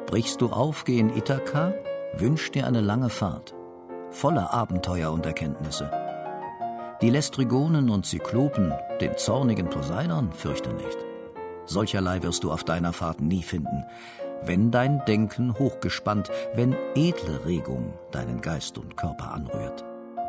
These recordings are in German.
Brichst du auf, geh in Ithaka, wünsch dir eine lange Fahrt, voller Abenteuer und Erkenntnisse. Die Lästrygonen und Zyklopen, den zornigen Poseidon, fürchte nicht. Solcherlei wirst du auf deiner Fahrt nie finden, wenn dein Denken hochgespannt, wenn edle Regung deinen Geist und Körper anrührt.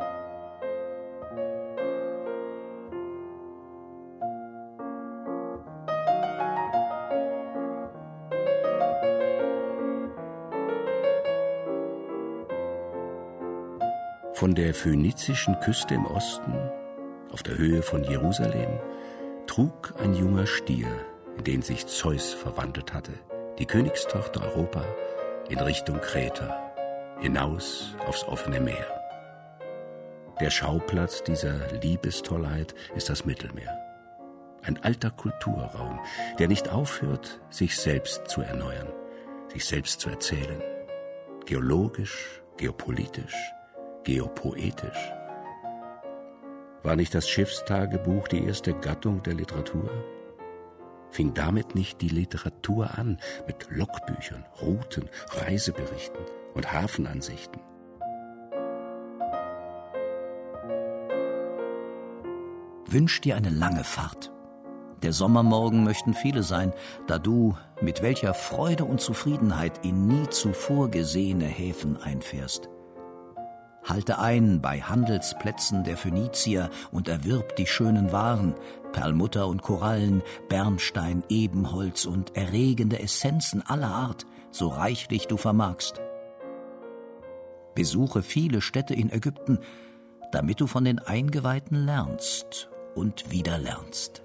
Von der phönizischen Küste im Osten, auf der Höhe von Jerusalem, trug ein junger Stier, in den sich Zeus verwandelt hatte, die Königstochter Europa in Richtung Kreta, hinaus aufs offene Meer. Der Schauplatz dieser Liebestollheit ist das Mittelmeer. Ein alter Kulturraum, der nicht aufhört, sich selbst zu erneuern, sich selbst zu erzählen. Geologisch, geopolitisch, geopoetisch. War nicht das Schiffstagebuch die erste Gattung der Literatur? Fing damit nicht die Literatur an, mit Logbüchern, Routen, Reiseberichten und Hafenansichten? Wünsch dir eine lange Fahrt. Der Sommermorgen möchten viele sein, da du mit welcher Freude und Zufriedenheit in nie zuvor gesehene Häfen einfährst. Halte ein bei Handelsplätzen der Phönizier und erwirb die schönen Waren, Perlmutter und Korallen, Bernstein, Ebenholz und erregende Essenzen aller Art, so reichlich du vermagst. Besuche viele Städte in Ägypten, damit du von den Eingeweihten lernst und wieder lernst.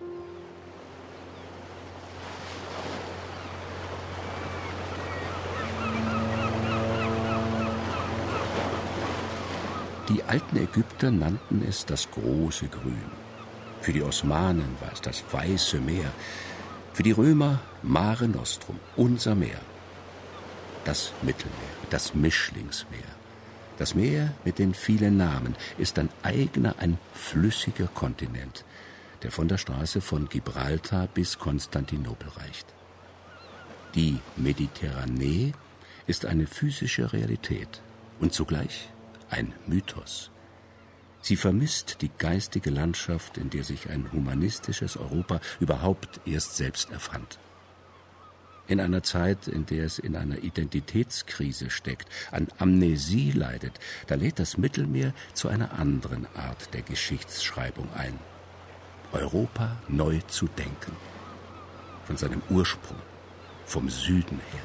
Die alten Ägypter nannten es das große Grün. Für die Osmanen war es das Weiße Meer. Für die Römer Mare Nostrum, unser Meer. Das Mittelmeer, das Mischlingsmeer. Das Meer mit den vielen Namen ist ein eigener, ein flüssiger Kontinent, der von der Straße von Gibraltar bis Konstantinopel reicht. Die Mediterranee ist eine physische Realität und zugleich ein Mythos. Sie vermisst die geistige Landschaft, in der sich ein humanistisches Europa überhaupt erst selbst erfand. In einer Zeit, in der es in einer Identitätskrise steckt, an Amnesie leidet, da lädt das Mittelmeer zu einer anderen Art der Geschichtsschreibung ein. Europa neu zu denken. Von seinem Ursprung, vom Süden her.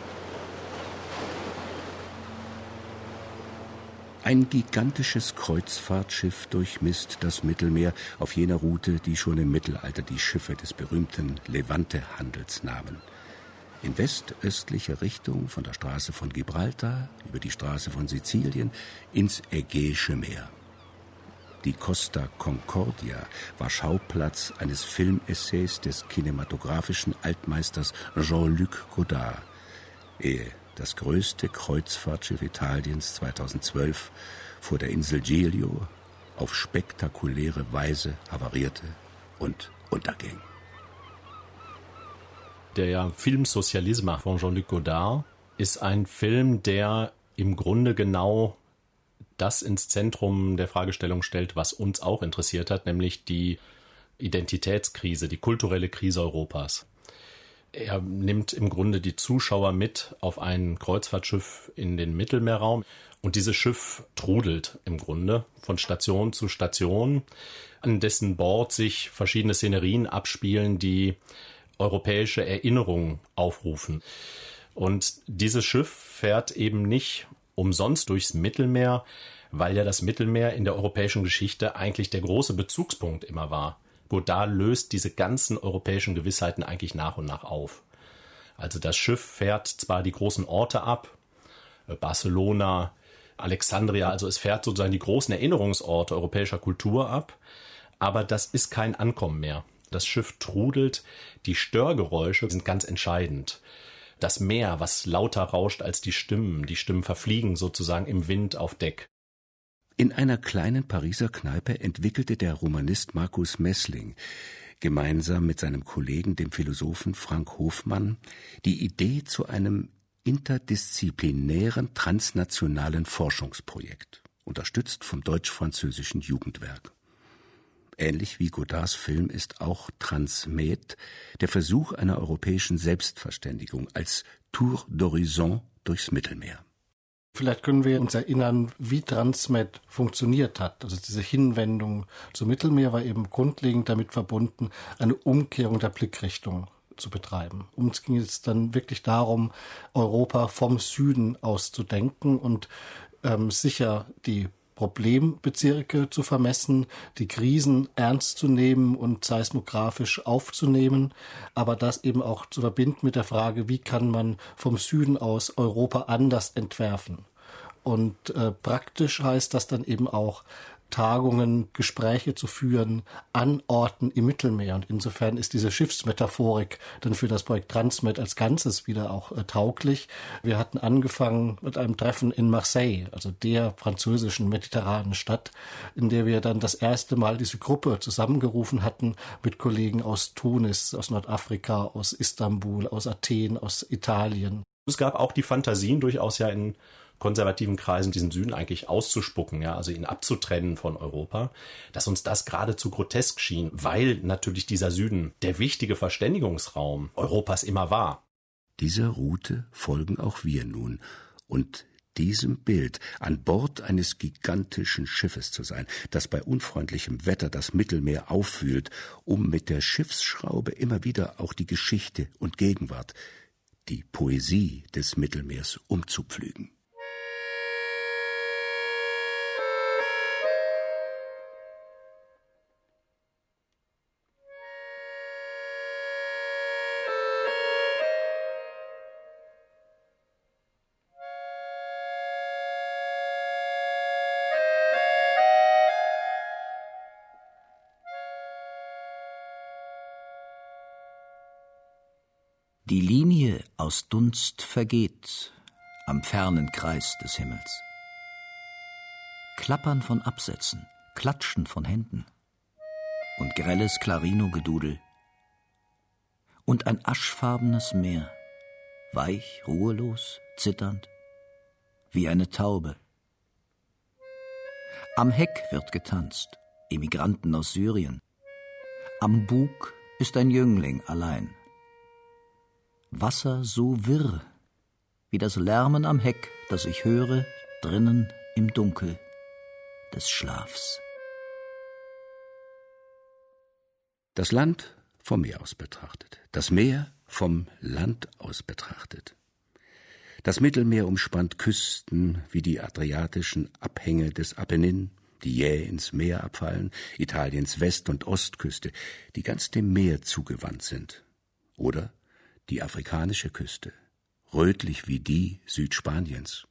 Ein gigantisches Kreuzfahrtschiff durchmisst das Mittelmeer auf jener Route, die schon im Mittelalter die Schiffe des berühmten Levante-Handels nahmen. In westöstlicher Richtung von der Straße von Gibraltar über die Straße von Sizilien ins Ägäische Meer. Die Costa Concordia war Schauplatz eines Filmessays des kinematografischen Altmeisters Jean-Luc Godard, ehe das größte Kreuzfahrtschiff Italiens 2012 vor der Insel Giglio auf spektakuläre Weise havarierte und unterging. Der Film Socialisme von Jean-Luc Godard ist ein Film, der im Grunde genau das ins Zentrum der Fragestellung stellt, was uns auch interessiert hat, nämlich die Identitätskrise, die kulturelle Krise Europas. Er nimmt im Grunde die Zuschauer mit auf ein Kreuzfahrtschiff in den Mittelmeerraum und dieses Schiff trudelt im Grunde von Station zu Station, an dessen Bord sich verschiedene Szenerien abspielen, die europäische Erinnerungen aufrufen. Und dieses Schiff fährt eben nicht umsonst durchs Mittelmeer, weil ja das Mittelmeer in der europäischen Geschichte eigentlich der große Bezugspunkt immer war. Godard löst diese ganzen europäischen Gewissheiten eigentlich nach und nach auf. Also das Schiff fährt zwar die großen Orte ab, Barcelona, Alexandria, also es fährt sozusagen die großen Erinnerungsorte europäischer Kultur ab, aber das ist kein Ankommen mehr. Das Schiff trudelt, die Störgeräusche sind ganz entscheidend. Das Meer, was lauter rauscht als die Stimmen verfliegen sozusagen im Wind auf Deck. In einer kleinen Pariser Kneipe entwickelte der Romanist Markus Messling gemeinsam mit seinem Kollegen, dem Philosophen Frank Hofmann, die Idee zu einem interdisziplinären transnationalen Forschungsprojekt, unterstützt vom deutsch-französischen Jugendwerk. Ähnlich wie Godards Film ist auch Transmed der Versuch einer europäischen Selbstverständigung als Tour d'Horizon durchs Mittelmeer. Vielleicht können wir uns erinnern, wie Transmed funktioniert hat. Also diese Hinwendung zum Mittelmeer war eben grundlegend damit verbunden, eine Umkehrung der Blickrichtung zu betreiben. Uns ging es dann wirklich darum, Europa vom Süden aus zu denken und sicher die Problembezirke zu vermessen, die Krisen ernst zu nehmen und seismografisch aufzunehmen, aber das eben auch zu verbinden mit der Frage, wie kann man vom Süden aus Europa anders entwerfen. Und praktisch heißt das dann eben auch, Tagungen, Gespräche zu führen an Orten im Mittelmeer. Und insofern ist diese Schiffsmetaphorik dann für das Projekt Transmed als Ganzes wieder auch tauglich. Wir hatten angefangen mit einem Treffen in Marseille, also der französischen mediterranen Stadt, in der wir dann das erste Mal diese Gruppe zusammengerufen hatten mit Kollegen aus Tunis, aus Nordafrika, aus Istanbul, aus Athen, aus Italien. Es gab auch die Fantasien durchaus ja in konservativen Kreisen diesen Süden eigentlich auszuspucken, ja, also ihn abzutrennen von Europa, dass uns das geradezu grotesk schien, weil natürlich dieser Süden der wichtige Verständigungsraum Europas immer war. Dieser Route folgen auch wir nun und diesem Bild, an Bord eines gigantischen Schiffes zu sein, das bei unfreundlichem Wetter das Mittelmeer aufwühlt, um mit der Schiffsschraube immer wieder auch die Geschichte und Gegenwart, die Poesie des Mittelmeers umzupflügen. Die Linie aus Dunst vergeht am fernen Kreis des Himmels. Klappern von Absätzen, Klatschen von Händen und grelles Clarino-Gedudel und ein aschfarbenes Meer, weich, ruhelos, zitternd, wie eine Taube. Am Heck wird getanzt, Emigranten aus Syrien. Am Bug ist ein Jüngling allein. Wasser so wirr, wie das Lärmen am Heck, das ich höre, drinnen im Dunkel des Schlafs. Das Land vom Meer aus betrachtet, das Meer vom Land aus betrachtet. Das Mittelmeer umspannt Küsten wie die adriatischen Abhänge des Apennin, die jäh ins Meer abfallen, Italiens West- und Ostküste, die ganz dem Meer zugewandt sind. Oder die afrikanische Küste, rötlich wie die Südspaniens.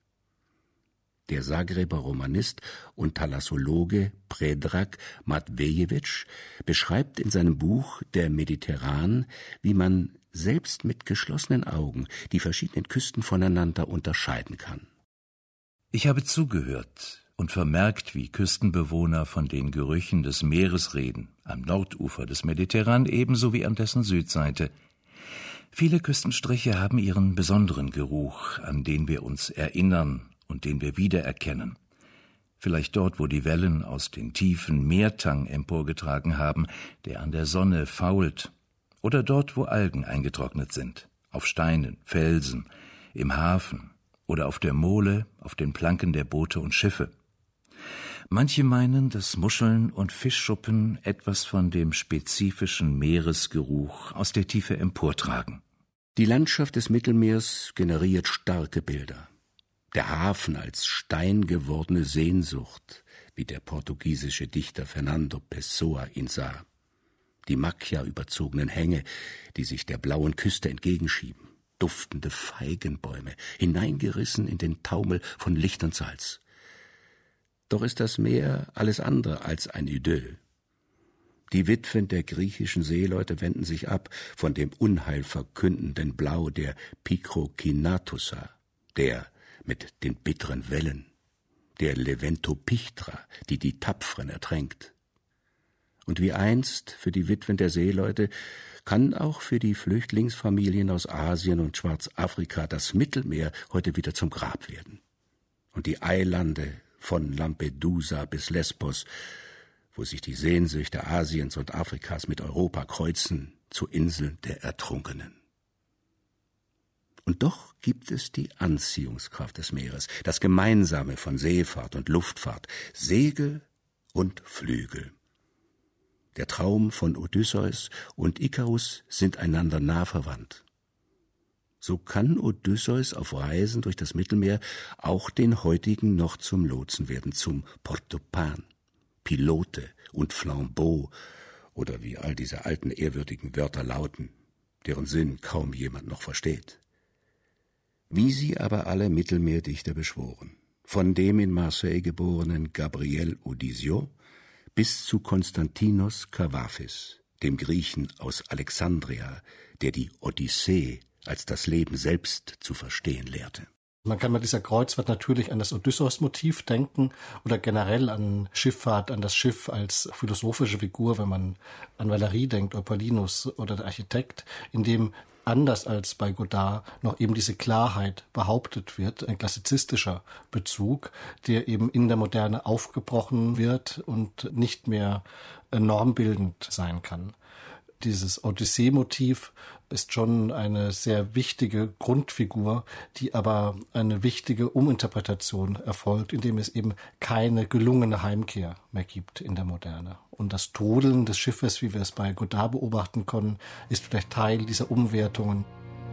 Der Zagreber Romanist und Thalassologe Predrag Matvejevic beschreibt in seinem Buch Der Mediterran, wie man selbst mit geschlossenen Augen die verschiedenen Küsten voneinander unterscheiden kann. Ich habe zugehört und vermerkt, wie Küstenbewohner von den Gerüchen des Meeres reden, am Nordufer des Mediterran ebenso wie an dessen Südseite. Viele Küstenstriche haben ihren besonderen Geruch, an den wir uns erinnern und den wir wiedererkennen. Vielleicht dort, wo die Wellen aus den tiefen Meertang emporgetragen haben, der an der Sonne fault, oder dort, wo Algen eingetrocknet sind, auf Steinen, Felsen, im Hafen oder auf der Mole, auf den Planken der Boote und Schiffe. Manche meinen, dass Muscheln und Fischschuppen etwas von dem spezifischen Meeresgeruch aus der Tiefe emportragen. Die Landschaft des Mittelmeers generiert starke Bilder. Der Hafen als steingewordene Sehnsucht, wie der portugiesische Dichter Fernando Pessoa ihn sah. Die Macchia-überzogenen Hänge, die sich der blauen Küste entgegenschieben. Duftende Feigenbäume, hineingerissen in den Taumel von Licht und Salz. Doch ist das Meer alles andere als ein Idyll. Die Witwen der griechischen Seeleute wenden sich ab von dem unheilverkündenden Blau der Picrokinatusa, der mit den bitteren Wellen, der Leventopichtra, die die Tapferen ertränkt. Und wie einst für die Witwen der Seeleute kann auch für die Flüchtlingsfamilien aus Asien und Schwarzafrika das Mittelmeer heute wieder zum Grab werden. Und die Eilande von Lampedusa bis Lesbos, wo sich die Sehnsüchte Asiens und Afrikas mit Europa kreuzen, zu Inseln der Ertrunkenen. Und doch gibt es die Anziehungskraft des Meeres, das Gemeinsame von Seefahrt und Luftfahrt, Segel und Flügel. Der Traum von Odysseus und Ikarus sind einander nah verwandt. So kann Odysseus auf Reisen durch das Mittelmeer auch den heutigen noch zum Lotsen werden, zum Portopin, Pilote und Flambeau oder wie all diese alten ehrwürdigen Wörter lauten, deren Sinn kaum jemand noch versteht. Wie sie aber alle Mittelmeerdichter beschworen, von dem in Marseille geborenen Gabriel Odyssio bis zu Konstantinos Kavafis, dem Griechen aus Alexandria, der die Odyssee als das Leben selbst zu verstehen lehrte. Man kann bei dieser Kreuzfahrt natürlich an das Odysseus-Motiv denken oder generell an Schifffahrt, an das Schiff als philosophische Figur, wenn man an Valerie denkt, Eupalinus oder der Architekt, in dem anders als bei Godard noch eben diese Klarheit behauptet wird, ein klassizistischer Bezug, der eben in der Moderne aufgebrochen wird und nicht mehr normbildend sein kann. Dieses Odyssee-Motiv ist schon eine sehr wichtige Grundfigur, die aber eine wichtige Uminterpretation erfolgt, indem es eben keine gelungene Heimkehr mehr gibt in der Moderne. Und das Trudeln des Schiffes, wie wir es bei Godard beobachten können, ist vielleicht Teil dieser Umwertungen.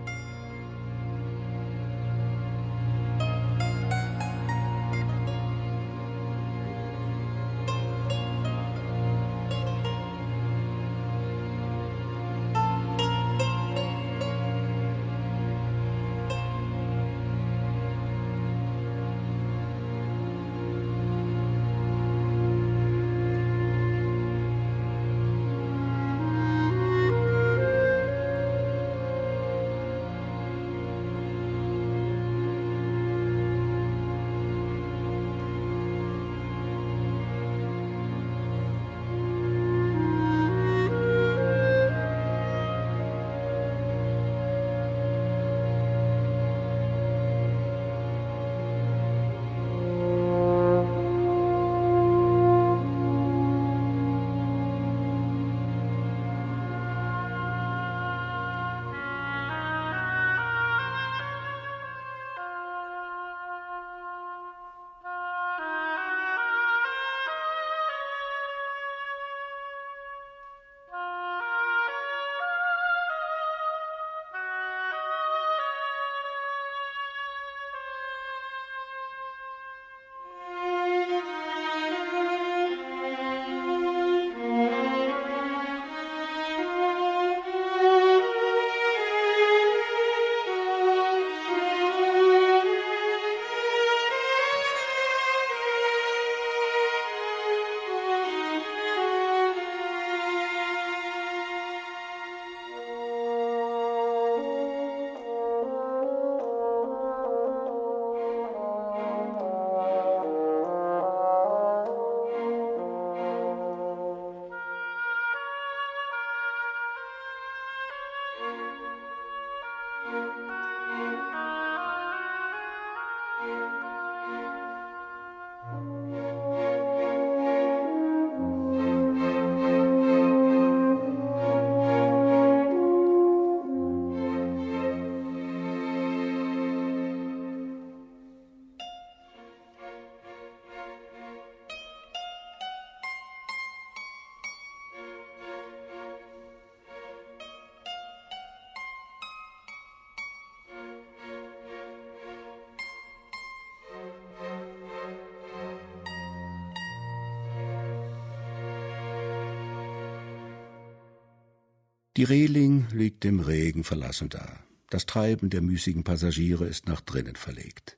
Die Reling liegt im Regen verlassen da. Das Treiben der müßigen Passagiere ist nach drinnen verlegt.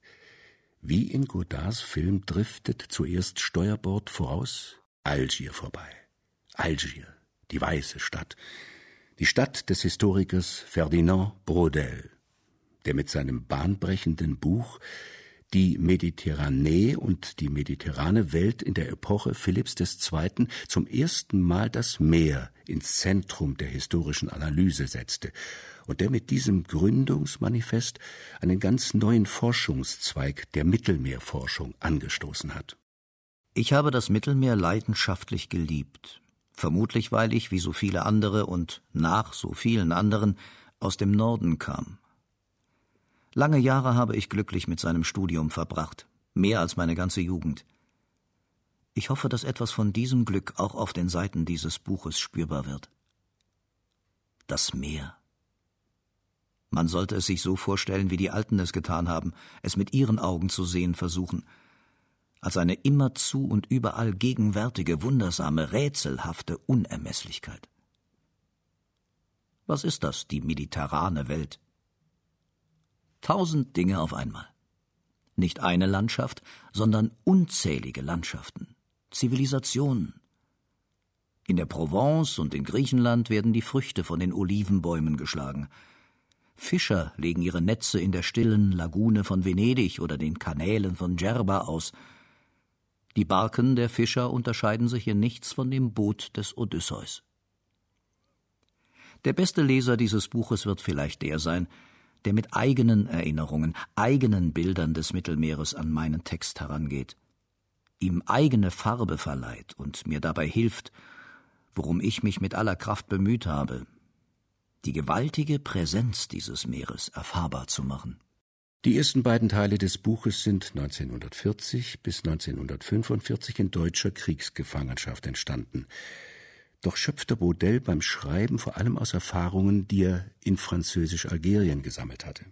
Wie in Godards Film driftet zuerst Steuerbord voraus Algier vorbei. Algier, die weiße Stadt. Die Stadt des Historikers Ferdinand Braudel, der mit seinem bahnbrechenden Buch die Mediterranee und die mediterrane Welt in der Epoche Philipps II. Zum ersten Mal das Meer ins Zentrum der historischen Analyse setzte und der mit diesem Gründungsmanifest einen ganz neuen Forschungszweig der Mittelmeerforschung angestoßen hat. Ich habe das Mittelmeer leidenschaftlich geliebt, vermutlich weil ich, wie so viele andere und nach so vielen anderen, aus dem Norden kam. Lange Jahre habe ich glücklich mit seinem Studium verbracht, mehr als meine ganze Jugend. Ich hoffe, dass etwas von diesem Glück auch auf den Seiten dieses Buches spürbar wird. Das Meer. Man sollte es sich so vorstellen, wie die Alten es getan haben, es mit ihren Augen zu sehen versuchen, als eine immerzu und überall gegenwärtige, wundersame, rätselhafte Unermesslichkeit. Was ist das, die mediterrane Welt? 1000 Dinge auf einmal. Nicht eine Landschaft, sondern unzählige Landschaften, Zivilisationen. In der Provence und in Griechenland werden die Früchte von den Olivenbäumen geschlagen. Fischer legen ihre Netze in der stillen Lagune von Venedig oder den Kanälen von Djerba aus. Die Barken der Fischer unterscheiden sich in nichts von dem Boot des Odysseus. Der beste Leser dieses Buches wird vielleicht der sein, der mit eigenen Erinnerungen, eigenen Bildern des Mittelmeeres an meinen Text herangeht, ihm eigene Farbe verleiht und mir dabei hilft, worum ich mich mit aller Kraft bemüht habe, die gewaltige Präsenz dieses Meeres erfahrbar zu machen. Die ersten beiden Teile des Buches sind 1940 bis 1945 in deutscher Kriegsgefangenschaft entstanden. Doch schöpfte Braudel beim Schreiben vor allem aus Erfahrungen, die er in Französisch-Algerien gesammelt hatte.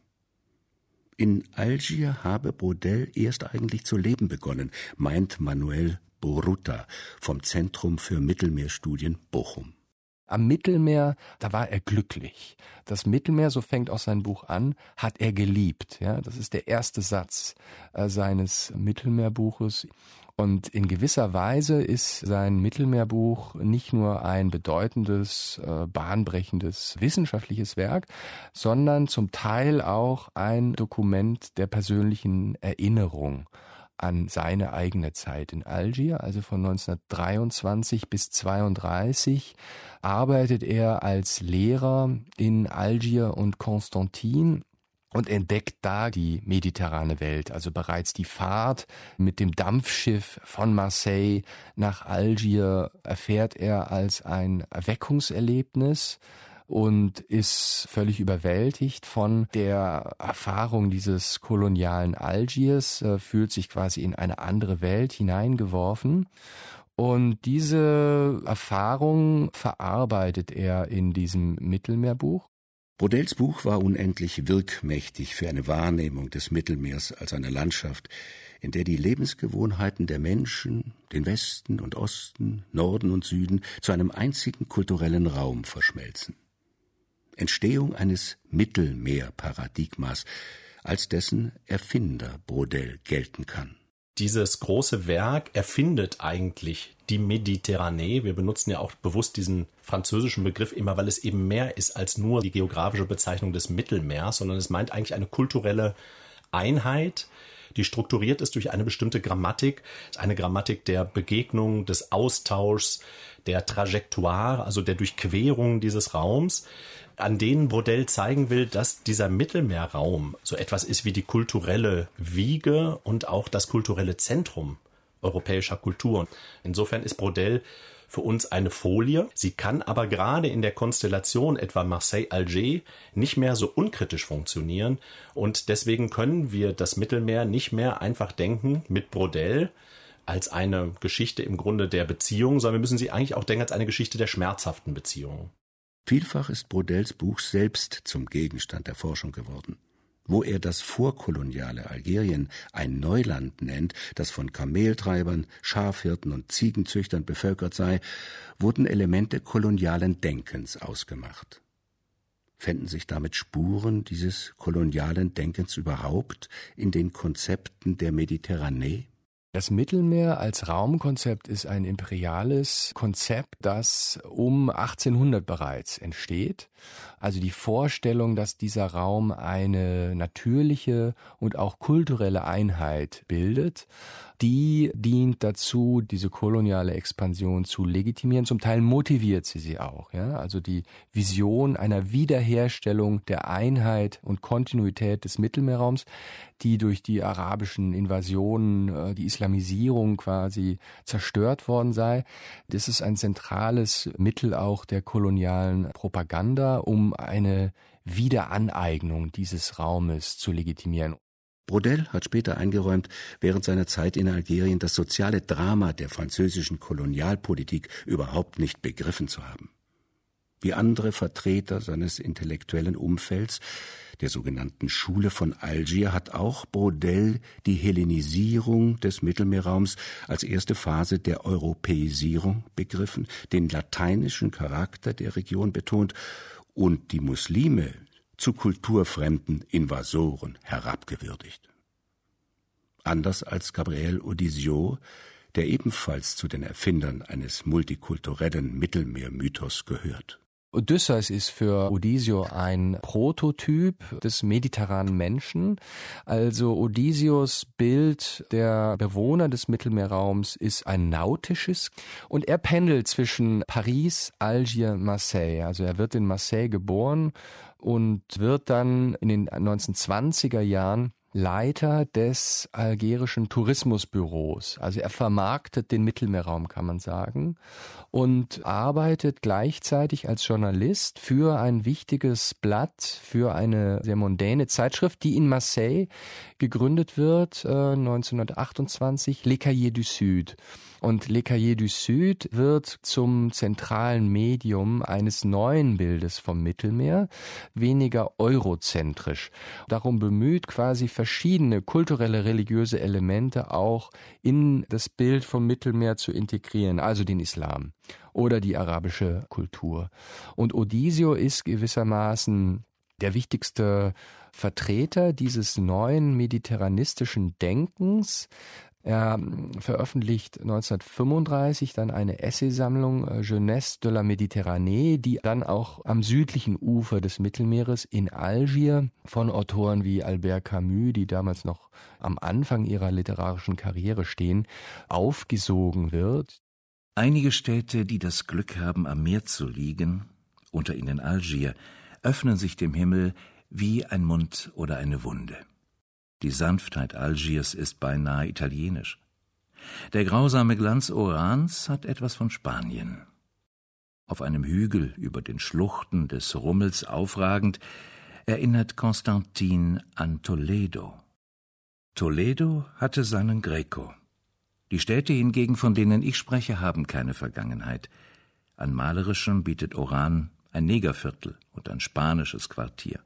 In Algier habe Braudel erst eigentlich zu leben begonnen, meint Manuel Boruta vom Zentrum für Mittelmeerstudien Bochum. Am Mittelmeer, da war er glücklich. Das Mittelmeer, so fängt auch sein Buch an, hat er geliebt. Ja, das ist der erste Satz seines Mittelmeerbuches. Und in gewisser Weise ist sein Mittelmeerbuch nicht nur ein bedeutendes, bahnbrechendes wissenschaftliches Werk, sondern zum Teil auch ein Dokument der persönlichen Erinnerung an seine eigene Zeit in Algier, also von 1923 bis 1932, arbeitet er als Lehrer in Algier und Constantine und entdeckt da die mediterrane Welt, also bereits die Fahrt mit dem Dampfschiff von Marseille nach Algier erfährt er als ein Erweckungserlebnis und ist völlig überwältigt von der Erfahrung dieses kolonialen Algiers, fühlt sich quasi in eine andere Welt hineingeworfen. Und diese Erfahrung verarbeitet er in diesem Mittelmeerbuch. Braudels Buch war unendlich wirkmächtig für eine Wahrnehmung des Mittelmeers als eine Landschaft, in der die Lebensgewohnheiten der Menschen, den Westen und Osten, Norden und Süden zu einem einzigen kulturellen Raum verschmelzen. Entstehung eines Mittelmeerparadigmas, als dessen Erfinder Braudel gelten kann. Dieses große Werk erfindet eigentlich die Mediterranee. Wir benutzen ja auch bewusst diesen französischen Begriff immer, weil es eben mehr ist als nur die geografische Bezeichnung des Mittelmeers, sondern es meint eigentlich eine kulturelle Einheit, die strukturiert ist durch eine bestimmte Grammatik, eine Grammatik der Begegnung, des Austauschs, der Trajektoire, also der Durchquerung dieses Raums, an denen Braudel zeigen will, dass dieser Mittelmeerraum so etwas ist wie die kulturelle Wiege und auch das kulturelle Zentrum europäischer Kultur. Insofern ist Braudel für uns eine Folie. Sie kann aber gerade in der Konstellation etwa Marseille-Alger nicht mehr so unkritisch funktionieren. Und deswegen können wir das Mittelmeer nicht mehr einfach denken mit Braudel als eine Geschichte im Grunde der Beziehung, sondern wir müssen sie eigentlich auch denken als eine Geschichte der schmerzhaften Beziehungen. Vielfach ist Braudels Buch selbst zum Gegenstand der Forschung geworden. Wo er das vorkoloniale Algerien ein Neuland nennt, das von Kameltreibern, Schafhirten und Ziegenzüchtern bevölkert sei, wurden Elemente kolonialen Denkens ausgemacht. Fänden sich damit Spuren dieses kolonialen Denkens überhaupt in den Konzepten der Mediterranee? Das Mittelmeer als Raumkonzept ist ein imperiales Konzept, das um 1800 bereits entsteht. Also die Vorstellung, dass dieser Raum eine natürliche und auch kulturelle Einheit bildet, die dient dazu, diese koloniale Expansion zu legitimieren. Zum Teil motiviert sie auch. Ja? Also die Vision einer Wiederherstellung der Einheit und Kontinuität des Mittelmeerraums, die durch die arabischen Invasionen, die Islamisierung quasi zerstört worden sei. Das ist ein zentrales Mittel auch der kolonialen Propaganda, um eine Wiederaneignung dieses Raumes zu legitimieren. Braudel hat später eingeräumt, während seiner Zeit in Algerien das soziale Drama der französischen Kolonialpolitik überhaupt nicht begriffen zu haben. Wie andere Vertreter seines intellektuellen Umfelds, der sogenannten Schule von Algier, hat auch Braudel die Hellenisierung des Mittelmeerraums als erste Phase der Europäisierung begriffen, den lateinischen Charakter der Region betont und die Muslime zu kulturfremden Invasoren herabgewürdigt. Anders als Gabriel Odysseau, der ebenfalls zu den Erfindern eines multikulturellen Mittelmeermythos gehört. Odysseus ist für Odysseus ein Prototyp des mediterranen Menschen. Also Odysseus' Bild der Bewohner des Mittelmeerraums ist ein nautisches und er pendelt zwischen Paris, Algier, Marseille. Also er wird in Marseille geboren und wird dann in den 1920er Jahren Leiter des algerischen Tourismusbüros. Also er vermarktet den Mittelmeerraum, kann man sagen, und arbeitet gleichzeitig als Journalist für ein wichtiges Blatt, für eine sehr mondäne Zeitschrift, die in Marseille gegründet wird, 1928, Les Cahiers du Sud. Und Les Cahiers du Sud wird zum zentralen Medium eines neuen Bildes vom Mittelmeer, weniger eurozentrisch. Darum bemüht, quasi verschiedene kulturelle, religiöse Elemente auch in das Bild vom Mittelmeer zu integrieren, also den Islam oder die arabische Kultur. Und Odysseus ist gewissermaßen der wichtigste Vertreter dieses neuen mediterranistischen Denkens. Er veröffentlicht 1935 dann eine Essaysammlung Jeunesse de la Méditerranée, die dann auch am südlichen Ufer des Mittelmeeres in Algier von Autoren wie Albert Camus, die damals noch am Anfang ihrer literarischen Karriere stehen, aufgesogen wird. Einige Städte, die das Glück haben, am Meer zu liegen, unter ihnen Algier, öffnen sich dem Himmel wie ein Mund oder eine Wunde. Die Sanftheit Algiers ist beinahe italienisch. Der grausame Glanz Orans hat etwas von Spanien. Auf einem Hügel über den Schluchten des Rummels aufragend erinnert Constantin an Toledo. Toledo hatte seinen Greco. Die Städte hingegen, von denen ich spreche, haben keine Vergangenheit. An malerischem bietet Oran ein Negerviertel und ein spanisches Quartier.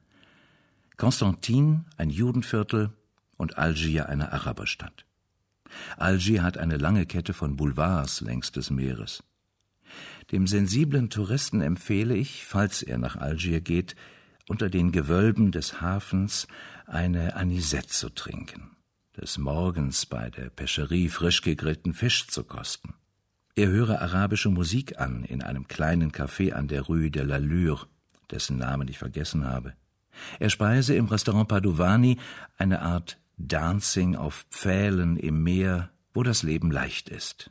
Constantin ein Judenviertel und Algier eine Araberstadt. Algier hat eine lange Kette von Boulevards längs des Meeres. Dem sensiblen Touristen empfehle ich, falls er nach Algier geht, unter den Gewölben des Hafens eine Anisette zu trinken, des Morgens bei der Pêcherie frisch gegrillten Fisch zu kosten. Er höre arabische Musik an in einem kleinen Café an der Rue de la Lure, dessen Namen ich vergessen habe. Er speise im Restaurant Padovani eine Art Dancing auf Pfählen im Meer, wo das Leben leicht ist.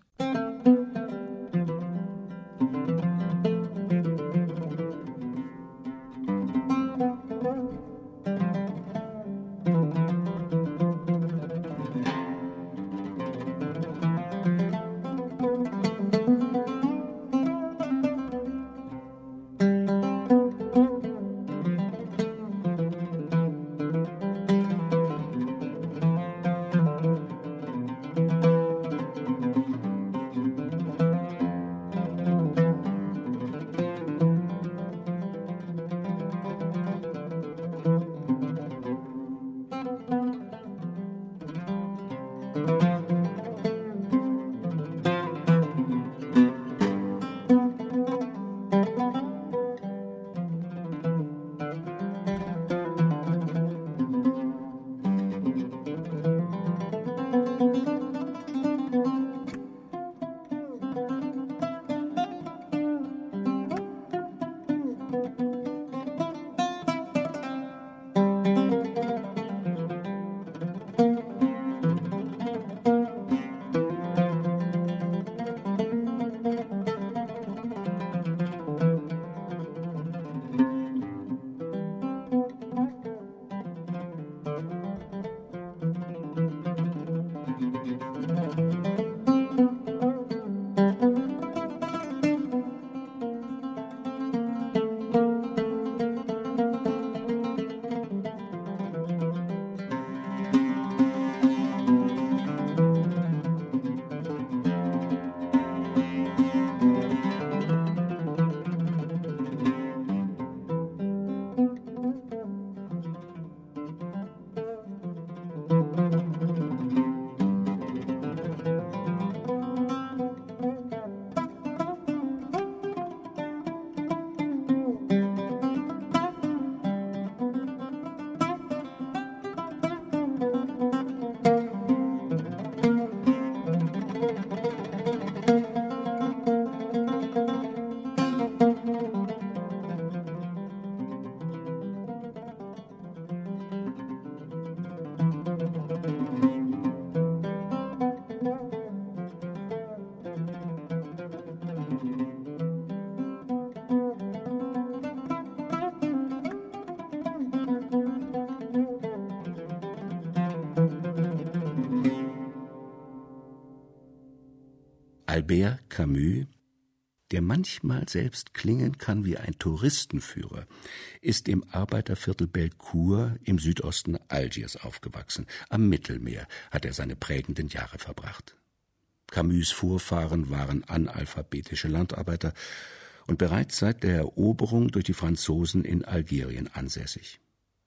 Albert Camus, der manchmal selbst klingen kann wie ein Touristenführer, ist im Arbeiterviertel Bellecour im Südosten Algiers aufgewachsen. Am Mittelmeer hat er seine prägenden Jahre verbracht. Camus' Vorfahren waren analphabetische Landarbeiter und bereits seit der Eroberung durch die Franzosen in Algerien ansässig.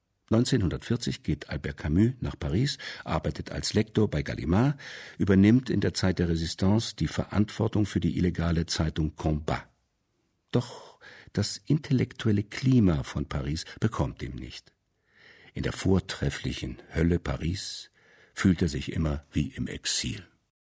1940 geht Albert Camus nach Paris, arbeitet als Lektor bei Gallimard, übernimmt in der Zeit der Resistance die Verantwortung für die illegale Zeitung Combat. Doch das intellektuelle Klima von Paris bekommt ihm nicht. In der vortrefflichen Hölle Paris fühlt er sich immer wie im Exil.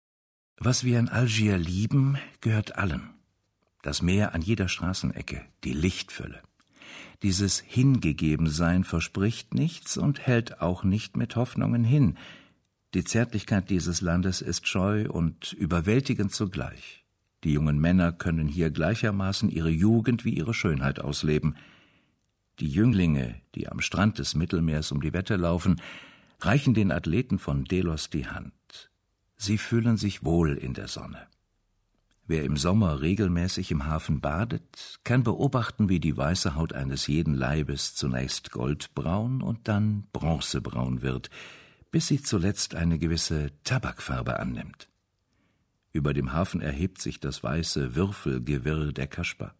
Was wir in Algier lieben, gehört allen. Das Meer an jeder Straßenecke, die Lichtfülle. Dieses Hingegebensein verspricht nichts und hält auch nicht mit Hoffnungen hin. Die Zärtlichkeit dieses Landes ist scheu und überwältigend zugleich. Die jungen Männer können hier gleichermaßen ihre Jugend wie ihre Schönheit ausleben. Die Jünglinge, die am Strand des Mittelmeers um die Wette laufen, reichen den Athleten von Delos die Hand. Sie fühlen sich wohl in der Sonne. Wer im Sommer regelmäßig im Hafen badet, kann beobachten, wie die weiße Haut eines jeden Leibes zunächst goldbraun und dann bronzebraun wird, bis sie zuletzt eine gewisse Tabakfarbe annimmt. Über dem Hafen erhebt sich das weiße Würfelgewirr der Kaschba.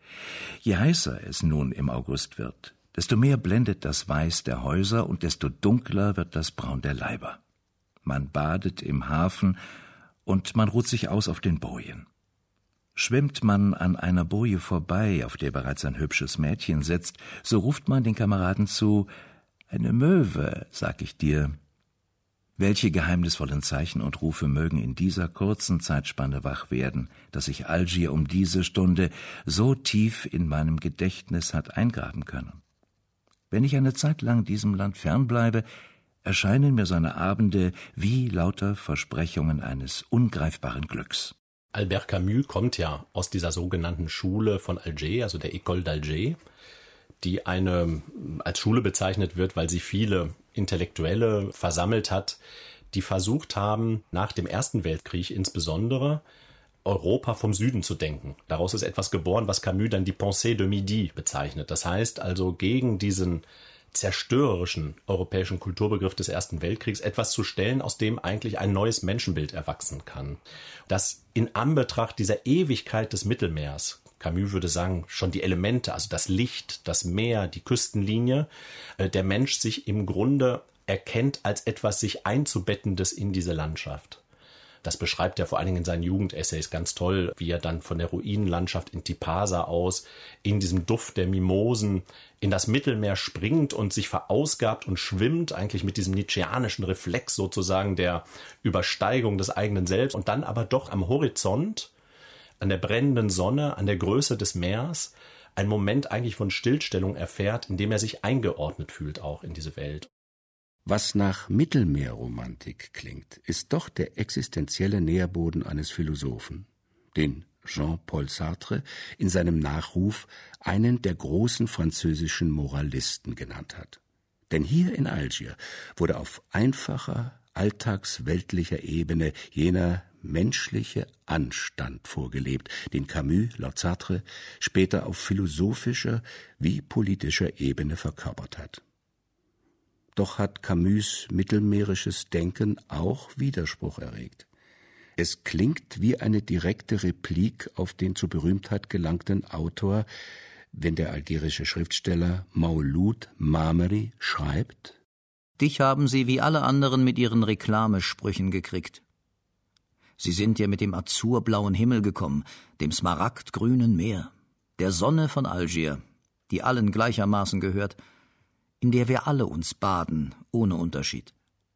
Je heißer es nun im August wird, desto mehr blendet das Weiß der Häuser und desto dunkler wird das Braun der Leiber. Man badet im Hafen und man ruht sich aus auf den Bojen. Schwimmt man an einer Boje vorbei, auf der bereits ein hübsches Mädchen sitzt, so ruft man den Kameraden zu: »Eine Möwe, sag ich dir.« Welche geheimnisvollen Zeichen und Rufe mögen in dieser kurzen Zeitspanne wach werden, dass sich Algier um diese Stunde so tief in meinem Gedächtnis hat eingraben können. Wenn ich eine Zeit lang diesem Land fernbleibe, erscheinen mir seine Abende wie lauter Versprechungen eines ungreifbaren Glücks. Albert Camus kommt ja aus dieser sogenannten Schule von Alger, also der École d'Alger, die als Schule bezeichnet wird, weil sie viele Intellektuelle versammelt hat, die versucht haben, nach dem Ersten Weltkrieg insbesondere Europa vom Süden zu denken. Daraus ist etwas geboren, was Camus dann die Pensée de Midi bezeichnet. Das heißt also, gegen diesen zerstörerischen europäischen Kulturbegriff des Ersten Weltkriegs etwas zu stellen, aus dem eigentlich ein neues Menschenbild erwachsen kann. Das in Anbetracht dieser Ewigkeit des Mittelmeers, Camus würde sagen, schon die Elemente, also das Licht, das Meer, die Küstenlinie, der Mensch sich im Grunde erkennt als etwas sich einzubettendes in diese Landschaft. Das beschreibt er vor allen Dingen in seinen Jugendessays ganz toll, wie er dann von der Ruinenlandschaft in Tipasa aus in diesem Duft der Mimosen in das Mittelmeer springt und sich verausgabt und schwimmt, eigentlich mit diesem nietzscheanischen Reflex sozusagen der Übersteigung des eigenen Selbst und dann aber doch am Horizont, an der brennenden Sonne, an der Größe des Meers, einen Moment eigentlich von Stillstellung erfährt, in dem er sich eingeordnet fühlt auch in diese Welt. Was nach Mittelmeerromantik klingt, ist doch der existenzielle Nährboden eines Philosophen, den Jean-Paul Sartre in seinem Nachruf einen der großen französischen Moralisten genannt hat. Denn hier in Algier wurde auf einfacher, alltagsweltlicher Ebene jener menschliche Anstand vorgelebt, den Camus, laut Sartre, später auf philosophischer wie politischer Ebene verkörpert hat. Doch hat Camus' mittelmeerisches Denken auch Widerspruch erregt. Es klingt wie eine direkte Replik auf den zur Berühmtheit gelangten Autor, wenn der algerische Schriftsteller Mauloud Mameri schreibt: »Dich haben sie wie alle anderen mit ihren Reklamesprüchen gekriegt. Sie sind ja mit dem azurblauen Himmel gekommen, dem smaragdgrünen Meer, der Sonne von Algier, die allen gleichermaßen gehört, in der wir alle uns baden, ohne Unterschied.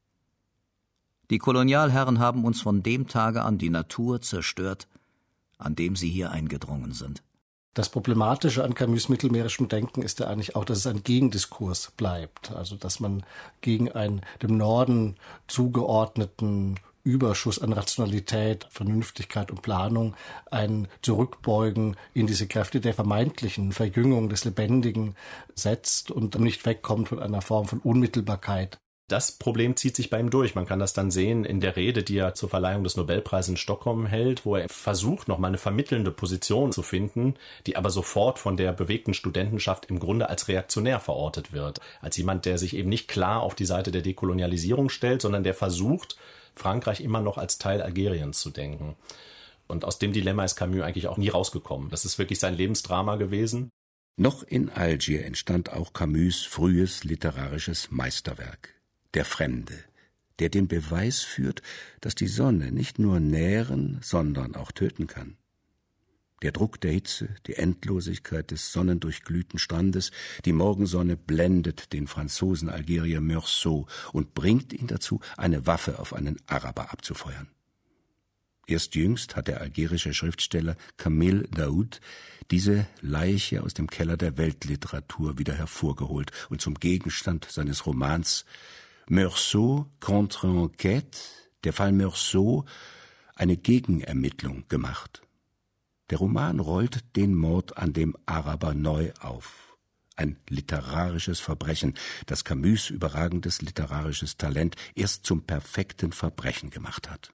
Die Kolonialherren haben uns von dem Tage an die Natur zerstört, an dem sie hier eingedrungen sind.« Das Problematische an Camus' mittelmeerischem Denken ist ja eigentlich auch, dass es ein Gegendiskurs bleibt. Also dass man gegen einen dem Norden zugeordneten Überschuss an Rationalität, Vernünftigkeit und Planung ein Zurückbeugen in diese Kräfte der vermeintlichen Verjüngung des Lebendigen setzt und nicht wegkommt von einer Form von Unmittelbarkeit. Das Problem zieht sich bei ihm durch. Man kann das dann sehen in der Rede, die er zur Verleihung des Nobelpreises in Stockholm hält, wo er versucht, nochmal eine vermittelnde Position zu finden, die aber sofort von der bewegten Studentenschaft im Grunde als reaktionär verortet wird. Als jemand, der sich eben nicht klar auf die Seite der Dekolonialisierung stellt, sondern der versucht, Frankreich immer noch als Teil Algeriens zu denken. Und aus dem Dilemma ist Camus eigentlich auch nie rausgekommen. Das ist wirklich sein Lebensdrama gewesen. Noch in Algier entstand auch Camus' frühes literarisches Meisterwerk. Der Fremde, der den Beweis führt, dass die Sonne nicht nur nähren, sondern auch töten kann. Der Druck der Hitze, die Endlosigkeit des sonnendurchglühten Strandes, die Morgensonne blendet den Franzosen Algerier Meursault und bringt ihn dazu, eine Waffe auf einen Araber abzufeuern. Erst jüngst hat der algerische Schriftsteller Kamil Daoud diese Leiche aus dem Keller der Weltliteratur wieder hervorgeholt und zum Gegenstand seines Romans Meursault contre enquête, der Fall Meursault, eine Gegenermittlung gemacht. Der Roman rollt den Mord an dem Araber neu auf. Ein literarisches Verbrechen, das Camus' überragendes literarisches Talent erst zum perfekten Verbrechen gemacht hat.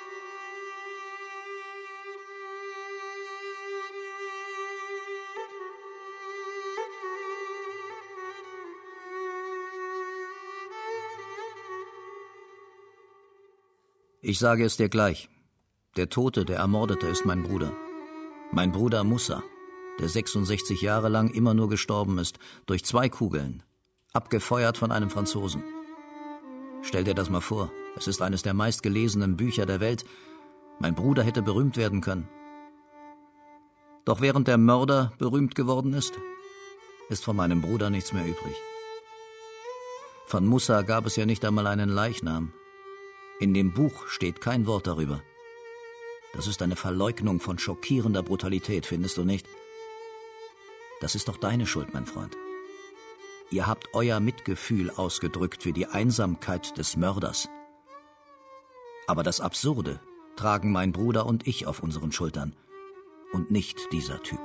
Ich sage es dir gleich. Der Tote, der Ermordete, ist mein Bruder. Mein Bruder Musa, der 66 Jahre lang immer nur gestorben ist, durch 2 Kugeln, abgefeuert von einem Franzosen. Stell dir das mal vor, es ist eines der meistgelesenen Bücher der Welt. Mein Bruder hätte berühmt werden können. Doch während der Mörder berühmt geworden ist von meinem Bruder nichts mehr übrig. Von Musa gab es ja nicht einmal einen Leichnam. In dem Buch steht kein Wort darüber. Das ist eine Verleugnung von schockierender Brutalität, findest du nicht? Das ist doch deine Schuld, mein Freund. Ihr habt euer Mitgefühl ausgedrückt für die Einsamkeit des Mörders. Aber das Absurde tragen mein Bruder und ich auf unseren Schultern und nicht dieser Typ.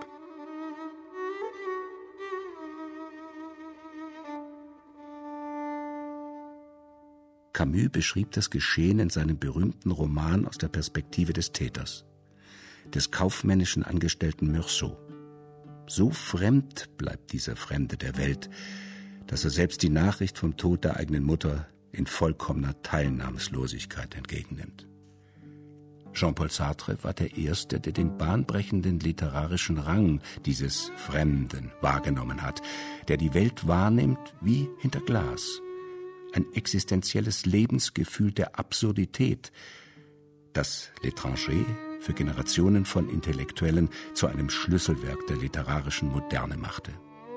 Camus beschrieb das Geschehen in seinem berühmten Roman aus der Perspektive des Täters, des kaufmännischen Angestellten Meursault. So fremd bleibt dieser Fremde der Welt, dass er selbst die Nachricht vom Tod der eigenen Mutter in vollkommener Teilnahmslosigkeit entgegennimmt. Jean-Paul Sartre war der Erste, der den bahnbrechenden literarischen Rang dieses Fremden wahrgenommen hat, der die Welt wahrnimmt wie hinter Glas. Ein existenzielles Lebensgefühl der Absurdität, das L'Étranger für Generationen von Intellektuellen zu einem Schlüsselwerk der literarischen Moderne machte.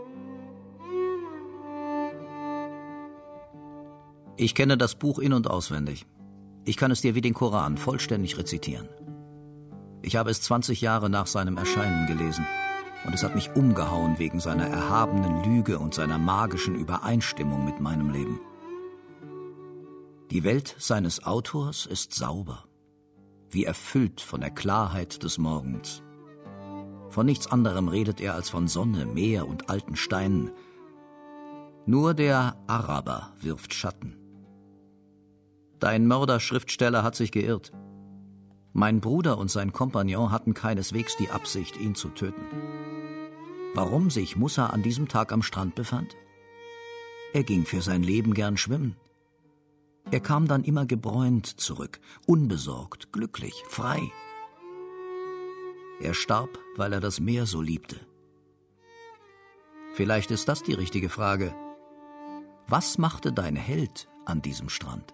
Ich kenne das Buch in- und auswendig. Ich kann es dir wie den Koran vollständig rezitieren. Ich habe es 20 Jahre nach seinem Erscheinen gelesen und es hat mich umgehauen wegen seiner erhabenen Lüge und seiner magischen Übereinstimmung mit meinem Leben. Die Welt seines Autors ist sauber, wie erfüllt von der Klarheit des Morgens. Von nichts anderem redet er als von Sonne, Meer und alten Steinen. Nur der Araber wirft Schatten. Dein Mörderschriftsteller hat sich geirrt. Mein Bruder und sein Kompagnon hatten keineswegs die Absicht, ihn zu töten. Warum sich Musa an diesem Tag am Strand befand? Er ging für sein Leben gern schwimmen. Er kam dann immer gebräunt zurück, unbesorgt, glücklich, frei. Er starb, weil er das Meer so liebte. Vielleicht ist das die richtige Frage. Was machte dein Held an diesem Strand?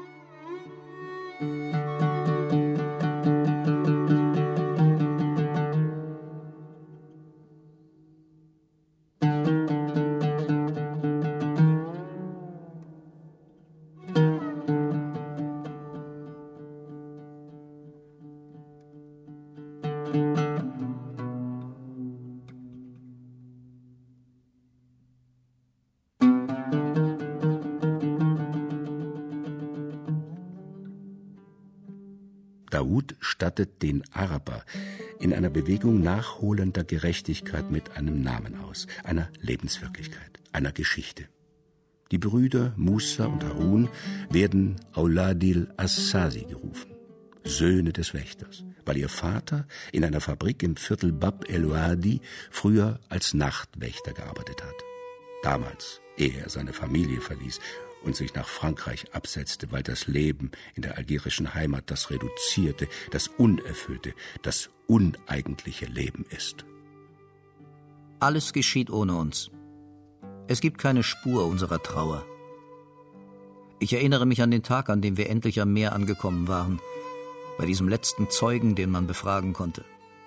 Daoud stattet den Araber in einer Bewegung nachholender Gerechtigkeit mit einem Namen aus, einer Lebenswirklichkeit, einer Geschichte. Die Brüder Musa und Harun werden Auladil Assasi gerufen, Söhne des Wächters, weil ihr Vater in einer Fabrik im Viertel Bab el-Wadi früher als Nachtwächter gearbeitet hat. Damals, ehe er seine Familie verließ und sich nach Frankreich absetzte, weil das Leben in der algerischen Heimat das reduzierte, das unerfüllte, das uneigentliche Leben ist. Alles geschieht ohne uns. Es gibt keine Spur unserer Trauer. Ich erinnere mich an den Tag, an dem wir endlich am Meer angekommen waren, bei diesem letzten Zeugen, den man befragen konnte.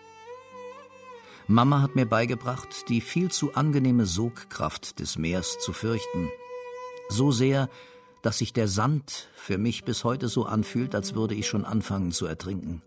Mama hat mir beigebracht, die viel zu angenehme Sogkraft des Meers zu fürchten. So sehr, dass sich der Sand für mich bis heute so anfühlt, als würde ich schon anfangen zu ertrinken.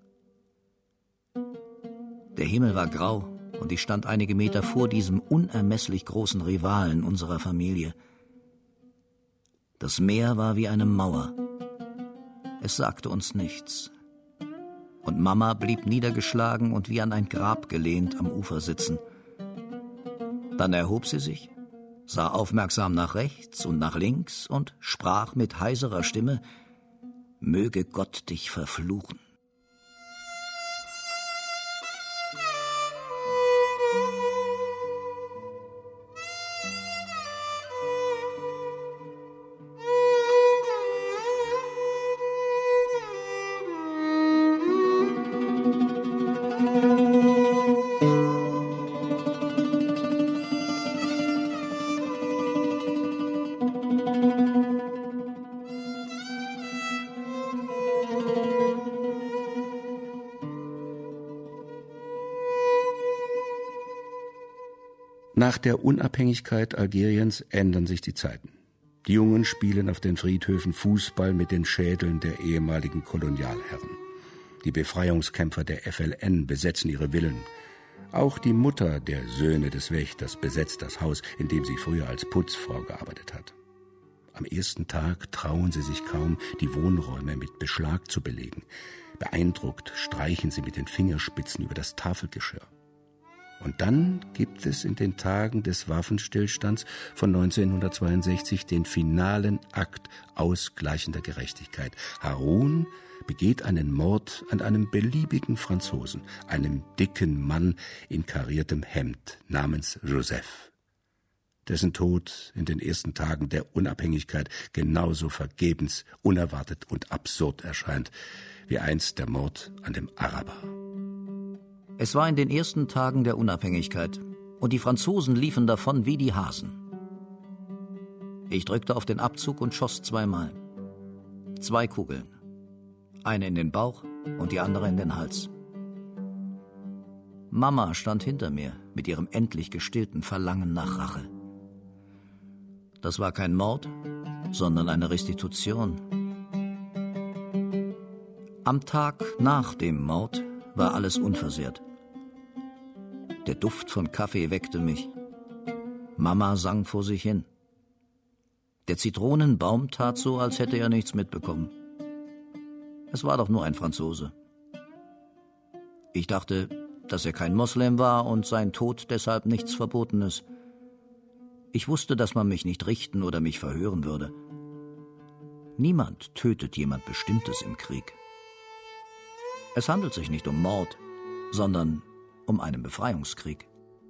Der Himmel war grau und ich stand einige Meter vor diesem unermesslich großen Rivalen unserer Familie. Das Meer war wie eine Mauer. Es sagte uns nichts. Und Mama blieb niedergeschlagen und wie an ein Grab gelehnt am Ufer sitzen. Dann erhob sie sich, sah aufmerksam nach rechts und nach links und sprach mit heiserer Stimme: »Möge Gott dich verfluchen.« Nach der Unabhängigkeit Algeriens ändern sich die Zeiten. Die Jungen spielen auf den Friedhöfen Fußball mit den Schädeln der ehemaligen Kolonialherren. Die Befreiungskämpfer der FLN besetzen ihre Villen. Auch die Mutter der Söhne des Wächters besetzt das Haus, in dem sie früher als Putzfrau gearbeitet hat. Am ersten Tag trauen sie sich kaum, die Wohnräume mit Beschlag zu belegen. Beeindruckt streichen sie mit den Fingerspitzen über das Tafelgeschirr. Und dann gibt es in den Tagen des Waffenstillstands von 1962 den finalen Akt ausgleichender Gerechtigkeit. Harun begeht einen Mord an einem beliebigen Franzosen, einem dicken Mann in kariertem Hemd namens Joseph, dessen Tod in den ersten Tagen der Unabhängigkeit genauso vergebens, unerwartet und absurd erscheint, wie einst der Mord an dem Araber. Es war in den ersten Tagen der Unabhängigkeit und die Franzosen liefen davon wie die Hasen. Ich drückte auf den Abzug und schoss zweimal. 2 Kugeln. Eine in den Bauch und die andere in den Hals. Mama stand hinter mir mit ihrem endlich gestillten Verlangen nach Rache. Das war kein Mord, sondern eine Restitution. Am Tag nach dem Mord war alles unversehrt. Der Duft von Kaffee weckte mich. Mama sang vor sich hin. Der Zitronenbaum tat so, als hätte er nichts mitbekommen. Es war doch nur ein Franzose. Ich dachte, dass er kein Moslem war und sein Tod deshalb nichts Verbotenes. Ich wusste, dass man mich nicht richten oder mich verhören würde. Niemand tötet jemand Bestimmtes im Krieg. Es handelt sich nicht um Mord, sondern um einen Befreiungskrieg.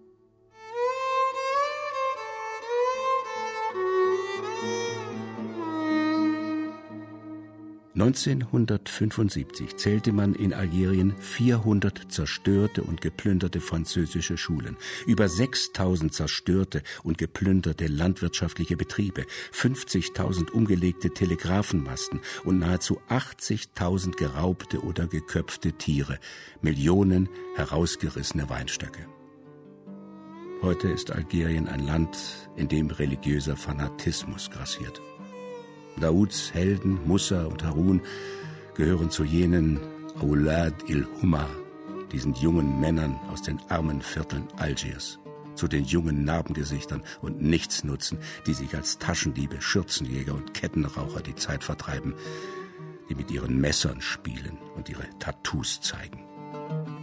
(1975) zählte man in Algerien 400 zerstörte und geplünderte französische Schulen, über 6.000 zerstörte und geplünderte landwirtschaftliche Betriebe, 50.000 umgelegte Telegrafenmasten und nahezu 80.000 geraubte oder geköpfte Tiere, Millionen herausgerissene Weinstöcke. Heute ist Algerien ein Land, in dem religiöser Fanatismus grassiert. Daouds Helden Musa und Harun gehören zu jenen Aulad il-Humma, diesen jungen Männern aus den armen Vierteln Algiers, zu den jungen Narbengesichtern und Nichtsnutzen, die sich als Taschendiebe, Schürzenjäger und Kettenraucher die Zeit vertreiben, die mit ihren Messern spielen und ihre Tattoos zeigen.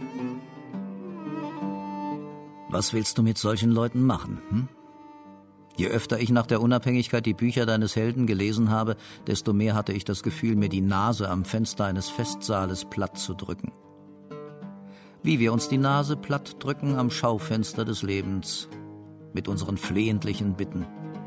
Was willst du mit solchen Leuten machen, hm? Je öfter ich nach der Unabhängigkeit die Bücher deines Helden gelesen habe, desto mehr hatte ich das Gefühl, mir die Nase am Fenster eines Festsaales platt zu drücken. Wie wir uns die Nase platt drücken am Schaufenster des Lebens, mit unseren flehentlichen Bitten.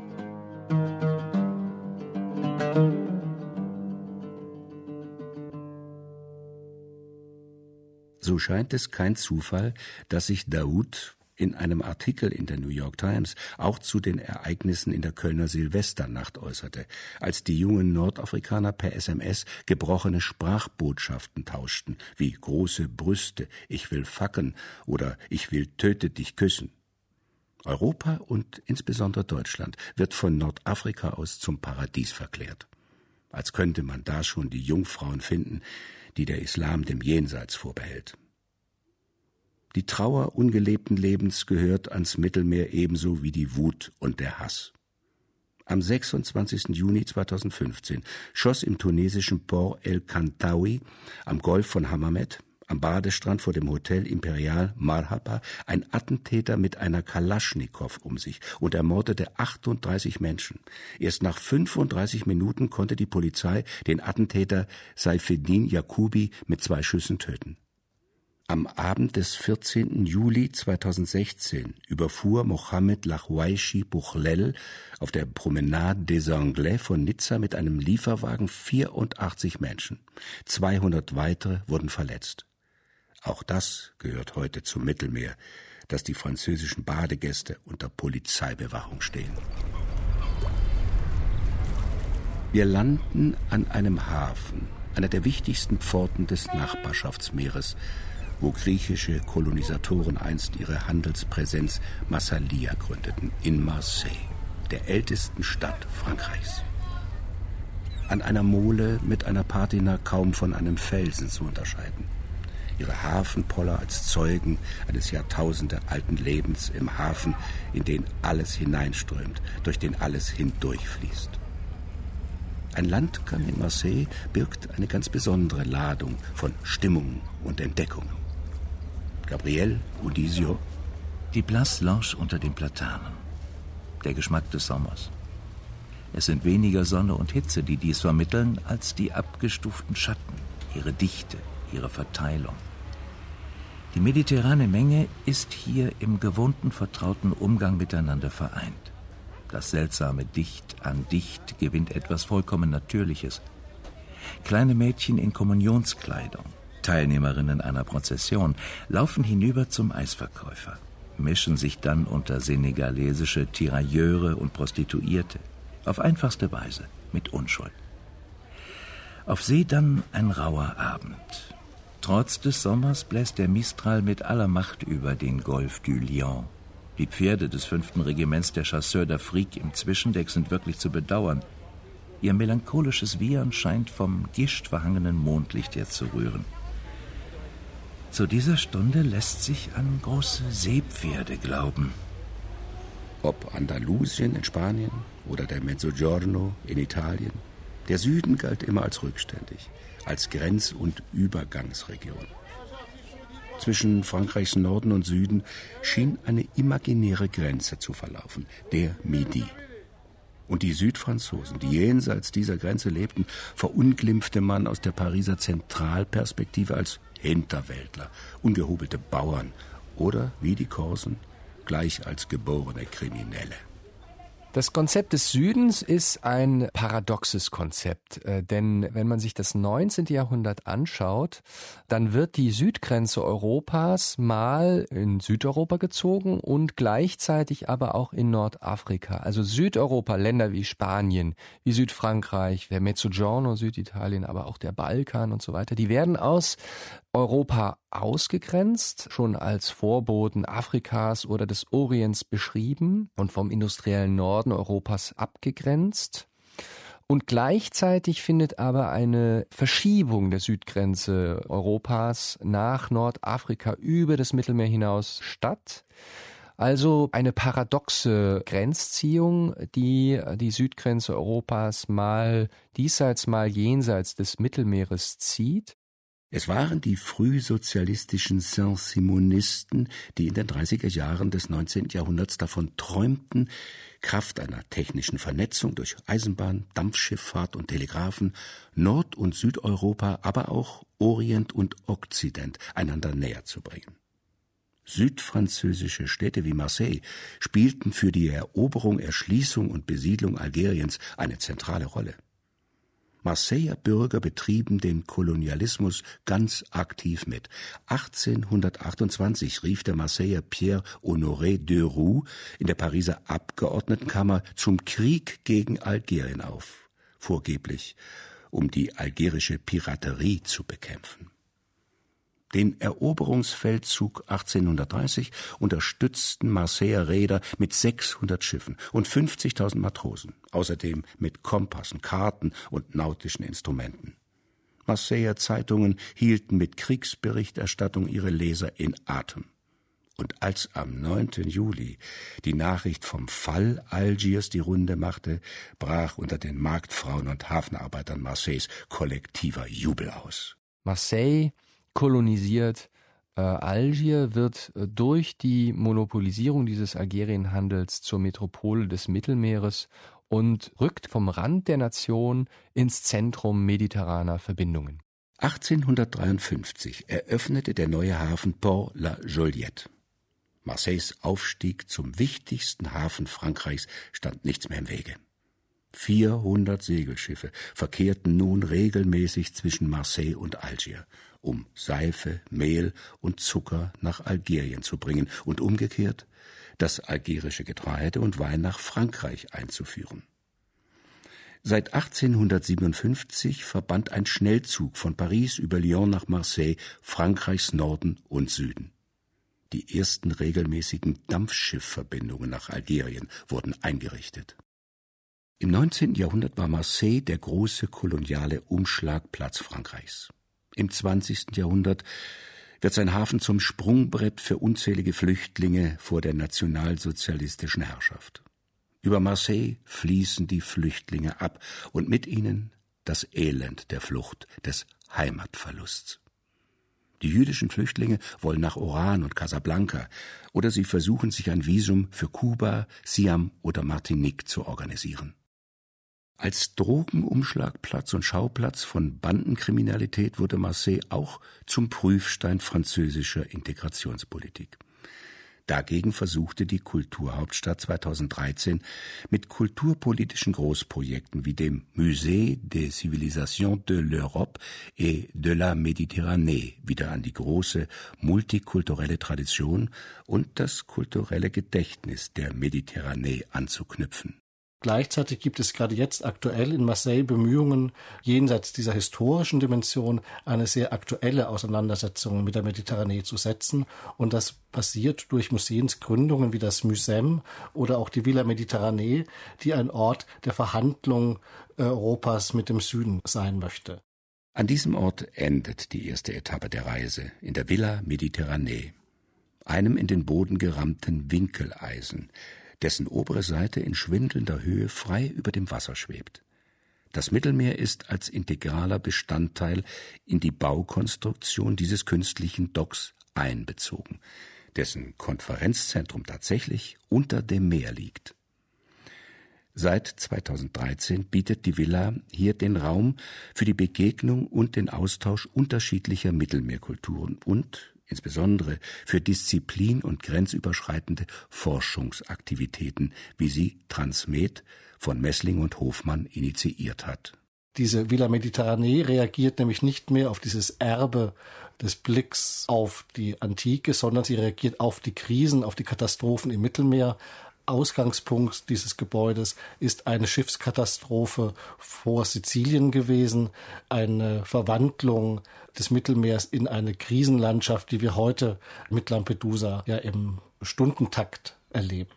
So scheint es kein Zufall, dass sich Daoud in einem Artikel in der New York Times auch zu den Ereignissen in der Kölner Silvesternacht äußerte, als die jungen Nordafrikaner per SMS gebrochene Sprachbotschaften tauschten, wie große Brüste, ich will facken oder ich will töte dich küssen. Europa und insbesondere Deutschland wird von Nordafrika aus zum Paradies verklärt. Als könnte man da schon die Jungfrauen finden, die der Islam dem Jenseits vorbehält. Die Trauer ungelebten Lebens gehört ans Mittelmeer ebenso wie die Wut und der Hass. Am 26. Juni 2015 schoss im tunesischen Port El Kantaoui am Golf von Hammamet, am Badestrand vor dem Hotel Imperial Marhaba, ein Attentäter mit einer Kalaschnikow um sich und ermordete 38 Menschen. Erst nach 35 Minuten konnte die Polizei den Attentäter Saifeddin Yakubi mit 2 Schüssen töten. Am Abend des 14. Juli 2016 überfuhr Mohamed Lachouaichi Bouchlel auf der Promenade des Anglais von Nizza mit einem Lieferwagen 84 Menschen. 200 weitere wurden verletzt. Auch das gehört heute zum Mittelmeer, dass die französischen Badegäste unter Polizeibewachung stehen. Wir landen an einem Hafen, einer der wichtigsten Pforten des Nachbarschaftsmeeres, wo griechische Kolonisatoren einst ihre Handelspräsenz Massalia gründeten, in Marseille, der ältesten Stadt Frankreichs. An einer Mole mit einer Patina kaum von einem Felsen zu unterscheiden. Ihre Hafenpoller als Zeugen eines jahrtausendealten Lebens im Hafen, in den alles hineinströmt, durch den alles hindurchfließt. Ein Landgang in Marseille birgt eine ganz besondere Ladung von Stimmungen und Entdeckungen. Gabriel Udisio. Die Place Blanche unter den Platanen. Der Geschmack des Sommers. Es sind weniger Sonne und Hitze, die dies vermitteln, als die abgestuften Schatten, ihre Dichte, ihre Verteilung. Die mediterrane Menge ist hier im gewohnten, vertrauten Umgang miteinander vereint. Das seltsame Dicht an Dicht gewinnt etwas vollkommen Natürliches. Kleine Mädchen in Kommunionskleidung, Teilnehmerinnen einer Prozession, laufen hinüber zum Eisverkäufer, mischen sich dann unter senegalesische Tirailleure und Prostituierte, auf einfachste Weise, mit Unschuld. Auf See dann ein rauer Abend. Trotz des Sommers bläst der Mistral mit aller Macht über den Golfe du Lion. Die Pferde des 5. Regiments der Chasseurs d'Afrique im Zwischendeck sind wirklich zu bedauern. Ihr melancholisches Wiehern scheint vom gischtverhangenen Mondlicht her zu rühren. Zu dieser Stunde lässt sich an große Seepferde glauben. Ob Andalusien in Spanien oder der Mezzogiorno in Italien, der Süden galt immer als rückständig, als Grenz- und Übergangsregion. Zwischen Frankreichs Norden und Süden schien eine imaginäre Grenze zu verlaufen, der Midi. Und die Südfranzosen, die jenseits dieser Grenze lebten, verunglimpfte man aus der Pariser Zentralperspektive als Hinterwäldler, ungehobelte Bauern oder, wie die Korsen, gleich als geborene Kriminelle. Das Konzept des Südens ist ein paradoxes Konzept, denn wenn man sich das 19. Jahrhundert anschaut, dann wird die Südgrenze Europas mal in Südeuropa gezogen und gleichzeitig aber auch in Nordafrika. Also Südeuropa, Länder wie Spanien, wie Südfrankreich, der Mezzogiorno, Süditalien, aber auch der Balkan und so weiter, die werden aus Europa ausgegrenzt, schon als Vorboten Afrikas oder des Orients beschrieben und vom industriellen Norden Europas abgegrenzt. Und gleichzeitig findet aber eine Verschiebung der Südgrenze Europas nach Nordafrika über das Mittelmeer hinaus statt. Also eine paradoxe Grenzziehung, die die Südgrenze Europas mal diesseits, mal jenseits des Mittelmeeres zieht. Es waren die frühsozialistischen Saint-Simonisten, die in den 30er Jahren des 19. Jahrhunderts davon träumten, Kraft einer technischen Vernetzung durch Eisenbahn, Dampfschifffahrt und Telegraphen Nord- und Südeuropa, aber auch Orient und Okzident einander näher zu bringen. Südfranzösische Städte wie Marseille spielten für die Eroberung, Erschließung und Besiedlung Algeriens eine zentrale Rolle. Marseiller Bürger betrieben den Kolonialismus ganz aktiv mit. 1828 rief der Marseiller Pierre Honoré Deroux in der Pariser Abgeordnetenkammer zum Krieg gegen Algerien auf, vorgeblich um die algerische Piraterie zu bekämpfen. Den Eroberungsfeldzug 1830 unterstützten Marseiller Reeder mit 600 Schiffen und 50.000 Matrosen, außerdem mit Kompassen, Karten und nautischen Instrumenten. Marseiller Zeitungen hielten mit Kriegsberichterstattung ihre Leser in Atem. Und als am 9. Juli die Nachricht vom Fall Algiers die Runde machte, brach unter den Marktfrauen und Hafenarbeitern Marseilles kollektiver Jubel aus. Marseille kolonisiert Algier, wird durch die Monopolisierung dieses Algerienhandels zur Metropole des Mittelmeeres und rückt vom Rand der Nation ins Zentrum mediterraner Verbindungen. 1853 eröffnete der neue Hafen Port La Joliette. Marseilles Aufstieg zum wichtigsten Hafen Frankreichs stand nichts mehr im Wege. 400 Segelschiffe verkehrten nun regelmäßig zwischen Marseille und Algier, um Seife, Mehl und Zucker nach Algerien zu bringen und umgekehrt das algerische Getreide und Wein nach Frankreich einzuführen. Seit 1857 verband ein Schnellzug von Paris über Lyon nach Marseille Frankreichs Norden und Süden. Die ersten regelmäßigen Dampfschiffverbindungen nach Algerien wurden eingerichtet. Im 19. Jahrhundert war Marseille der große koloniale Umschlagplatz Frankreichs. Im 20. Jahrhundert wird sein Hafen zum Sprungbrett für unzählige Flüchtlinge vor der nationalsozialistischen Herrschaft. Über Marseille fließen die Flüchtlinge ab und mit ihnen das Elend der Flucht, des Heimatverlusts. Die jüdischen Flüchtlinge wollen nach Oran und Casablanca oder sie versuchen, sich ein Visum für Kuba, Siam oder Martinique zu organisieren. Als Drogenumschlagplatz und Schauplatz von Bandenkriminalität wurde Marseille auch zum Prüfstein französischer Integrationspolitik. Dagegen versuchte die Kulturhauptstadt 2013 mit kulturpolitischen Großprojekten wie dem Musée des Civilisations de l'Europe et de la Méditerranée wieder an die große multikulturelle Tradition und das kulturelle Gedächtnis der Mediterranee anzuknüpfen. Gleichzeitig gibt es gerade jetzt aktuell in Marseille Bemühungen, jenseits dieser historischen Dimension eine sehr aktuelle Auseinandersetzung mit der Mediterranee zu setzen. Und das passiert durch Museumsgründungen wie das MUSEM oder auch die Villa Méditerranée, die ein Ort der Verhandlung Europas mit dem Süden sein möchte. An diesem Ort endet die erste Etappe der Reise in der Villa Méditerranée, einem in den Boden gerammten Winkeleisen, dessen obere Seite in schwindelnder Höhe frei über dem Wasser schwebt. Das Mittelmeer ist als integraler Bestandteil in die Baukonstruktion dieses künstlichen Docks einbezogen, dessen Konferenzzentrum tatsächlich unter dem Meer liegt. Seit 2013 bietet die Villa hier den Raum für die Begegnung und den Austausch unterschiedlicher Mittelmeerkulturen und insbesondere für disziplin- und grenzüberschreitende Forschungsaktivitäten, wie sie Transmed von Messling und Hofmann initiiert hat. Diese Villa Méditerranée reagiert nämlich nicht mehr auf dieses Erbe des Blicks auf die Antike, sondern sie reagiert auf die Krisen, auf die Katastrophen im Mittelmeer. Ausgangspunkt dieses Gebäudes ist eine Schiffskatastrophe vor Sizilien gewesen, eine Verwandlung des Mittelmeers in eine Krisenlandschaft, die wir heute mit Lampedusa ja im Stundentakt erleben.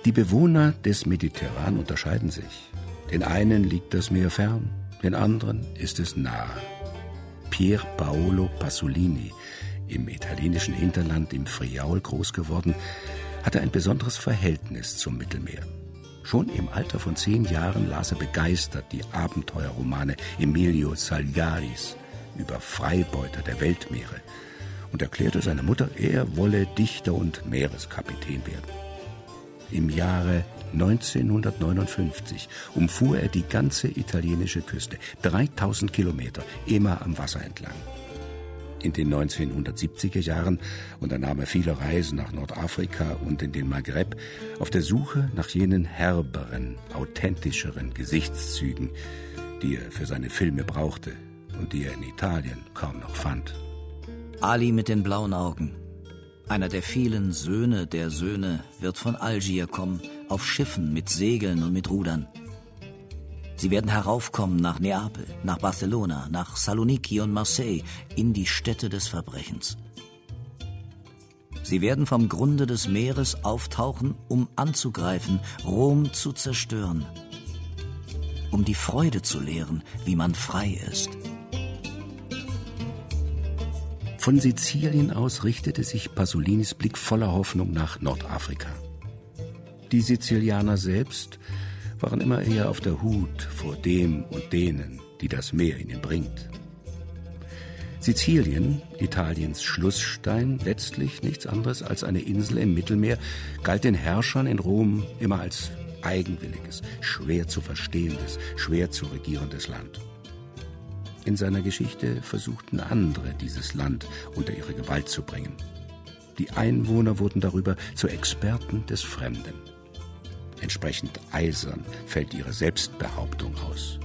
Die Bewohner des Mediterran unterscheiden sich. Den einen liegt das Meer fern, den anderen ist es nahe. Pier Paolo Pasolini, im italienischen Hinterland im Friaul groß geworden, hatte ein besonderes Verhältnis zum Mittelmeer. Schon im Alter von 10 Jahren las er begeistert die Abenteuerromane Emilio Salgaris über Freibeuter der Weltmeere und erklärte seiner Mutter, er wolle Dichter und Meereskapitän werden. Im Jahre 1959 umfuhr er die ganze italienische Küste, 3000 Kilometer, immer am Wasser entlang. In den 1970er Jahren unternahm er viele Reisen nach Nordafrika und in den Maghreb auf der Suche nach jenen herberen, authentischeren Gesichtszügen, die er für seine Filme brauchte und die er in Italien kaum noch fand. Ali mit den blauen Augen. Einer der vielen Söhne der Söhne wird von Algier kommen, auf Schiffen mit Segeln und mit Rudern. Sie werden heraufkommen nach Neapel, nach Barcelona, nach Saloniki und Marseille, in die Städte des Verbrechens. Sie werden vom Grunde des Meeres auftauchen, um anzugreifen, Rom zu zerstören, um die Freude zu lehren, wie man frei ist. Von Sizilien aus richtete sich Pasolinis Blick voller Hoffnung nach Nordafrika. Die Sizilianer selbst waren immer eher auf der Hut vor dem und denen, die das Meer ihnen bringt. Sizilien, Italiens Schlussstein, letztlich nichts anderes als eine Insel im Mittelmeer, galt den Herrschern in Rom immer als eigenwilliges, schwer zu verstehendes, schwer zu regierendes Land. In seiner Geschichte versuchten andere, dieses Land unter ihre Gewalt zu bringen. Die Einwohner wurden darüber zu Experten des Fremden. Entsprechend eisern fällt ihre Selbstbehauptung aus.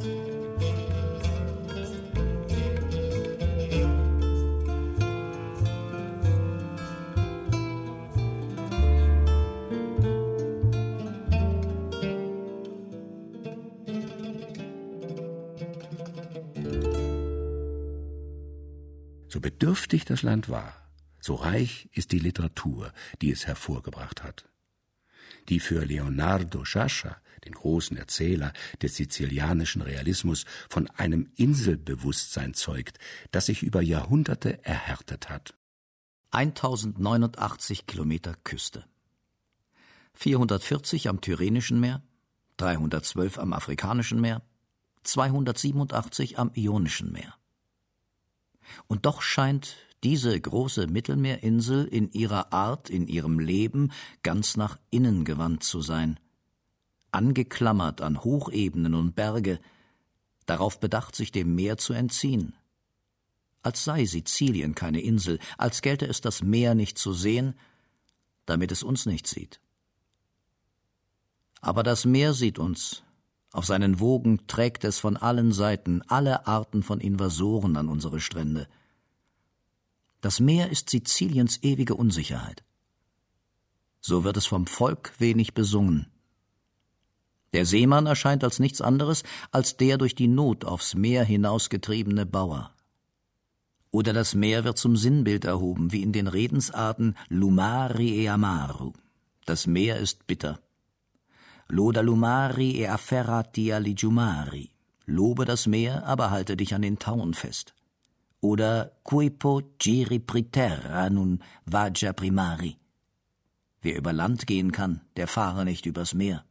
So bedürftig das Land war, so reich ist die Literatur, die es hervorgebracht hat. Die für Leonardo Sciascia, den großen Erzähler des sizilianischen Realismus, von einem Inselbewusstsein zeugt, das sich über Jahrhunderte erhärtet hat. 1089 Kilometer Küste. 440 am Tyrrhenischen Meer, 312 am Afrikanischen Meer, 287 am Ionischen Meer. Und doch scheint diese große Mittelmeerinsel in ihrer Art, in ihrem Leben ganz nach innen gewandt zu sein, angeklammert an Hochebenen und Berge, darauf bedacht, sich dem Meer zu entziehen. Als sei Sizilien keine Insel, als gelte es das Meer nicht zu sehen, damit es uns nicht sieht. Aber das Meer sieht uns. Auf seinen Wogen trägt es von allen Seiten alle Arten von Invasoren an unsere Strände. Das Meer ist Siziliens ewige Unsicherheit. So wird es vom Volk wenig besungen. Der Seemann erscheint als nichts anderes als der durch die Not aufs Meer hinausgetriebene Bauer. Oder das Meer wird zum Sinnbild erhoben, wie in den Redensarten Lumari e Amaru. Das Meer ist bitter. Loda lumari e afferrati ali giumari. Lobe das Meer, aber halte dich an den Tauen fest. Oder Quipo giri priterra nun vaggia primari. Wer über Land gehen kann, der fahre nicht übers Meer.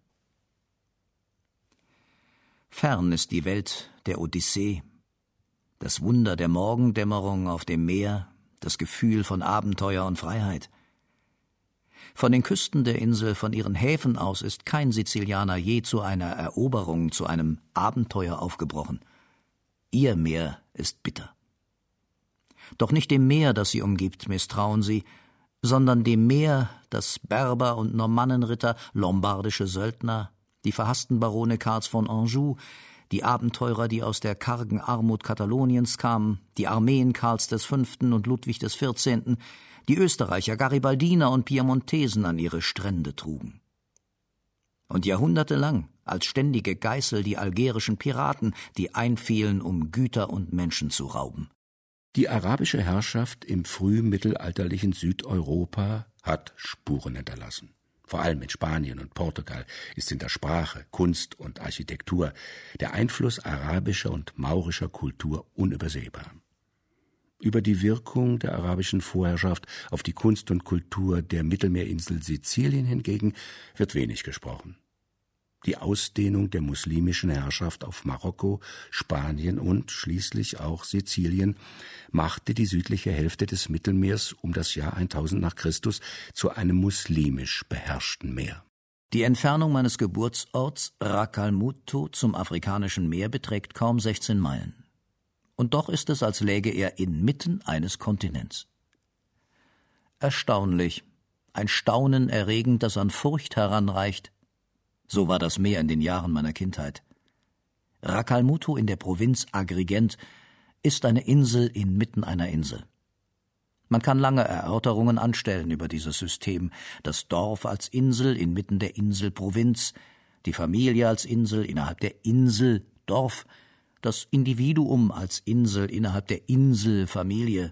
Fern ist die Welt der Odyssee, das Wunder der Morgendämmerung auf dem Meer, das Gefühl von Abenteuer und Freiheit. Von den Küsten der Insel, von ihren Häfen aus ist kein Sizilianer je zu einer Eroberung, zu einem Abenteuer aufgebrochen. Ihr Meer ist bitter. Doch nicht dem Meer, das sie umgibt, misstrauen sie, sondern dem Meer, das Berber und Normannenritter, lombardische Söldner, die verhassten Barone Karls von Anjou, die Abenteurer, die aus der kargen Armut Kataloniens kamen, die Armeen Karls V. und Ludwig XIV., die Österreicher, Garibaldiner und Piemontesen an ihre Strände trugen. Und jahrhundertelang als ständige Geißel die algerischen Piraten, die einfielen, um Güter und Menschen zu rauben. Die arabische Herrschaft im frühmittelalterlichen Südeuropa hat Spuren hinterlassen. Vor allem in Spanien und Portugal ist in der Sprache, Kunst und Architektur der Einfluss arabischer und maurischer Kultur unübersehbar. Über die Wirkung der arabischen Vorherrschaft auf die Kunst und Kultur der Mittelmeerinsel Sizilien hingegen wird wenig gesprochen. Die Ausdehnung der muslimischen Herrschaft auf Marokko, Spanien und schließlich auch Sizilien machte die südliche Hälfte des Mittelmeers um das Jahr 1000 nach Christus zu einem muslimisch beherrschten Meer. Die Entfernung meines Geburtsorts Ras al-Muttu zum afrikanischen Meer beträgt kaum 16 Meilen. Und doch ist es, als läge er inmitten eines Kontinents. Erstaunlich, ein Staunen erregend, das an Furcht heranreicht. So war das Meer in den Jahren meiner Kindheit. Ras al-Muttu in der Provinz Agrigent ist eine Insel inmitten einer Insel. Man kann lange Erörterungen anstellen über dieses System, das Dorf als Insel inmitten der Inselprovinz, die Familie als Insel innerhalb der Insel Dorf, das Individuum als Insel innerhalb der Inselfamilie.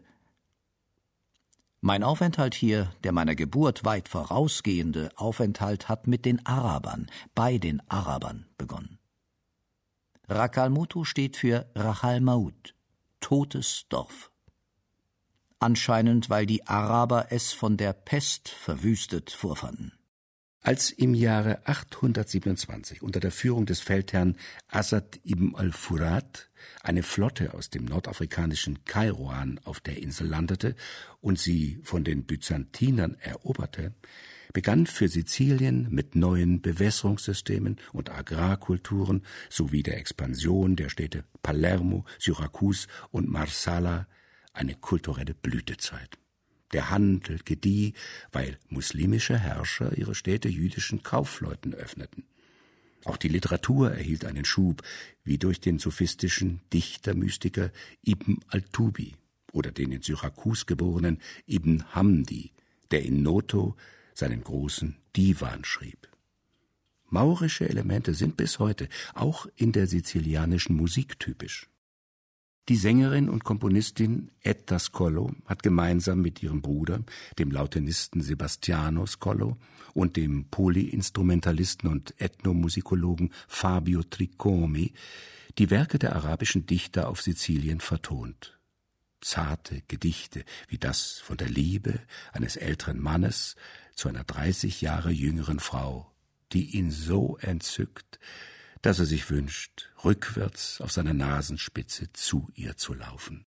Mein Aufenthalt hier, der meiner Geburt weit vorausgehende Aufenthalt, hat mit den Arabern, bei den Arabern begonnen. Ras al-Muttu steht für Ras al-Maut, totes Dorf. Anscheinend, weil die Araber es von der Pest verwüstet vorfanden. Als im Jahre 827 unter der Führung des Feldherrn Asad ibn al-Furat eine Flotte aus dem nordafrikanischen Kairouan auf der Insel landete und sie von den Byzantinern eroberte, begann für Sizilien mit neuen Bewässerungssystemen und Agrarkulturen sowie der Expansion der Städte Palermo, Syrakus und Marsala eine kulturelle Blütezeit. Der Handel gedieh, weil muslimische Herrscher ihre Städte jüdischen Kaufleuten öffneten. Auch die Literatur erhielt einen Schub, wie durch den sophistischen Dichter-Mystiker Ibn al-Tubi oder den in Syrakus geborenen Ibn Hamdi, der in Noto seinen großen Divan schrieb. Maurische Elemente sind bis heute auch in der sizilianischen Musik typisch. Die Sängerin und Komponistin Etta Scollo hat gemeinsam mit ihrem Bruder, dem Lautenisten Sebastiano Scollo und dem Polyinstrumentalisten und Ethnomusikologen Fabio Tricomi die Werke der arabischen Dichter auf Sizilien vertont. Zarte Gedichte wie das von der Liebe eines älteren Mannes zu einer 30 Jahre jüngeren Frau, die ihn so entzückt, dass er sich wünscht, rückwärts auf seiner Nasenspitze zu ihr zu laufen.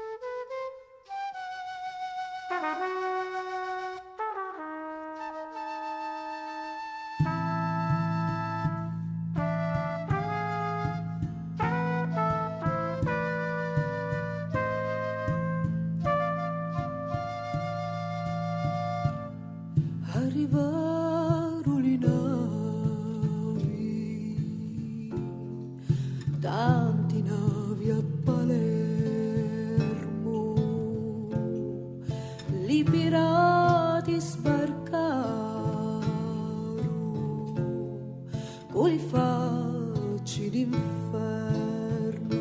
Tanti navi a Palermo, li pirati sbarcarono con i facci d'inferno,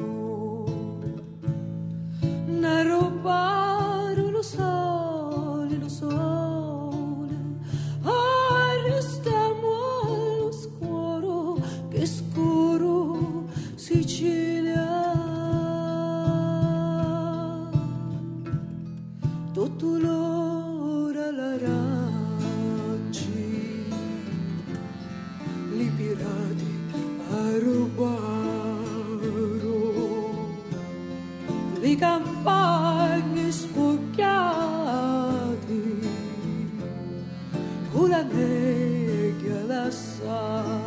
ne rubarono lo sole, arrestiamo allo scuro che scuro Sicilia, tutto l'ora l'aranci, li pirati a rubaro, li campagne spocchiati, con la nebbia l'assaro.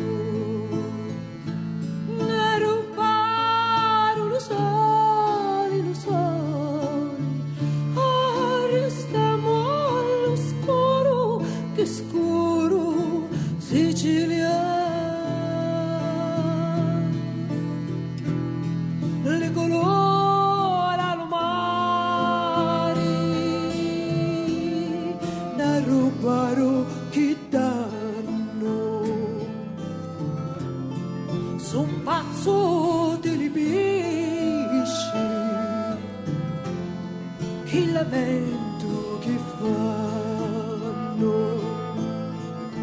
Son pazzo degli pesci, il lamento che fanno,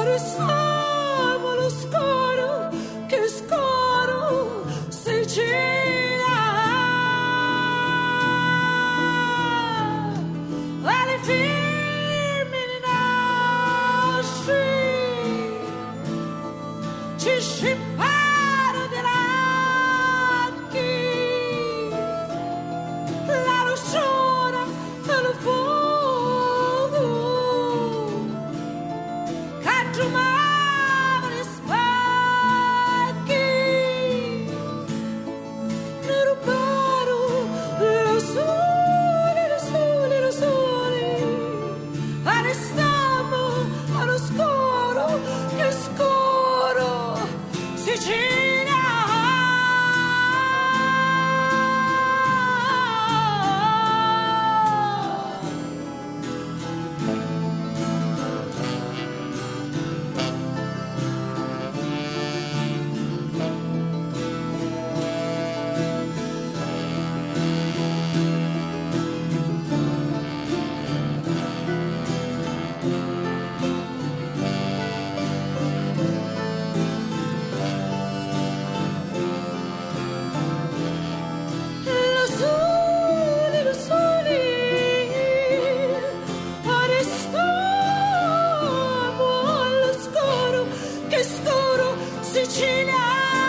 restiamo lo scoro che scoro Sicilia. Alle femmine nasce ci scipparo di lacchi la rossura del fuoco caggiumava le spacchi ne rubaro lo sole arrestiamo allo scoro che scoro Sicilia. Lo sole, arrestiamo allo scoro che scoro Sicilia.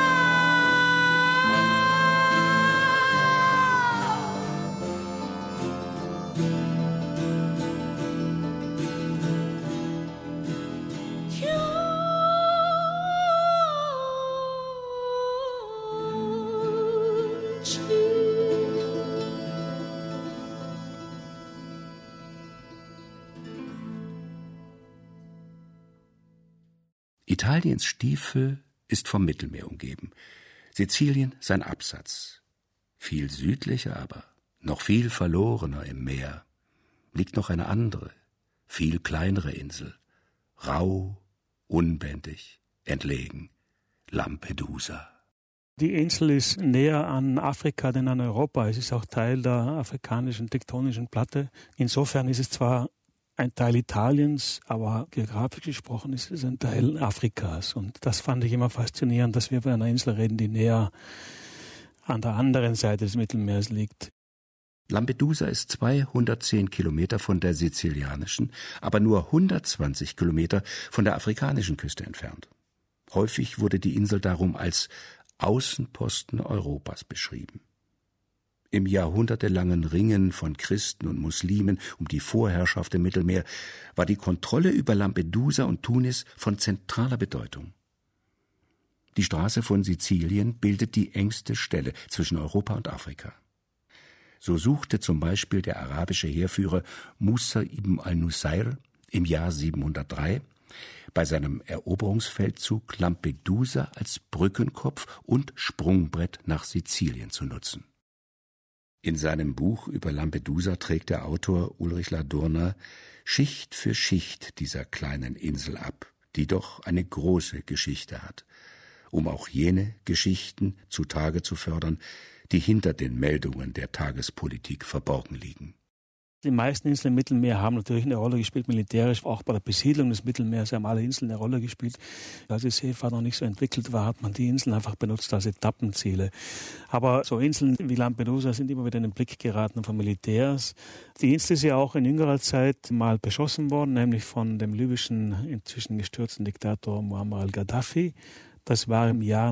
Italiens Stiefel ist vom Mittelmeer umgeben, Sizilien sein Absatz. Viel südlicher aber, noch viel verlorener im Meer, liegt noch eine andere, viel kleinere Insel, rau, unbändig, entlegen, Lampedusa. Die Insel ist näher an Afrika denn an Europa. Es ist auch Teil der afrikanischen tektonischen Platte. Insofern ist es zwar ein Teil Italiens, aber geografisch gesprochen ist es ein Teil Afrikas. Und das fand ich immer faszinierend, dass wir über eine Insel reden, die näher an der anderen Seite des Mittelmeers liegt. Lampedusa ist 210 Kilometer von der sizilianischen, aber nur 120 Kilometer von der afrikanischen Küste entfernt. Häufig wurde die Insel darum als Außenposten Europas beschrieben. Im jahrhundertelangen Ringen von Christen und Muslimen um die Vorherrschaft im Mittelmeer war die Kontrolle über Lampedusa und Tunis von zentraler Bedeutung. Die Straße von Sizilien bildet die engste Stelle zwischen Europa und Afrika. So suchte zum Beispiel der arabische Heerführer Musa ibn al-Nusayr im Jahr 703 bei seinem Eroberungsfeldzug Lampedusa als Brückenkopf und Sprungbrett nach Sizilien zu nutzen. In seinem Buch über Lampedusa trägt der Autor Ulrich Ladurner Schicht für Schicht dieser kleinen Insel ab, die doch eine große Geschichte hat, um auch jene Geschichten zutage zu fördern, die hinter den Meldungen der Tagespolitik verborgen liegen. Die meisten Inseln im Mittelmeer haben natürlich eine Rolle gespielt, militärisch, auch bei der Besiedlung des Mittelmeers haben alle Inseln eine Rolle gespielt. Als die Seefahrt noch nicht so entwickelt war, hat man die Inseln einfach benutzt als Etappenziele. Aber so Inseln wie Lampedusa sind immer wieder in den Blick geraten von Militärs. Die Insel ist ja auch in jüngerer Zeit mal beschossen worden, nämlich von dem libyschen, inzwischen gestürzten Diktator Muammar al-Gaddafi. Das war im Jahr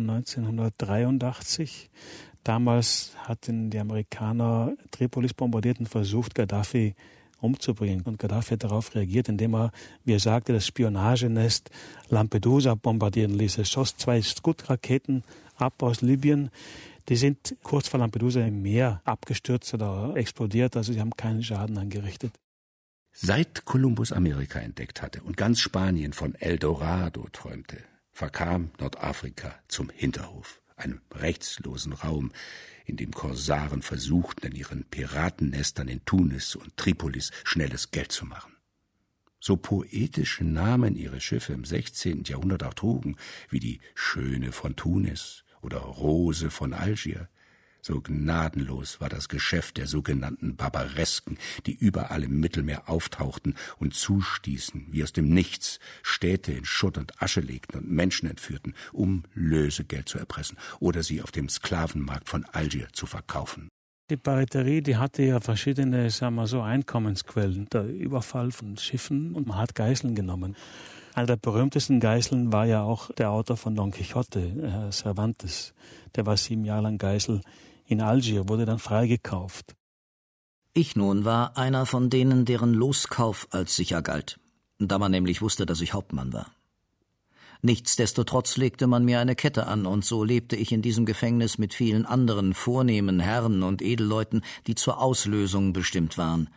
1983. Damals hatten die Amerikaner Tripolis bombardiert und versucht, Gaddafi umzubringen. Und Gaddafi hat darauf reagiert, indem er, wie er sagte, das Spionagenest Lampedusa bombardieren ließ. Er schoss 2 Scud-Raketen ab aus Libyen. Die sind kurz vor Lampedusa im Meer abgestürzt oder explodiert, also sie haben keinen Schaden angerichtet. Seit Kolumbus Amerika entdeckt hatte und ganz Spanien von Eldorado träumte, verkam Nordafrika zum Hinterhof, einem rechtslosen Raum, in dem Korsaren versuchten, in ihren Piratennestern in Tunis und Tripolis schnelles Geld zu machen. So poetische Namen ihre Schiffe im 16. Jahrhundert auch trugen, wie die Schöne von Tunis oder Rose von Algier, So gnadenlos war das Geschäft der sogenannten Barbaresken, die überall im Mittelmeer auftauchten und zustießen, wie aus dem Nichts, Städte in Schutt und Asche legten und Menschen entführten, um Lösegeld zu erpressen oder sie auf dem Sklavenmarkt von Algier zu verkaufen. Die Piraterie, die hatte ja verschiedene, Einkommensquellen. Der Überfall von Schiffen und man hat Geiseln genommen. Einer der berühmtesten Geiseln war ja auch der Autor von Don Quixote, Cervantes. Der war 7 Jahre lang Geisel in Algier, wurde dann freigekauft. Ich nun war einer von denen, deren Loskauf als sicher galt, da man nämlich wusste, dass ich Hauptmann war. Nichtsdestotrotz legte man mir eine Kette an, und so lebte ich in diesem Gefängnis mit vielen anderen vornehmen Herren und Edelleuten, die zur Auslösung bestimmt waren.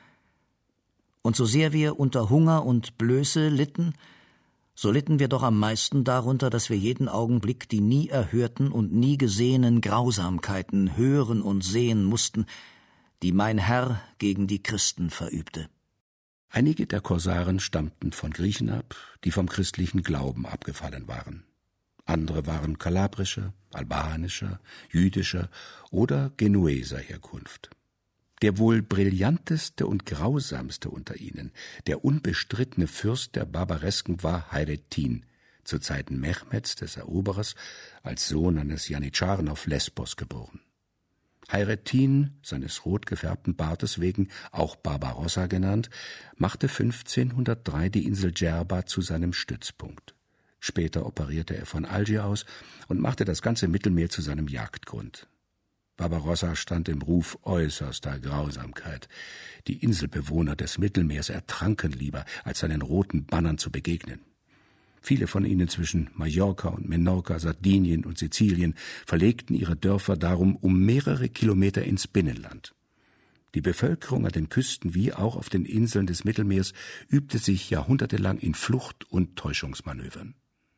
Und so sehr wir unter Hunger und Blöße litten, so litten wir doch am meisten darunter, dass wir jeden Augenblick die nie erhörten und nie gesehenen Grausamkeiten hören und sehen mussten, die mein Herr gegen die Christen verübte. Einige der Korsaren stammten von Griechen ab, die vom christlichen Glauben abgefallen waren. Andere waren kalabrischer, albanischer, jüdischer oder genueser Herkunft. Der wohl brillanteste und grausamste unter ihnen, der unbestrittene Fürst der Barbaresken, war Hayrettin, zu Zeiten Mehmeds des Eroberers, als Sohn eines Janitscharen auf Lesbos geboren. Hayrettin, seines rot gefärbten Bartes wegen auch Barbarossa genannt, machte 1503 die Insel Djerba zu seinem Stützpunkt. Später operierte er von Algier aus und machte das ganze Mittelmeer zu seinem Jagdgrund. Barbarossa stand im Ruf äußerster Grausamkeit. Die Inselbewohner des Mittelmeers ertranken lieber, als seinen roten Bannern zu begegnen. Viele von ihnen zwischen Mallorca und Menorca, Sardinien und Sizilien verlegten ihre Dörfer darum um mehrere Kilometer ins Binnenland. Die Bevölkerung an den Küsten wie auch auf den Inseln des Mittelmeers übte sich jahrhundertelang in Flucht- und Täuschungsmanövern.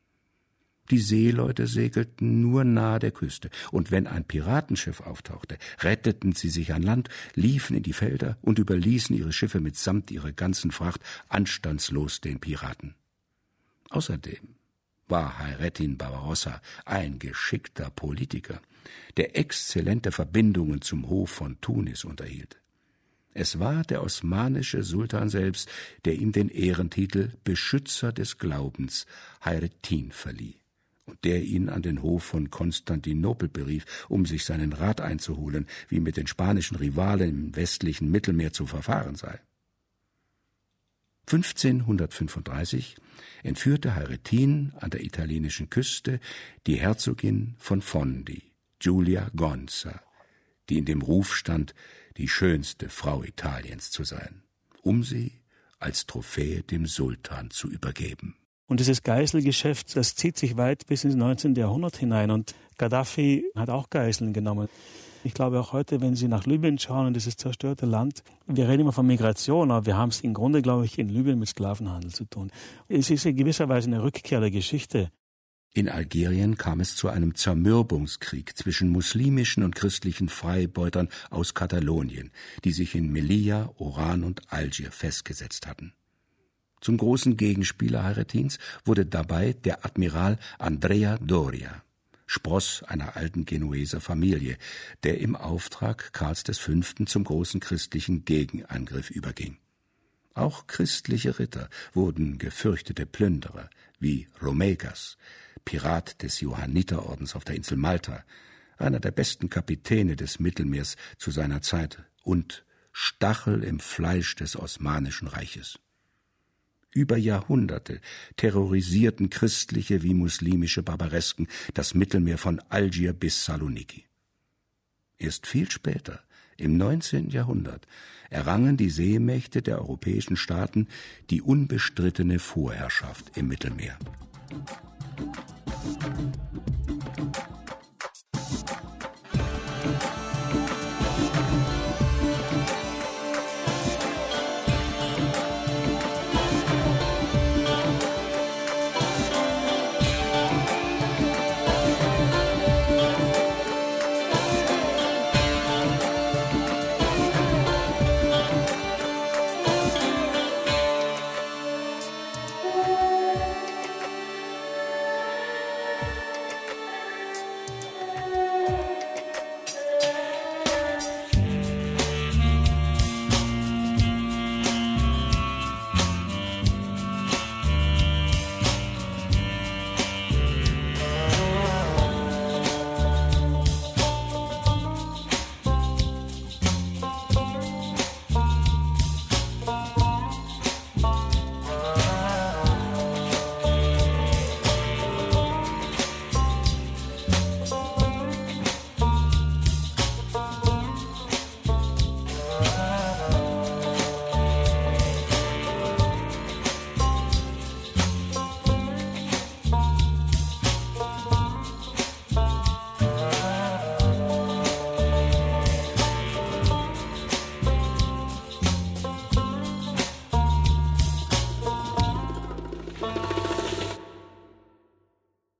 Die Seeleute segelten nur nahe der Küste, und wenn ein Piratenschiff auftauchte, retteten sie sich an Land, liefen in die Felder und überließen ihre Schiffe mitsamt ihrer ganzen Fracht anstandslos den Piraten. Außerdem war Hayrettin Barbarossa ein geschickter Politiker, der exzellente Verbindungen zum Hof von Tunis unterhielt. Es war der osmanische Sultan selbst, der ihm den Ehrentitel Beschützer des Glaubens Hayrettin verlieh und der ihn an den Hof von Konstantinopel berief, um sich seinen Rat einzuholen, wie mit den spanischen Rivalen im westlichen Mittelmeer zu verfahren sei. 1535 entführte Hayrettin an der italienischen Küste die Herzogin von Fondi, Giulia Gonza, die in dem Ruf stand, die schönste Frau Italiens zu sein, um sie als Trophäe dem Sultan zu übergeben. Und dieses Geiselgeschäft, das zieht sich weit bis ins 19. Jahrhundert hinein. Und Gaddafi hat auch Geiseln genommen. Ich glaube auch heute, wenn Sie nach Libyen schauen und dieses zerstörte Land, wir reden immer von Migration, aber wir haben es im Grunde, glaube ich, in Libyen mit Sklavenhandel zu tun. Es ist in gewisser Weise eine Rückkehr der Geschichte. In Algerien kam es zu einem Zermürbungskrieg zwischen muslimischen und christlichen Freibeutern aus Katalonien, die sich in Melilla, Oran und Algier festgesetzt hatten. Zum großen Gegenspieler Hayrettins wurde dabei der Admiral Andrea Doria, Spross einer alten Genueser Familie, der im Auftrag Karls V. zum großen christlichen Gegenangriff überging. Auch christliche Ritter wurden gefürchtete Plünderer, wie Romegas, Pirat des Johanniterordens auf der Insel Malta, einer der besten Kapitäne des Mittelmeers zu seiner Zeit und Stachel im Fleisch des Osmanischen Reiches. Über Jahrhunderte terrorisierten christliche wie muslimische Barbaresken das Mittelmeer von Algier bis Saloniki. Erst viel später, im 19. Jahrhundert, errangen die Seemächte der europäischen Staaten die unbestrittene Vorherrschaft im Mittelmeer.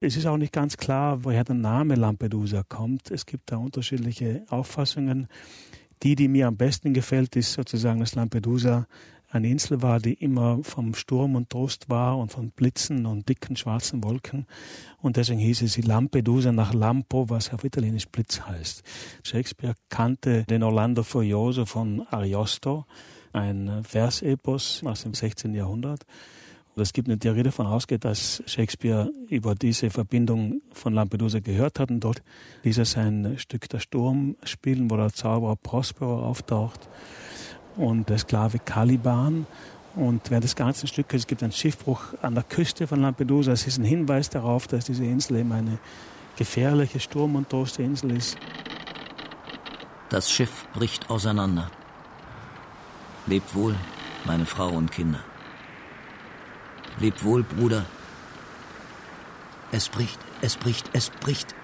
Es ist auch nicht ganz klar, woher der Name Lampedusa kommt. Es gibt da unterschiedliche Auffassungen. Die mir am besten gefällt, ist sozusagen, dass Lampedusa eine Insel war, die immer vom Sturm und Trost war und von Blitzen und dicken schwarzen Wolken. Und deswegen hieß es Lampedusa nach Lampo, was auf Italienisch Blitz heißt. Shakespeare kannte den Orlando Furioso von Ariosto, ein Versepos aus dem 16. Jahrhundert. Es gibt eine Theorie, die davon ausgeht, dass Shakespeare über diese Verbindung von Lampedusa gehört hat. Und dort ließ er sein Stück Der Sturm spielen, wo der Zauberer Prospero auftaucht und der Sklave Caliban. Und während des ganzen Stückes, es gibt einen Schiffbruch an der Küste von Lampedusa. Es ist ein Hinweis darauf, dass diese Insel eben eine gefährliche, sturm- und toste Insel ist. Das Schiff bricht auseinander. Lebt wohl, meine Frau und Kinder. Lebt wohl, Bruder. Es bricht, es bricht, es bricht.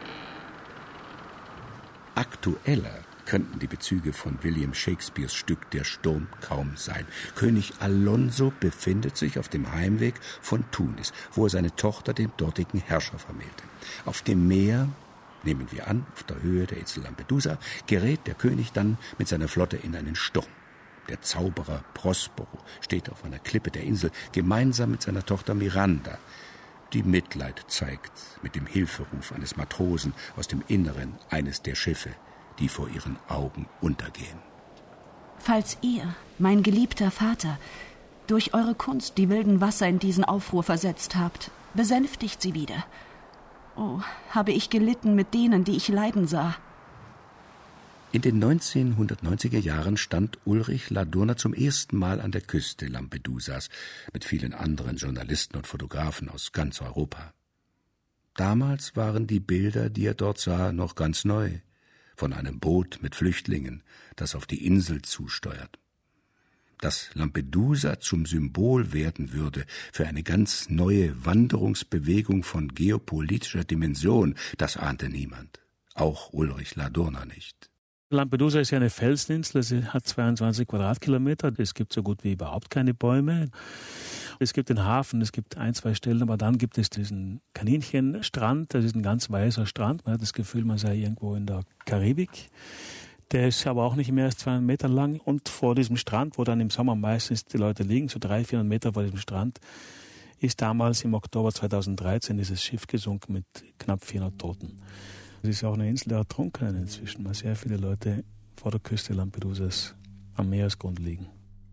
Aktueller könnten die Bezüge von William Shakespeares Stück Der Sturm kaum sein. König Alonso befindet sich auf dem Heimweg von Tunis, wo er seine Tochter dem dortigen Herrscher vermählte. Auf dem Meer, nehmen wir an, auf der Höhe der Insel Lampedusa, gerät der König dann mit seiner Flotte in einen Sturm. Der Zauberer Prospero steht auf einer Klippe der Insel gemeinsam mit seiner Tochter Miranda, die Mitleid zeigt mit dem Hilferuf eines Matrosen aus dem Inneren eines der Schiffe, die vor ihren Augen untergehen. Falls ihr, mein geliebter Vater, durch eure Kunst die wilden Wasser in diesen Aufruhr versetzt habt, besänftigt sie wieder. Oh, habe ich gelitten mit denen, die ich leiden sah. In den 1990er Jahren stand Ulrich Ladurner zum ersten Mal an der Küste Lampedusas mit vielen anderen Journalisten und Fotografen aus ganz Europa. Damals waren die Bilder, die er dort sah, noch ganz neu, von einem Boot mit Flüchtlingen, das auf die Insel zusteuert. Dass Lampedusa zum Symbol werden würde für eine ganz neue Wanderungsbewegung von geopolitischer Dimension, das ahnte niemand, auch Ulrich Ladurner nicht. Lampedusa ist ja eine Felseninsel, sie hat 22 Quadratkilometer, es gibt so gut wie überhaupt keine Bäume. Es gibt den Hafen, es gibt 1, 2 Stellen, aber dann gibt es diesen Kaninchenstrand, das ist ein ganz weißer Strand. Man hat das Gefühl, man sei irgendwo in der Karibik. Der ist aber auch nicht mehr als 200 Meter lang. Und vor diesem Strand, wo dann im Sommer meistens die Leute liegen, so 300, 400 Meter vor diesem Strand, ist damals im Oktober 2013 dieses Schiff gesunken mit knapp 400 Toten. Es ist auch eine Insel der Ertrunkenen inzwischen, weil sehr viele Leute vor der Küste Lampedusas am Meeresgrund liegen.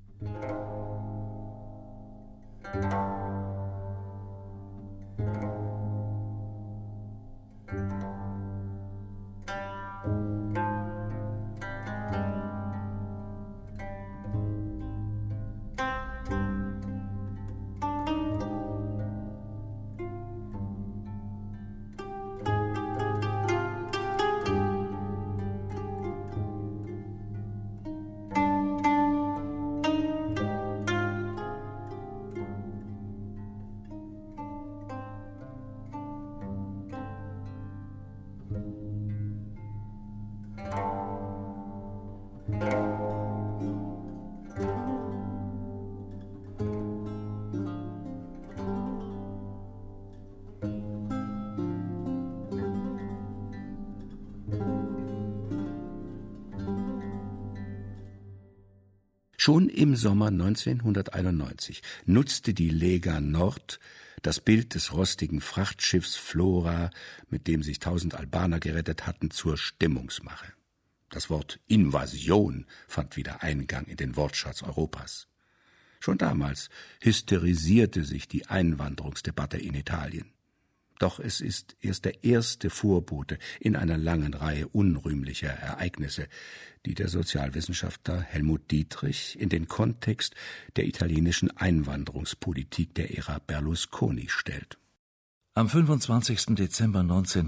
Schon im Sommer 1991 nutzte die Lega Nord das Bild des rostigen Frachtschiffs Flora, mit dem sich 1000 Albaner gerettet hatten, zur Stimmungsmache. Das Wort Invasion fand wieder Eingang in den Wortschatz Europas. Schon damals hysterisierte sich die Einwanderungsdebatte in Italien. Doch es ist erst der erste Vorbote in einer langen Reihe unrühmlicher Ereignisse, die der Sozialwissenschaftler Helmut Dietrich in den Kontext der italienischen Einwanderungspolitik der Ära Berlusconi stellt. Am 25. Dezember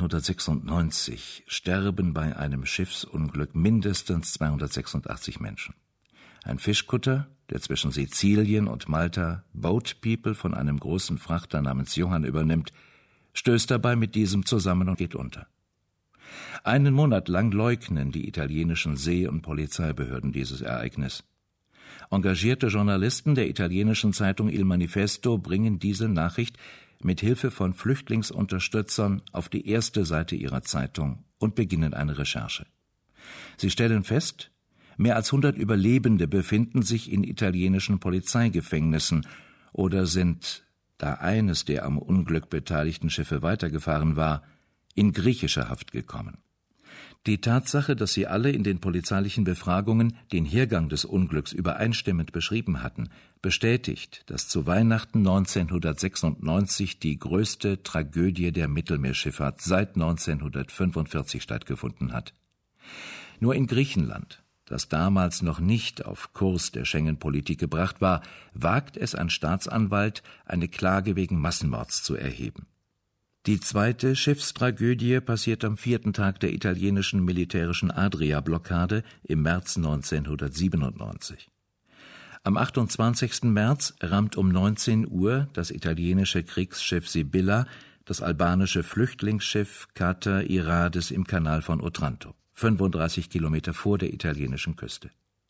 1996 sterben bei einem Schiffsunglück mindestens 286 Menschen. Ein Fischkutter, der zwischen Sizilien und Malta Boat People von einem großen Frachter namens Johann übernimmt, stößt dabei mit diesem zusammen und geht unter. Einen Monat lang leugnen die italienischen See- und Polizeibehörden dieses Ereignis. Engagierte Journalisten der italienischen Zeitung Il Manifesto bringen diese Nachricht mit Hilfe von Flüchtlingsunterstützern auf die erste Seite ihrer Zeitung und beginnen eine Recherche. Sie stellen fest, mehr als 100 Überlebende befinden sich in italienischen Polizeigefängnissen oder sind, da eines der am Unglück beteiligten Schiffe weitergefahren war, in griechische Haft gekommen. Die Tatsache, dass sie alle in den polizeilichen Befragungen den Hergang des Unglücks übereinstimmend beschrieben hatten, bestätigt, dass zu Weihnachten 1996 die größte Tragödie der Mittelmeerschifffahrt seit 1945 stattgefunden hat. Nur in Griechenland, das damals noch nicht auf Kurs der Schengen-Politik gebracht war, wagt es ein Staatsanwalt, eine Klage wegen Massenmords zu erheben. Die zweite Schiffstragödie passiert am 4. Tag der italienischen militärischen Adria-Blockade im März 1997. Am 28. März rammt um 19 Uhr das italienische Kriegsschiff Sibylla das albanische Flüchtlingsschiff Kater Irades im Kanal von Otranto, 35 Kilometer vor der italienischen Küste.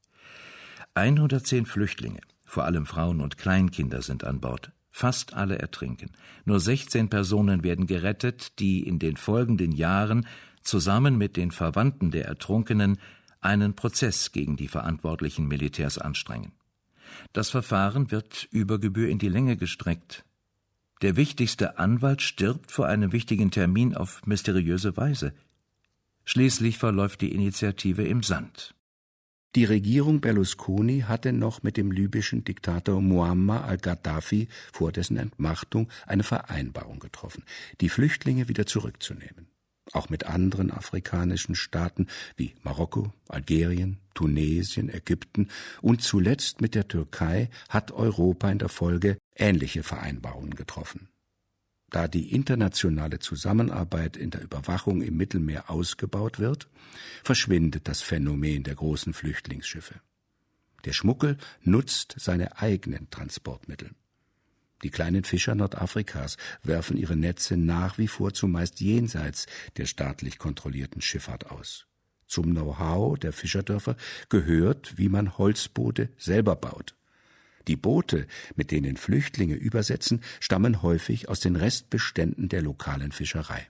110 Flüchtlinge, vor allem Frauen und Kleinkinder, sind an Bord. Fast alle ertrinken. Nur 16 Personen werden gerettet, die in den folgenden Jahren zusammen mit den Verwandten der Ertrunkenen einen Prozess gegen die verantwortlichen Militärs anstrengen. Das Verfahren wird über Gebühr in die Länge gestreckt. Der wichtigste Anwalt stirbt vor einem wichtigen Termin auf mysteriöse Weise. Schließlich verläuft die Initiative im Sand. Die Regierung Berlusconi hatte noch mit dem libyschen Diktator Muammar al-Gaddafi vor dessen Entmachtung eine Vereinbarung getroffen, die Flüchtlinge wieder zurückzunehmen. Auch mit anderen afrikanischen Staaten wie Marokko, Algerien, Tunesien, Ägypten und zuletzt mit der Türkei hat Europa in der Folge ähnliche Vereinbarungen getroffen. Da die internationale Zusammenarbeit in der Überwachung im Mittelmeer ausgebaut wird, verschwindet das Phänomen der großen Flüchtlingsschiffe. Der Schmuggel nutzt seine eigenen Transportmittel. Die kleinen Fischer Nordafrikas werfen ihre Netze nach wie vor zumeist jenseits der staatlich kontrollierten Schifffahrt aus. Zum Know-how der Fischerdörfer gehört, wie man Holzboote selber baut. Die Boote, mit denen Flüchtlinge übersetzen, stammen häufig aus den Restbeständen der lokalen Fischerei.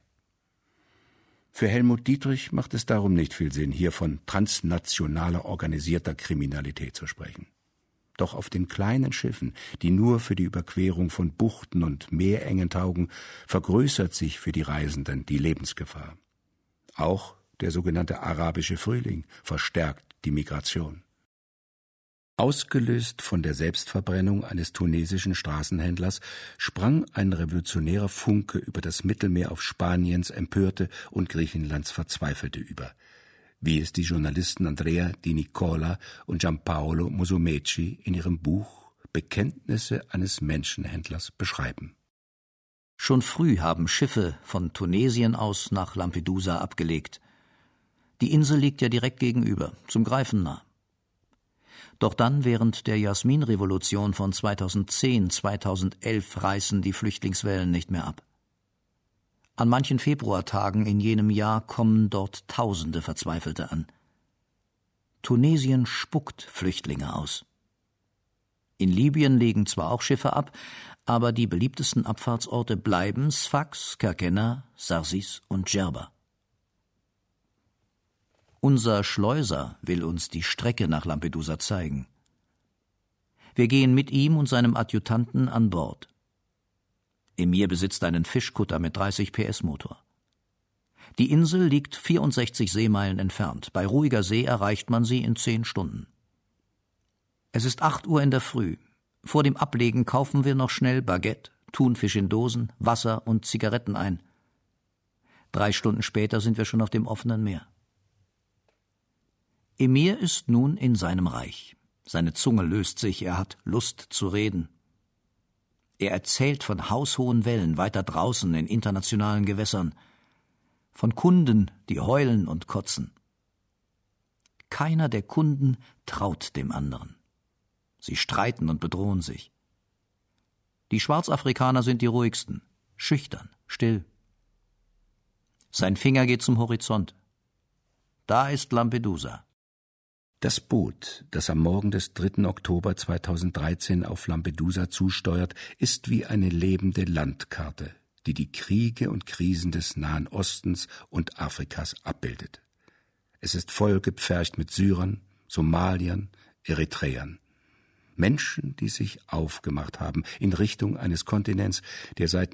Für Helmut Dietrich macht es darum nicht viel Sinn, hier von transnationaler organisierter Kriminalität zu sprechen. Doch auf den kleinen Schiffen, die nur für die Überquerung von Buchten und Meerengen taugen, vergrößert sich für die Reisenden die Lebensgefahr. Auch der sogenannte arabische Frühling verstärkt die Migration. Ausgelöst von der Selbstverbrennung eines tunesischen Straßenhändlers sprang ein revolutionärer Funke über das Mittelmeer auf Spaniens empörte und Griechenlands Verzweifelte über, wie es die Journalisten Andrea Di Nicola und Giampaolo Musumeci in ihrem Buch Bekenntnisse eines Menschenhändlers beschreiben. Schon früh haben Schiffe von Tunesien aus nach Lampedusa abgelegt. Die Insel liegt ja direkt gegenüber, zum Greifen nah. Doch dann, während der Jasminrevolution von 2010/2011, reißen die Flüchtlingswellen nicht mehr ab. An manchen Februartagen in jenem Jahr kommen dort Tausende Verzweifelte an. Tunesien spuckt Flüchtlinge aus. In Libyen legen zwar auch Schiffe ab, aber die beliebtesten Abfahrtsorte bleiben Sfax, Kerkenna, Sarsis und Djerba. Unser Schleuser will uns die Strecke nach Lampedusa zeigen. Wir gehen mit ihm und seinem Adjutanten an Bord. Emir besitzt einen Fischkutter mit 30 PS-Motor. Die Insel liegt 64 Seemeilen entfernt. Bei ruhiger See erreicht man sie in 10 Stunden. Es ist 8 Uhr in der Früh. Vor dem Ablegen kaufen wir noch schnell Baguette, Thunfisch in Dosen, Wasser und Zigaretten ein. 3 Stunden später sind wir schon auf dem offenen Meer. Emir ist nun in seinem Reich. Seine Zunge löst sich, er hat Lust zu reden. Er erzählt von haushohen Wellen weiter draußen in internationalen Gewässern, von Kunden, die heulen und kotzen. Keiner der Kunden traut dem anderen. Sie streiten und bedrohen sich. Die Schwarzafrikaner sind die ruhigsten, schüchtern, still. Sein Finger geht zum Horizont. Da ist Lampedusa. Das Boot, das am Morgen des 3. Oktober 2013 auf Lampedusa zusteuert, ist wie eine lebende Landkarte, die die Kriege und Krisen des Nahen Ostens und Afrikas abbildet. Es ist vollgepfercht mit Syrern, Somaliern, Eritreern. Menschen, die sich aufgemacht haben in Richtung eines Kontinents, der seit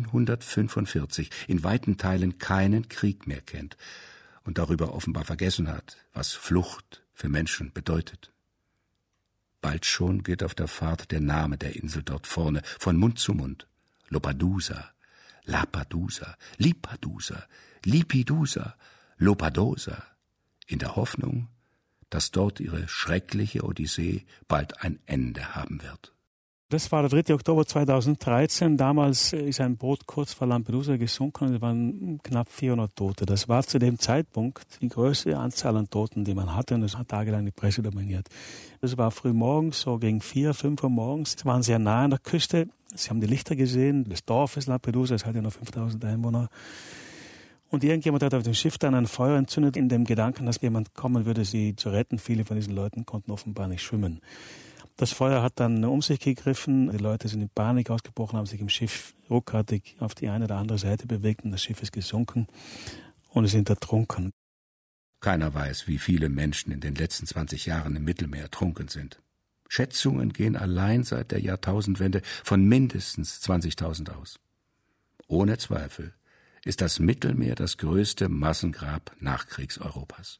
1945 in weiten Teilen keinen Krieg mehr kennt und darüber offenbar vergessen hat, was Flucht für Menschen bedeutet. Bald schon geht auf der Fahrt der Name der Insel dort vorne, von Mund zu Mund. Lopadusa, Lapadusa, Lipadusa, Lipidusa, Lopadosa, in der Hoffnung, dass dort ihre schreckliche Odyssee bald ein Ende haben wird. Das war der 3. Oktober 2013. Damals ist ein Boot kurz vor Lampedusa gesunken und es waren knapp 400 Tote. Das war zu dem Zeitpunkt die größte Anzahl an Toten, die man hatte, und es hat tagelang die Presse dominiert. Das war früh morgens, so gegen 4, 5 Uhr morgens. Sie waren sehr nah an der Küste. Sie haben die Lichter gesehen des Dorfes Lampedusa. Es hat ja nur 5000 Einwohner. Und irgendjemand hat auf dem Schiff dann ein Feuer entzündet, in dem Gedanken, dass jemand kommen würde, sie zu retten. Viele von diesen Leuten konnten offenbar nicht schwimmen. Das Feuer hat dann um sich gegriffen. Die Leute sind in Panik ausgebrochen, haben sich im Schiff ruckartig auf die eine oder andere Seite bewegt und das Schiff ist gesunken und es sind ertrunken. Keiner weiß, wie viele Menschen in den letzten 20 Jahren im Mittelmeer ertrunken sind. Schätzungen gehen allein seit der Jahrtausendwende von mindestens 20.000 aus. Ohne Zweifel ist das Mittelmeer das größte Massengrab Nachkriegseuropas.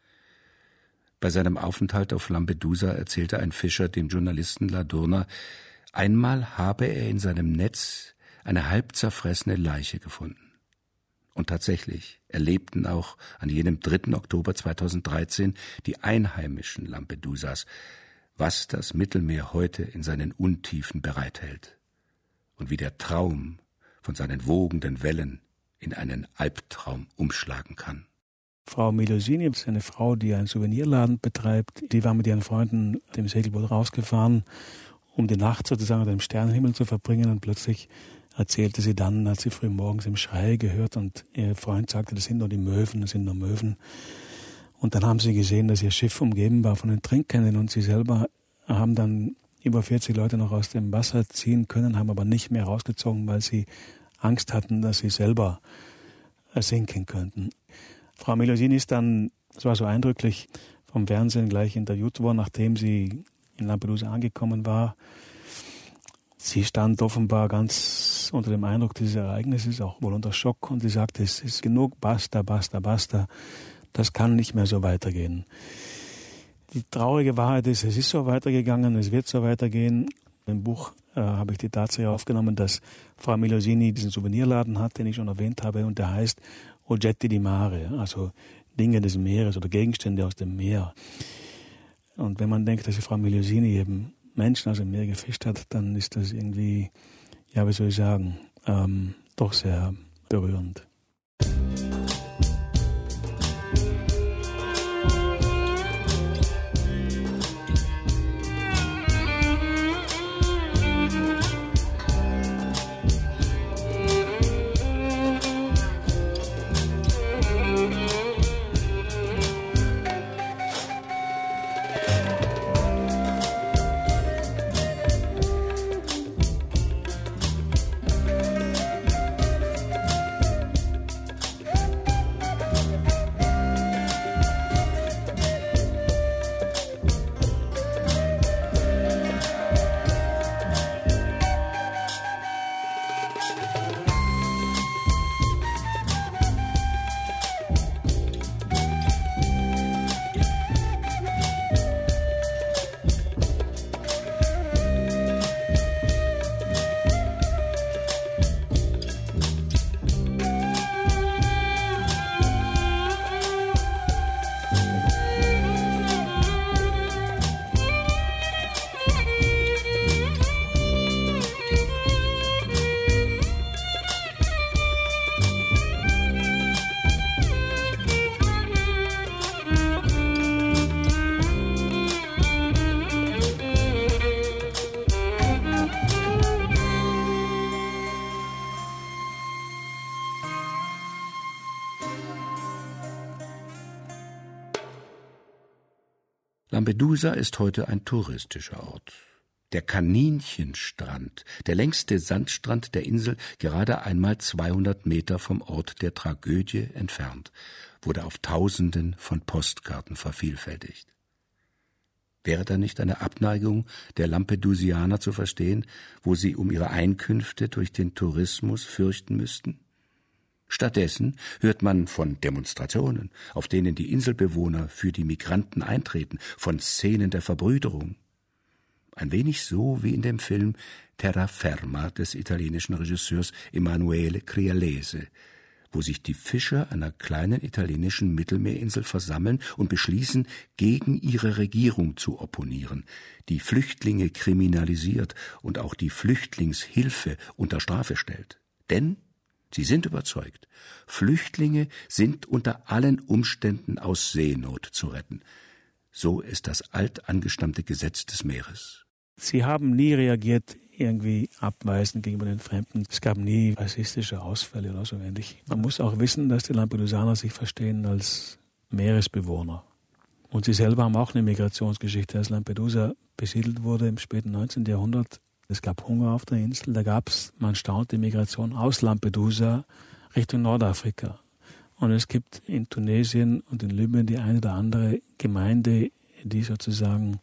Bei seinem Aufenthalt auf Lampedusa erzählte ein Fischer dem Journalisten Ladurner, einmal habe er in seinem Netz eine halb zerfressene Leiche gefunden. Und tatsächlich erlebten auch an jenem 3. Oktober 2013 die Einheimischen Lampedusas, was das Mittelmeer heute in seinen Untiefen bereithält und wie der Traum von seinen wogenden Wellen in einen Albtraum umschlagen kann. Frau Milosini ist eine Frau, die einen Souvenirladen betreibt. Die war mit ihren Freunden mit dem Segelboot rausgefahren, um die Nacht sozusagen unter dem Sternenhimmel zu verbringen. Und plötzlich erzählte sie dann, als sie früh morgens im Schrei gehört und ihr Freund sagte, das sind nur die Möwen, das sind nur Möwen. Und dann haben sie gesehen, dass ihr Schiff umgeben war von den Trinkenden und sie selber haben dann über 40 Leute noch aus dem Wasser ziehen können, haben aber nicht mehr rausgezogen, weil sie Angst hatten, dass sie selber ersinken könnten. Frau Milosini ist dann, das war so eindrücklich, vom Fernsehen gleich interviewt worden, nachdem sie in Lampedusa angekommen war. Sie stand offenbar ganz unter dem Eindruck dieses Ereignisses, auch wohl unter Schock, und sie sagte, es ist genug, basta, basta, basta, das kann nicht mehr so weitergehen. Die traurige Wahrheit ist, es ist so weitergegangen, es wird so weitergehen. Im Buch habe ich die Tatsache aufgenommen, dass Frau Milosini diesen Souvenirladen hat, den ich schon erwähnt habe, und der heißt Oggetti di Mare, also Dinge des Meeres oder Gegenstände aus dem Meer. Und wenn man denkt, dass die Frau Milosini eben Menschen aus dem Meer gefischt hat, dann ist das irgendwie, ja, wie soll ich sagen, doch sehr berührend. Lampedusa ist heute ein touristischer Ort. Der Kaninchenstrand, der längste Sandstrand der Insel, gerade einmal 200 Meter vom Ort der Tragödie entfernt, wurde auf Tausenden von Postkarten vervielfältigt. Wäre da nicht eine Abneigung der Lampedusianer zu verstehen, wo sie um ihre Einkünfte durch den Tourismus fürchten müssten? Stattdessen hört man von Demonstrationen, auf denen die Inselbewohner für die Migranten eintreten, von Szenen der Verbrüderung. Ein wenig so wie in dem Film Terraferma des italienischen Regisseurs Emanuele Crialese, wo sich die Fischer einer kleinen italienischen Mittelmeerinsel versammeln und beschließen, gegen ihre Regierung zu opponieren, die Flüchtlinge kriminalisiert und auch die Flüchtlingshilfe unter Strafe stellt. Denn sie sind überzeugt, Flüchtlinge sind unter allen Umständen aus Seenot zu retten. So ist das altangestammte Gesetz des Meeres. Sie haben nie reagiert, irgendwie abweisend gegenüber den Fremden. Es gab nie rassistische Ausfälle oder so ähnlich. Man muss auch wissen, dass die Lampedusaner sich verstehen als Meeresbewohner. Und sie selber haben auch eine Migrationsgeschichte. Als Lampedusa besiedelt wurde im späten 19. Jahrhundert, es gab Hunger auf der Insel, da gab es, man staunt, die Migration aus Lampedusa Richtung Nordafrika. Und es gibt in Tunesien und in Libyen die eine oder andere Gemeinde, die sozusagen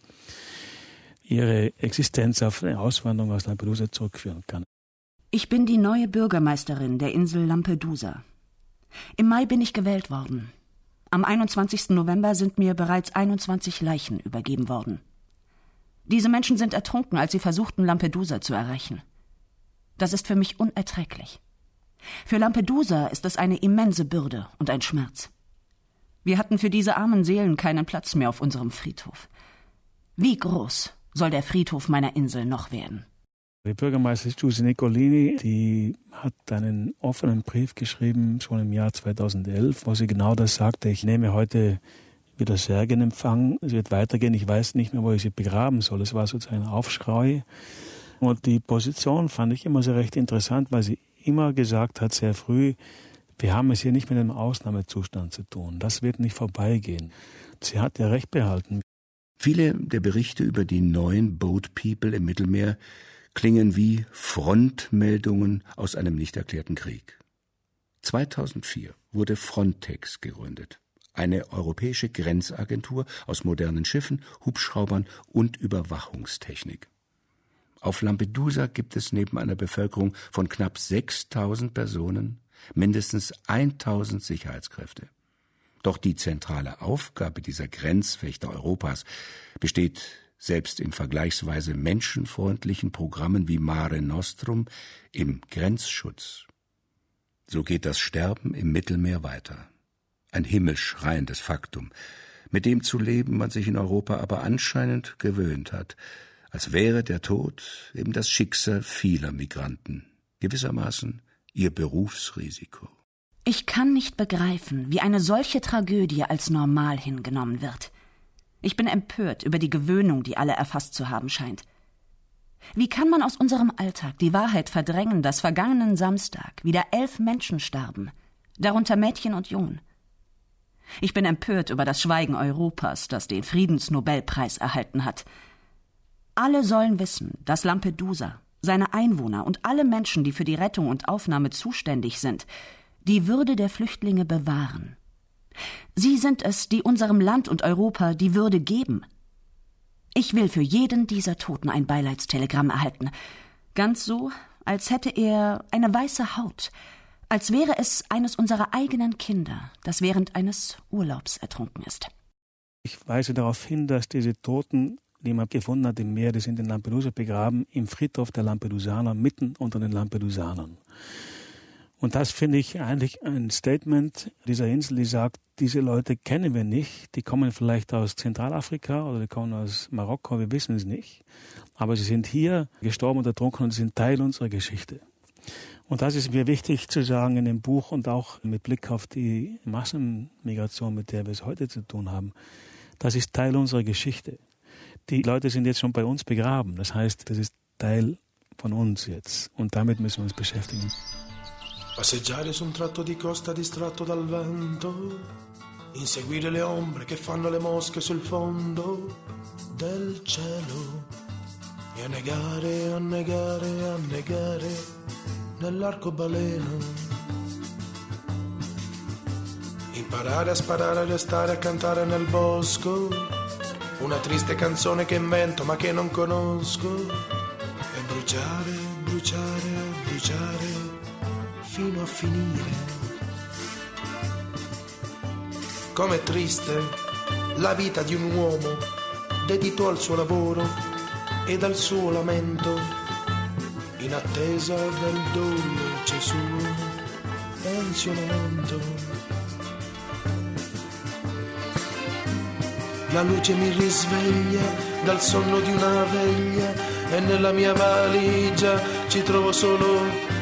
ihre Existenz auf eine Auswanderung aus Lampedusa zurückführen kann. Ich bin die neue Bürgermeisterin der Insel Lampedusa. Im Mai bin ich gewählt worden. Am 21. November sind mir bereits 21 Leichen übergeben worden. Diese Menschen sind ertrunken, als sie versuchten, Lampedusa zu erreichen. Das ist für mich unerträglich. Für Lampedusa ist es eine immense Bürde und ein Schmerz. Wir hatten für diese armen Seelen keinen Platz mehr auf unserem Friedhof. Wie groß soll der Friedhof meiner Insel noch werden? Die Bürgermeisterin Giusy Nicolini, die hat einen offenen Brief geschrieben, schon im Jahr 2011, wo sie genau das sagte: Ich nehme heute wieder Särge in Empfang, es wird weitergehen, ich weiß nicht mehr, wo ich sie begraben soll. Es war sozusagen ein Aufschrei. Und die Position fand ich immer sehr recht interessant, weil sie immer gesagt hat, sehr früh, wir haben es hier nicht mit einem Ausnahmezustand zu tun. Das wird nicht vorbeigehen. Sie hat ja recht behalten. Viele der Berichte über die neuen Boat People im Mittelmeer klingen wie Frontmeldungen aus einem nicht erklärten Krieg. 2004 wurde Frontex gegründet, eine europäische Grenzagentur aus modernen Schiffen, Hubschraubern und Überwachungstechnik. Auf Lampedusa gibt es neben einer Bevölkerung von knapp 6.000 Personen mindestens 1.000 Sicherheitskräfte. Doch die zentrale Aufgabe dieser Grenzwächter Europas besteht selbst in vergleichsweise menschenfreundlichen Programmen wie Mare Nostrum im Grenzschutz. So geht das Sterben im Mittelmeer weiter. Ein himmelschreiendes Faktum, mit dem zu leben man sich in Europa aber anscheinend gewöhnt hat, als wäre der Tod eben das Schicksal vieler Migranten, gewissermaßen ihr Berufsrisiko. Ich kann nicht begreifen, wie eine solche Tragödie als normal hingenommen wird. Ich bin empört über die Gewöhnung, die alle erfasst zu haben scheint. Wie kann man aus unserem Alltag die Wahrheit verdrängen, dass vergangenen Samstag wieder 11 Menschen starben, darunter Mädchen und Jungen? Ich bin empört über das Schweigen Europas, das den Friedensnobelpreis erhalten hat. Alle sollen wissen, dass Lampedusa, seine Einwohner und alle Menschen, die für die Rettung und Aufnahme zuständig sind, die Würde der Flüchtlinge bewahren. Sie sind es, die unserem Land und Europa die Würde geben. Ich will für jeden dieser Toten ein Beileidstelegramm erhalten. Ganz so, als hätte er eine weiße Haut, als wäre es eines unserer eigenen Kinder, das während eines Urlaubs ertrunken ist. Ich weise darauf hin, dass diese Toten, die man gefunden hat im Meer, die sind in Lampedusa begraben, im Friedhof der Lampedusaner, mitten unter den Lampedusanern. Und das finde ich eigentlich ein Statement dieser Insel, die sagt, diese Leute kennen wir nicht, die kommen vielleicht aus Zentralafrika oder die kommen aus Marokko, wir wissen es nicht. Aber sie sind hier gestorben und ertrunken und sind Teil unserer Geschichte. Und das ist mir wichtig zu sagen in dem Buch und auch mit Blick auf die Massenmigration, mit der wir es heute zu tun haben. Das ist Teil unserer Geschichte. Die Leute sind jetzt schon bei uns begraben. Das heißt, das ist Teil von uns jetzt. Und damit müssen wir uns beschäftigen. Passeggiare su un tratto di costa distratto dal vento, inseguire le ombre che fanno le mosche sul fondo del cielo e annegare, annegare, annegare nell'arcobaleno. Imparare a sparare, a restare, a cantare nel bosco una triste canzone che invento ma che non conosco e bruciare, bruciare, bruciare fino a finire. Com'è triste la vita di un uomo dedito al suo lavoro ed al suo lamento, in attesa del dolce suo pensionamento. La luce mi risveglia dal sonno di una veglia e nella mia valigia ci trovo solo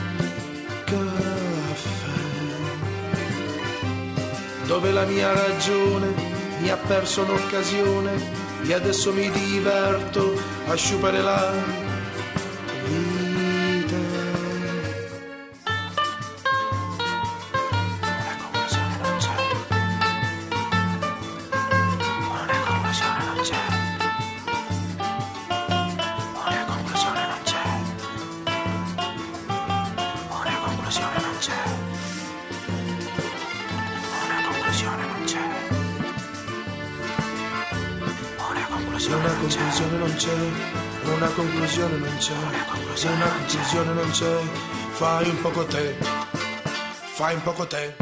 caffè, dove la mia ragione mi ha perso un'occasione e adesso mi diverto a sciupare la vita. Una conclusione non c'è. Una conclusione non c'è. Una conclusione non c'è. Una conclusione non c'è. Una conclusione non c'è. Una conclusione non c'è, una conclusione non c'è, una conclusione non c'è, fai un poco te, fai un poco te.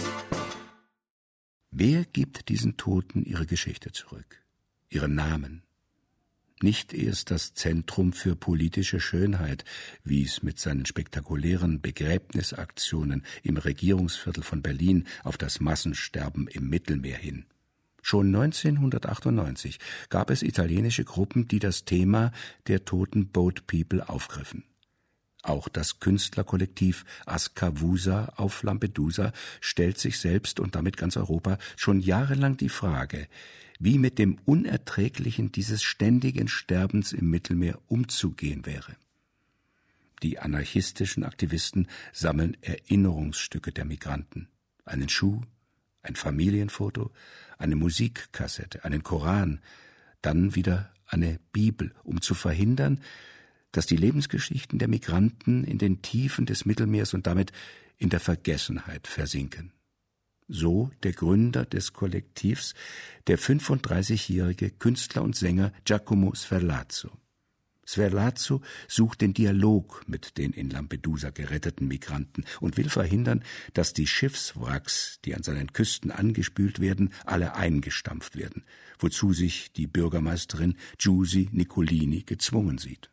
Wer gibt diesen Toten ihre Geschichte zurück, ihren Namen? Nicht erst das Zentrum für politische Schönheit, wie es mit seinen spektakulären Begräbnisaktionen im Regierungsviertel von Berlin auf das Massensterben im Mittelmeer hin. Schon 1998 gab es italienische Gruppen, die das Thema der toten Boat People aufgriffen. Auch das Künstlerkollektiv Ascavusa auf Lampedusa stellt sich selbst und damit ganz Europa schon jahrelang die Frage, wie mit dem Unerträglichen dieses ständigen Sterbens im Mittelmeer umzugehen wäre. Die anarchistischen Aktivisten sammeln Erinnerungsstücke der Migranten, einen Schuh, ein Familienfoto, eine Musikkassette, einen Koran, dann wieder eine Bibel, um zu verhindern, dass die Lebensgeschichten der Migranten in den Tiefen des Mittelmeers und damit in der Vergessenheit versinken. So der Gründer des Kollektivs, der 35-jährige Künstler und Sänger Giacomo Sverlazzo. Sverlazzo sucht den Dialog mit den in Lampedusa geretteten Migranten und will verhindern, dass die Schiffswracks, die an seinen Küsten angespült werden, alle eingestampft werden, wozu sich die Bürgermeisterin Giusy Nicolini gezwungen sieht.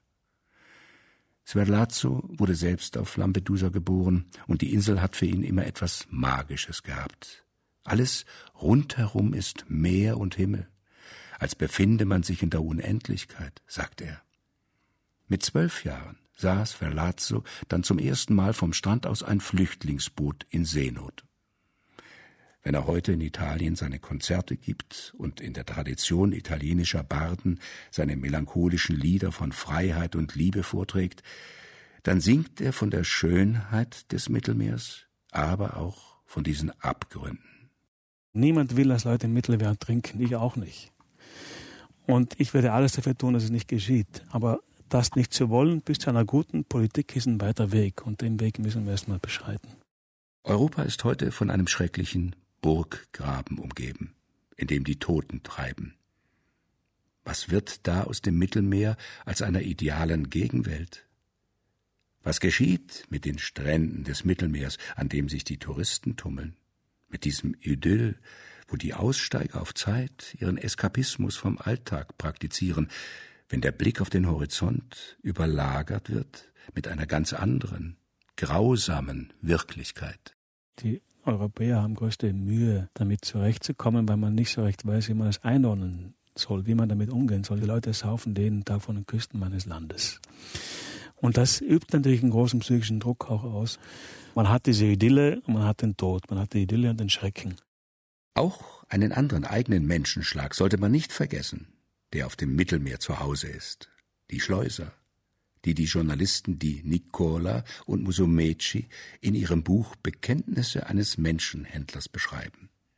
Sverlazzo wurde selbst auf Lampedusa geboren und die Insel hat für ihn immer etwas Magisches gehabt. Alles rundherum ist Meer und Himmel, als befinde man sich in der Unendlichkeit, sagt er. Mit 12 Jahren sah Sverlazzo dann zum ersten Mal vom Strand aus ein Flüchtlingsboot in Seenot. Wenn er heute in Italien seine Konzerte gibt und in der Tradition italienischer Barden seine melancholischen Lieder von Freiheit und Liebe vorträgt, dann singt er von der Schönheit des Mittelmeers, aber auch von diesen Abgründen. Niemand will, dass Leute im Mittelmeer ertrinken, ich auch nicht. Und ich werde alles dafür tun, dass es nicht geschieht. Aber das nicht zu wollen, bis zu einer guten Politik ist ein weiter Weg. Und den Weg müssen wir erstmal beschreiten. Europa ist heute von einem schrecklichen Burggraben umgeben, in dem die Toten treiben. Was wird da aus dem Mittelmeer als einer idealen Gegenwelt? Was geschieht mit den Stränden des Mittelmeers, an dem sich die Touristen tummeln? Mit diesem Idyll, wo die Aussteiger auf Zeit ihren Eskapismus vom Alltag praktizieren, wenn der Blick auf den Horizont überlagert wird mit einer ganz anderen, grausamen Wirklichkeit. Die Europäer haben größte Mühe, damit zurechtzukommen, weil man nicht so recht weiß, wie man das einordnen soll, wie man damit umgehen soll. Die Leute saufen jeden Tag von den Küsten meines Landes. Und das übt natürlich einen großen psychischen Druck auch aus. Man hat diese Idylle und man hat den Tod, man hat die Idylle und den Schrecken. Auch einen anderen eigenen Menschenschlag sollte man nicht vergessen, der auf dem Mittelmeer zu Hause ist, die Schleuser, die Journalisten Di Nicola und Musumeci in ihrem Buch Bekenntnisse eines Menschenhändlers beschreiben.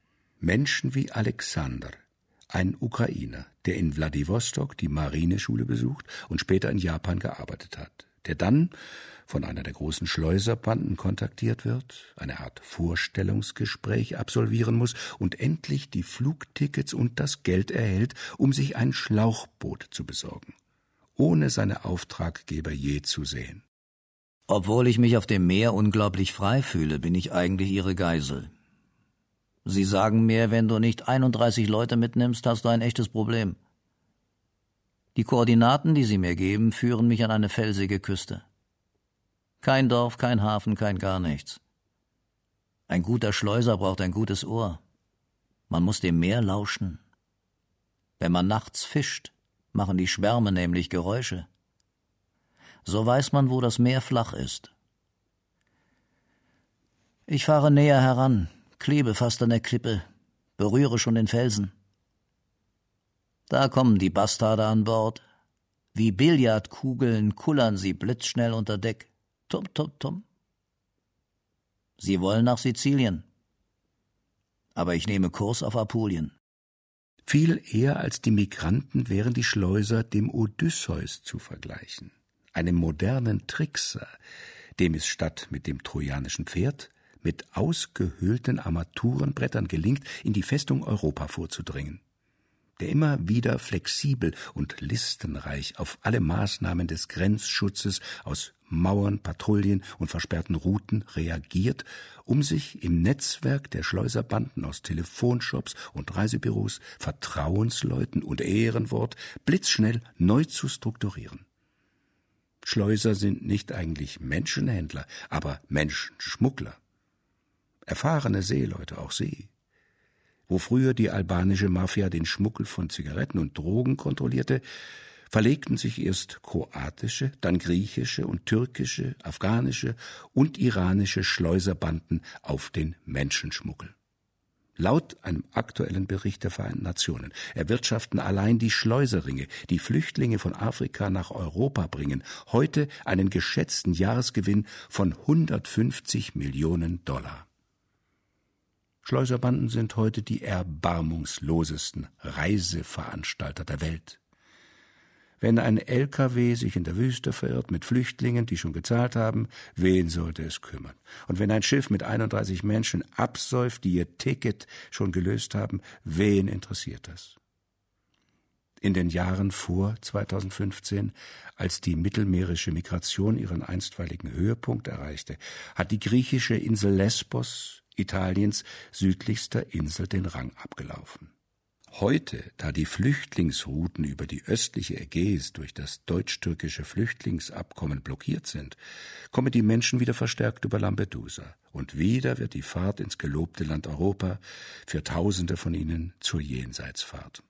Menschen wie Alexander, ein Ukrainer, der in Wladiwostok die Marineschule besucht und später in Japan gearbeitet hat, der dann von einer der großen Schleuserbanden kontaktiert wird, eine Art Vorstellungsgespräch absolvieren muss und endlich die Flugtickets und das Geld erhält, um sich ein Schlauchboot zu besorgen, ohne seine Auftraggeber je zu sehen. Obwohl ich mich auf dem Meer unglaublich frei fühle, bin ich eigentlich Ihre Geisel. Sie sagen mir, wenn du nicht 31 Leute mitnimmst, hast du ein echtes Problem. Die Koordinaten, die Sie mir geben, führen mich an eine felsige Küste. Kein Dorf, kein Hafen, kein gar nichts. Ein guter Schleuser braucht ein gutes Ohr. Man muss dem Meer lauschen. Wenn man nachts fischt, machen die Schwärme nämlich Geräusche. So weiß man, wo das Meer flach ist. Ich fahre näher heran, klebe fast an der Klippe, berühre schon den Felsen. Da kommen die Bastarde an Bord. Wie Billardkugeln kullern sie blitzschnell unter Deck. Tum, tum, tum. Sie wollen nach Sizilien. Aber ich nehme Kurs auf Apulien. Viel eher als die Migranten wären die Schleuser dem Odysseus zu vergleichen, einem modernen Trickser, dem es statt mit dem trojanischen Pferd mit ausgehöhlten Armaturenbrettern gelingt, in die Festung Europa vorzudringen, der immer wieder flexibel und listenreich auf alle Maßnahmen des Grenzschutzes aus Mauern, Patrouillen und versperrten Routen reagiert, um sich im Netzwerk der Schleuserbanden aus Telefonshops und Reisebüros, Vertrauensleuten und Ehrenwort blitzschnell neu zu strukturieren. Schleuser sind nicht eigentlich Menschenhändler, aber Menschenschmuggler. Erfahrene Seeleute, auch sie. Wo früher die albanische Mafia den Schmuggel von Zigaretten und Drogen kontrollierte, verlegten sich erst kroatische, dann griechische und türkische, afghanische und iranische Schleuserbanden auf den Menschenschmuggel. Laut einem aktuellen Bericht der Vereinten Nationen erwirtschaften allein die Schleuserringe, die Flüchtlinge von Afrika nach Europa bringen, heute einen geschätzten Jahresgewinn von 150 Millionen $. Schleuserbanden sind heute die erbarmungslosesten Reiseveranstalter der Welt. Wenn ein LKW sich in der Wüste verirrt mit Flüchtlingen, die schon gezahlt haben, wen sollte es kümmern? Und wenn ein Schiff mit 31 Menschen absäuft, die ihr Ticket schon gelöst haben, wen interessiert das? In den Jahren vor 2015, als die mittelmeerische Migration ihren einstweiligen Höhepunkt erreichte, hat die griechische Insel Lesbos, Italiens südlichster Insel, den Rang abgelaufen. Heute, da die Flüchtlingsrouten über die östliche Ägäis durch das deutsch-türkische Flüchtlingsabkommen blockiert sind, kommen die Menschen wieder verstärkt über Lampedusa. Und wieder wird die Fahrt ins gelobte Land Europa für Tausende von ihnen zur Jenseitsfahrt.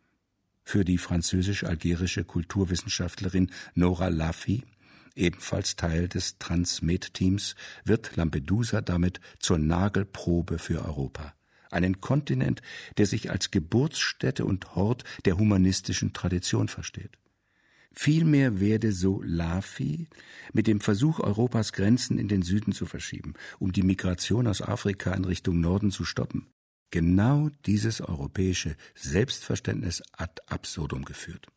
Für die französisch-algerische Kulturwissenschaftlerin Nora Laffy, ebenfalls Teil des Transmed-Teams, wird Lampedusa damit zur Nagelprobe für Europa. Einen Kontinent, der sich als Geburtsstätte und Hort der humanistischen Tradition versteht. Vielmehr werde, so Laffy, mit dem Versuch, Europas Grenzen in den Süden zu verschieben, um die Migration aus Afrika in Richtung Norden zu stoppen, genau dieses europäische Selbstverständnis ad absurdum geführt.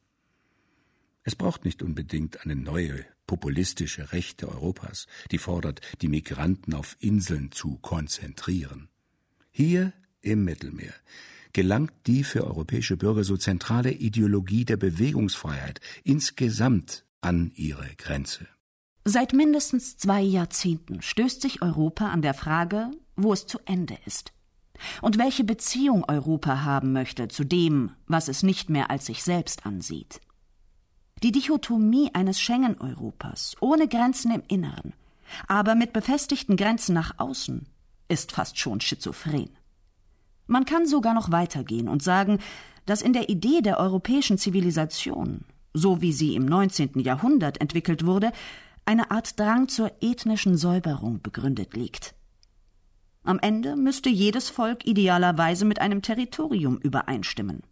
Es braucht nicht unbedingt eine neue, populistische Rechte Europas, die fordert, die Migranten auf Inseln zu konzentrieren. Hier im Mittelmeer gelangt die für europäische Bürger so zentrale Ideologie der Bewegungsfreiheit insgesamt an ihre Grenze. Seit mindestens 2 Jahrzehnten stößt sich Europa an der Frage, wo es zu Ende ist. Und welche Beziehung Europa haben möchte zu dem, was es nicht mehr als sich selbst ansieht. Die Dichotomie eines Schengen-Europas ohne Grenzen im Inneren, aber mit befestigten Grenzen nach außen, ist fast schon schizophren. Man kann sogar noch weitergehen und sagen, dass in der Idee der europäischen Zivilisation, so wie sie im 19. Jahrhundert entwickelt wurde, eine Art Drang zur ethnischen Säuberung begründet liegt. Am Ende müsste jedes Volk idealerweise mit einem Territorium übereinstimmen.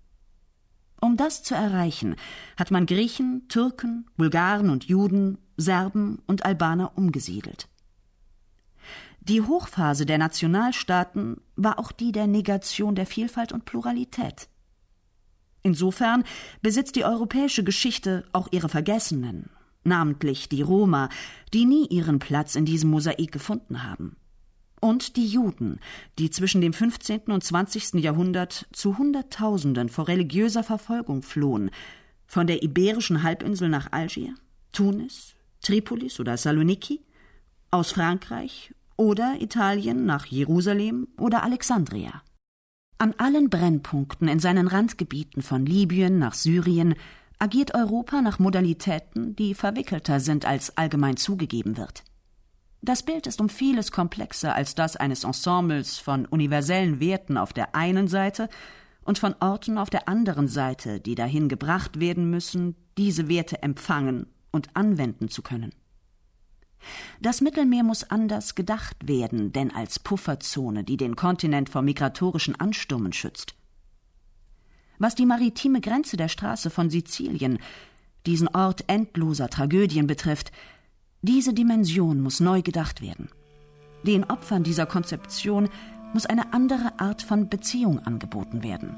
Um das zu erreichen, hat man Griechen, Türken, Bulgaren und Juden, Serben und Albaner umgesiedelt. Die Hochphase der Nationalstaaten war auch die der Negation der Vielfalt und Pluralität. Insofern besitzt die europäische Geschichte auch ihre Vergessenen, namentlich die Roma, die nie ihren Platz in diesem Mosaik gefunden haben. Und die Juden, die zwischen dem 15. und 20. Jahrhundert zu Hunderttausenden vor religiöser Verfolgung flohen, von der Iberischen Halbinsel nach Algier, Tunis, Tripolis oder Saloniki, aus Frankreich oder Italien nach Jerusalem oder Alexandria. An allen Brennpunkten in seinen Randgebieten von Libyen nach Syrien agiert Europa nach Modalitäten, die verwickelter sind, als allgemein zugegeben wird. Das Bild ist um vieles komplexer als das eines Ensembles von universellen Werten auf der einen Seite und von Orten auf der anderen Seite, die dahin gebracht werden müssen, diese Werte empfangen und anwenden zu können. Das Mittelmeer muss anders gedacht werden, denn als Pufferzone, die den Kontinent vor migratorischen Anstürmen schützt. Was die maritime Grenze der Straße von Sizilien, diesen Ort endloser Tragödien betrifft, diese Dimension muss neu gedacht werden. Den Opfern dieser Konzeption muss eine andere Art von Beziehung angeboten werden.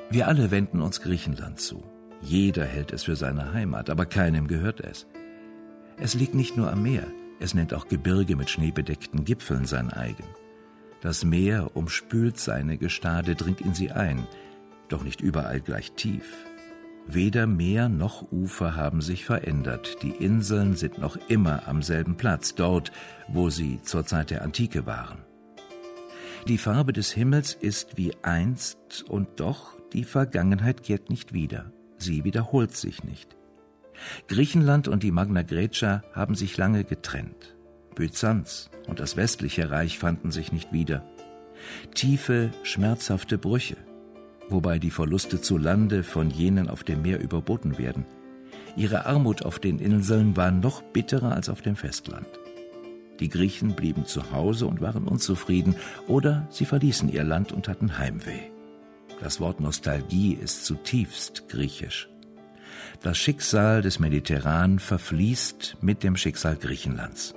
Wir alle wenden uns Griechenland zu. Jeder hält es für seine Heimat, aber keinem gehört es. Es liegt nicht nur am Meer, es nennt auch Gebirge mit schneebedeckten Gipfeln sein eigen. Das Meer umspült seine Gestade, dringt in sie ein, doch nicht überall gleich tief. Weder Meer noch Ufer haben sich verändert, die Inseln sind noch immer am selben Platz, dort, wo sie zur Zeit der Antike waren. Die Farbe des Himmels ist wie einst, und doch die Vergangenheit kehrt nicht wieder. Sie wiederholt sich nicht. Griechenland und die Magna Graecia haben sich lange getrennt. Byzanz und das westliche Reich fanden sich nicht wieder. Tiefe, schmerzhafte Brüche, wobei die Verluste zu Lande von jenen auf dem Meer überboten werden. Ihre Armut auf den Inseln war noch bitterer als auf dem Festland. Die Griechen blieben zu Hause und waren unzufrieden, oder sie verließen ihr Land und hatten Heimweh. Das Wort Nostalgie ist zutiefst griechisch. Das Schicksal des Mediterran verfließt mit dem Schicksal Griechenlands.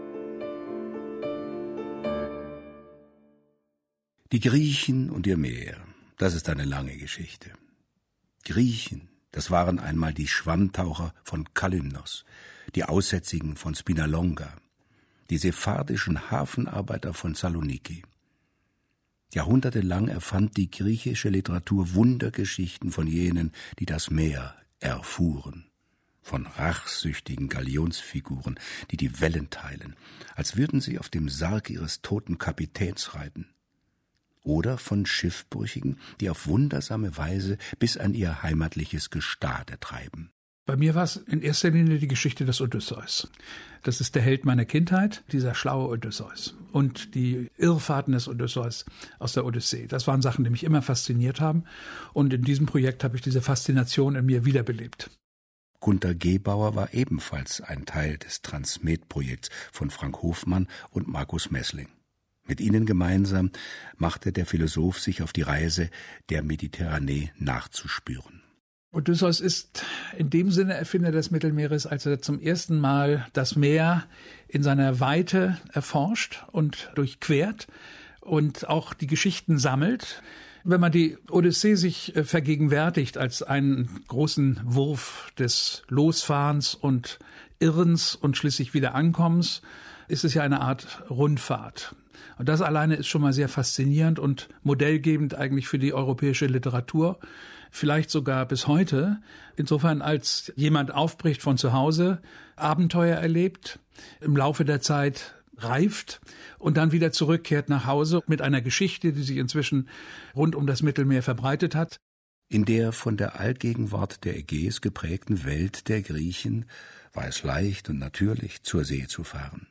Die Griechen und ihr Meer, das ist eine lange Geschichte. Griechen, das waren einmal die Schwammtaucher von Kalymnos, die Aussätzigen von Spinalonga, die sephardischen Hafenarbeiter von Saloniki. Jahrhundertelang erfand die griechische Literatur Wundergeschichten von jenen, die das Meer erfuhren. Von rachsüchtigen Galionsfiguren, die die Wellen teilen, als würden sie auf dem Sarg ihres toten Kapitäns reiten. Oder von Schiffbrüchigen, die auf wundersame Weise bis an ihr heimatliches Gestade treiben. Bei mir war es in erster Linie die Geschichte des Odysseus. Das ist der Held meiner Kindheit, dieser schlaue Odysseus. Und die Irrfahrten des Odysseus aus der Odyssee. Das waren Sachen, die mich immer fasziniert haben. Und in diesem Projekt habe ich diese Faszination in mir wiederbelebt. Gunter Gebauer war ebenfalls ein Teil des Transmed-Projekts von Frank Hofmann und Markus Messling. Mit ihnen gemeinsam machte der Philosoph sich auf die Reise, der Mediterranee nachzuspüren. Odysseus ist in dem Sinne Erfinder des Mittelmeeres, als er zum ersten Mal das Meer in seiner Weite erforscht und durchquert und auch die Geschichten sammelt. Wenn man die Odyssee sich vergegenwärtigt als einen großen Wurf des Losfahrens und Irrens und schließlich wieder Ankommens, ist es ja eine Art Rundfahrt. Und das alleine ist schon mal sehr faszinierend und modellgebend eigentlich für die europäische Literatur, vielleicht sogar bis heute. Insofern, als jemand aufbricht von zu Hause, Abenteuer erlebt, im Laufe der Zeit reift und dann wieder zurückkehrt nach Hause mit einer Geschichte, die sich inzwischen rund um das Mittelmeer verbreitet hat. In der von der Allgegenwart der Ägäis geprägten Welt der Griechen war es leicht und natürlich, zur See zu fahren.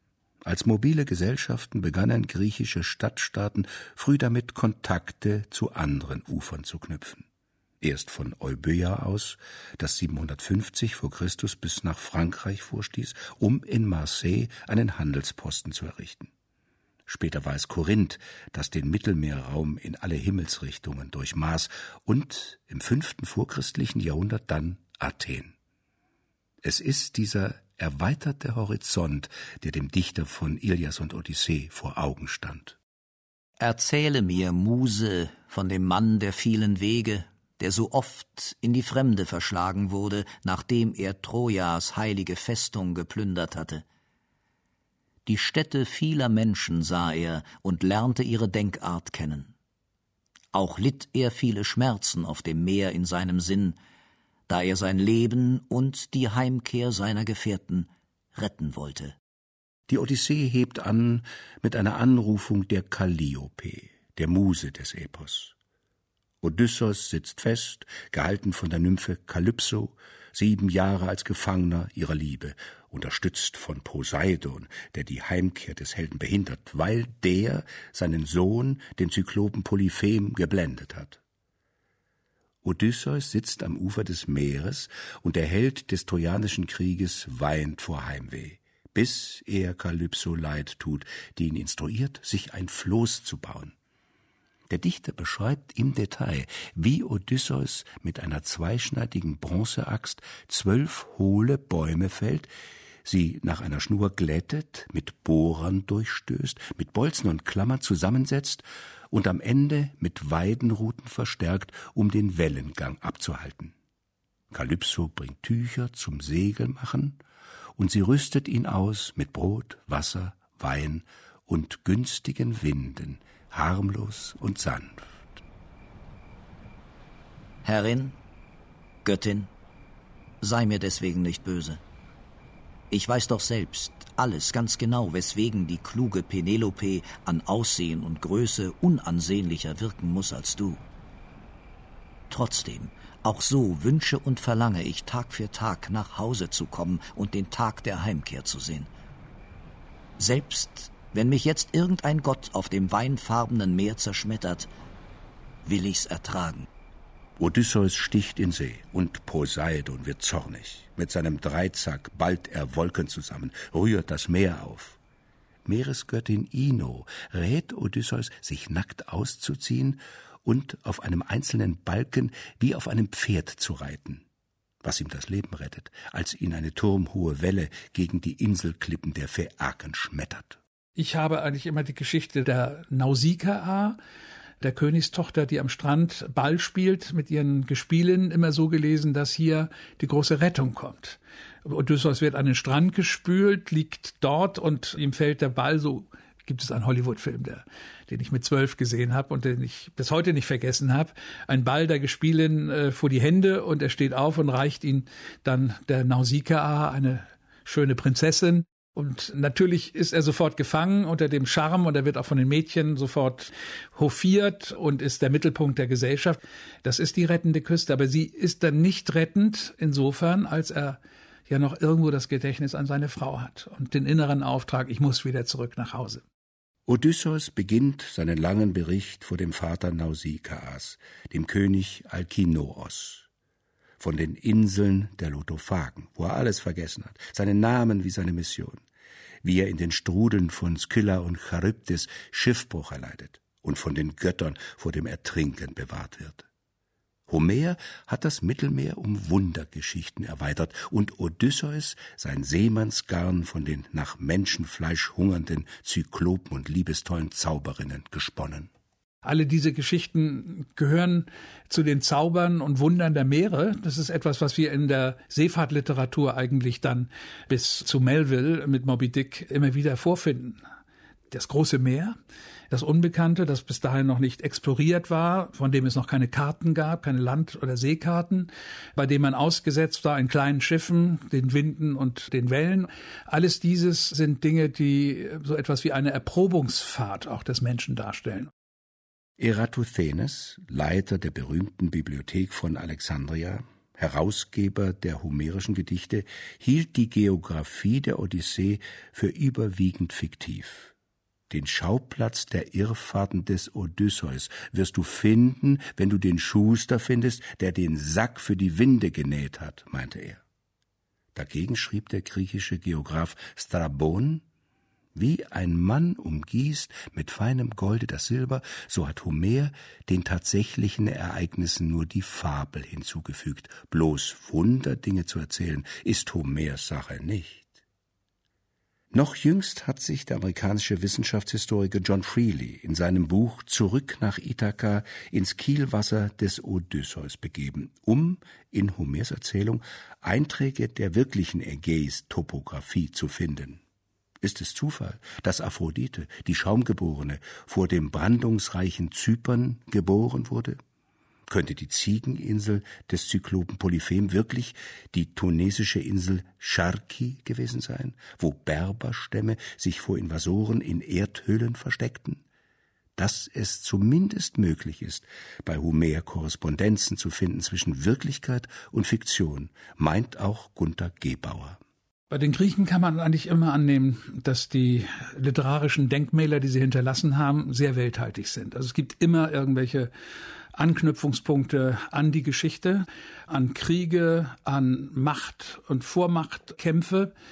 Als mobile Gesellschaften begannen griechische Stadtstaaten früh damit, Kontakte zu anderen Ufern zu knüpfen. Erst von Euböa aus, das 750 vor Christus bis nach Frankreich vorstieß, um in Marseille einen Handelsposten zu errichten. Später war es Korinth, das den Mittelmeerraum in alle Himmelsrichtungen durchmaß, und im 5. vorchristlichen Jahrhundert dann Athen. Es ist dieser erweiterte Horizont, der dem Dichter von Ilias und Odyssee vor Augen stand. Erzähle mir, Muse, von dem Mann der vielen Wege, der so oft in die Fremde verschlagen wurde, nachdem er Trojas heilige Festung geplündert hatte. Die Städte vieler Menschen sah er und lernte ihre Denkart kennen. Auch litt er viele Schmerzen auf dem Meer in seinem Sinn, da er sein Leben und die Heimkehr seiner Gefährten retten wollte. Die Odyssee hebt an mit einer Anrufung der Kalliope, der Muse des Epos. Odysseus sitzt fest, gehalten von der Nymphe Kalypso, 7 Jahre als Gefangener ihrer Liebe, unterstützt von Poseidon, der die Heimkehr des Helden behindert, weil der seinen Sohn, den Zyklopen Polyphem, geblendet hat. Odysseus sitzt am Ufer des Meeres und der Held des Trojanischen Krieges weint vor Heimweh, bis er Kalypso leid tut, die ihn instruiert, sich ein Floß zu bauen. Der Dichter beschreibt im Detail, wie Odysseus mit einer zweischneidigen Bronzeaxt 12 hohle Bäume fällt, sie nach einer Schnur glättet, mit Bohrern durchstößt, mit Bolzen und Klammern zusammensetzt und am Ende mit Weidenruten verstärkt, um den Wellengang abzuhalten. Kalypso bringt Tücher zum Segelmachen und sie rüstet ihn aus mit Brot, Wasser, Wein und günstigen Winden, harmlos und sanft. Herrin, Göttin, sei mir deswegen nicht böse. Ich weiß doch selbst alles ganz genau, weswegen die kluge Penelope an Aussehen und Größe unansehnlicher wirken muss als du. Trotzdem, auch so wünsche und verlange ich Tag für Tag nach Hause zu kommen und den Tag der Heimkehr zu sehen. Selbst wenn mich jetzt irgendein Gott auf dem weinfarbenen Meer zerschmettert, will ich's ertragen. Odysseus sticht in See und Poseidon wird zornig. Mit seinem Dreizack ballt er Wolken zusammen, rührt das Meer auf. Meeresgöttin Ino rät Odysseus, sich nackt auszuziehen und auf einem einzelnen Balken wie auf einem Pferd zu reiten, was ihm das Leben rettet, als ihn eine turmhohe Welle gegen die Inselklippen der Phäaken schmettert. Ich habe eigentlich immer die Geschichte der Nausikaa, der Königstochter, die am Strand Ball spielt mit ihren Gespielinnen, immer so gelesen, dass hier die große Rettung kommt. Odysseus wird an den Strand gespült, liegt dort und ihm fällt der Ball, so gibt es einen Hollywood-Film, den ich mit 12 gesehen habe und den ich bis heute nicht vergessen habe. Ein Ball der Gespielin vor die Hände und er steht auf und reicht ihn dann der Nausikaa, eine schöne Prinzessin. Und natürlich ist er sofort gefangen unter dem Charme und er wird auch von den Mädchen sofort hofiert und ist der Mittelpunkt der Gesellschaft. Das ist die rettende Küste, aber sie ist dann nicht rettend insofern, als er ja noch irgendwo das Gedächtnis an seine Frau hat und den inneren Auftrag, ich muss wieder zurück nach Hause. Odysseus beginnt seinen langen Bericht vor dem Vater Nausikaas, dem König Alkinoos, von den Inseln der Lotophagen, wo er alles vergessen hat, seinen Namen wie seine Mission, wie er in den Strudeln von Skylla und Charybdis Schiffbruch erleidet und von den Göttern vor dem Ertrinken bewahrt wird. Homer hat das Mittelmeer um Wundergeschichten erweitert und Odysseus sein Seemannsgarn von den nach Menschenfleisch hungernden Zyklopen und liebestollen Zauberinnen gesponnen. Alle diese Geschichten gehören zu den Zaubern und Wundern der Meere. Das ist etwas, was wir in der Seefahrtliteratur eigentlich dann bis zu Melville mit Moby Dick immer wieder vorfinden. Das große Meer, das Unbekannte, das bis dahin noch nicht exploriert war, von dem es noch keine Karten gab, keine Land- oder Seekarten, bei dem man ausgesetzt war in kleinen Schiffen, den Winden und den Wellen. Alles dieses sind Dinge, die so etwas wie eine Erprobungsfahrt auch des Menschen darstellen. Eratosthenes, Leiter der berühmten Bibliothek von Alexandria, Herausgeber der homerischen Gedichte, hielt die Geographie der Odyssee für überwiegend fiktiv. Den Schauplatz der Irrfahrten des Odysseus wirst du finden, wenn du den Schuster findest, der den Sack für die Winde genäht hat, meinte er. Dagegen schrieb der griechische Geograph Strabon: Wie ein Mann umgießt mit feinem Golde das Silber, so hat Homer den tatsächlichen Ereignissen nur die Fabel hinzugefügt. Bloß Wunderdinge zu erzählen, ist Homers Sache nicht. Noch jüngst hat sich der amerikanische Wissenschaftshistoriker John Freely in seinem Buch Zurück nach Ithaka ins Kielwasser des Odysseus begeben, um in Homers Erzählung Einträge der wirklichen Ägäis-Topographie zu finden. Ist es Zufall, dass Aphrodite, die Schaumgeborene, vor dem brandungsreichen Zypern geboren wurde? Könnte die Ziegeninsel des Zyklopen Polyphem wirklich die tunesische Insel Sharki gewesen sein, wo Berberstämme sich vor Invasoren in Erdhöhlen versteckten? Dass es zumindest möglich ist, bei Homer Korrespondenzen zu finden zwischen Wirklichkeit und Fiktion, meint auch Gunther Gebauer. Bei den Griechen kann man eigentlich immer annehmen, dass die literarischen Denkmäler, die sie hinterlassen haben, sehr welthaltig sind. Also es gibt immer irgendwelche Anknüpfungspunkte an die Geschichte, an Kriege, an Macht- und Vormachtkämpfe,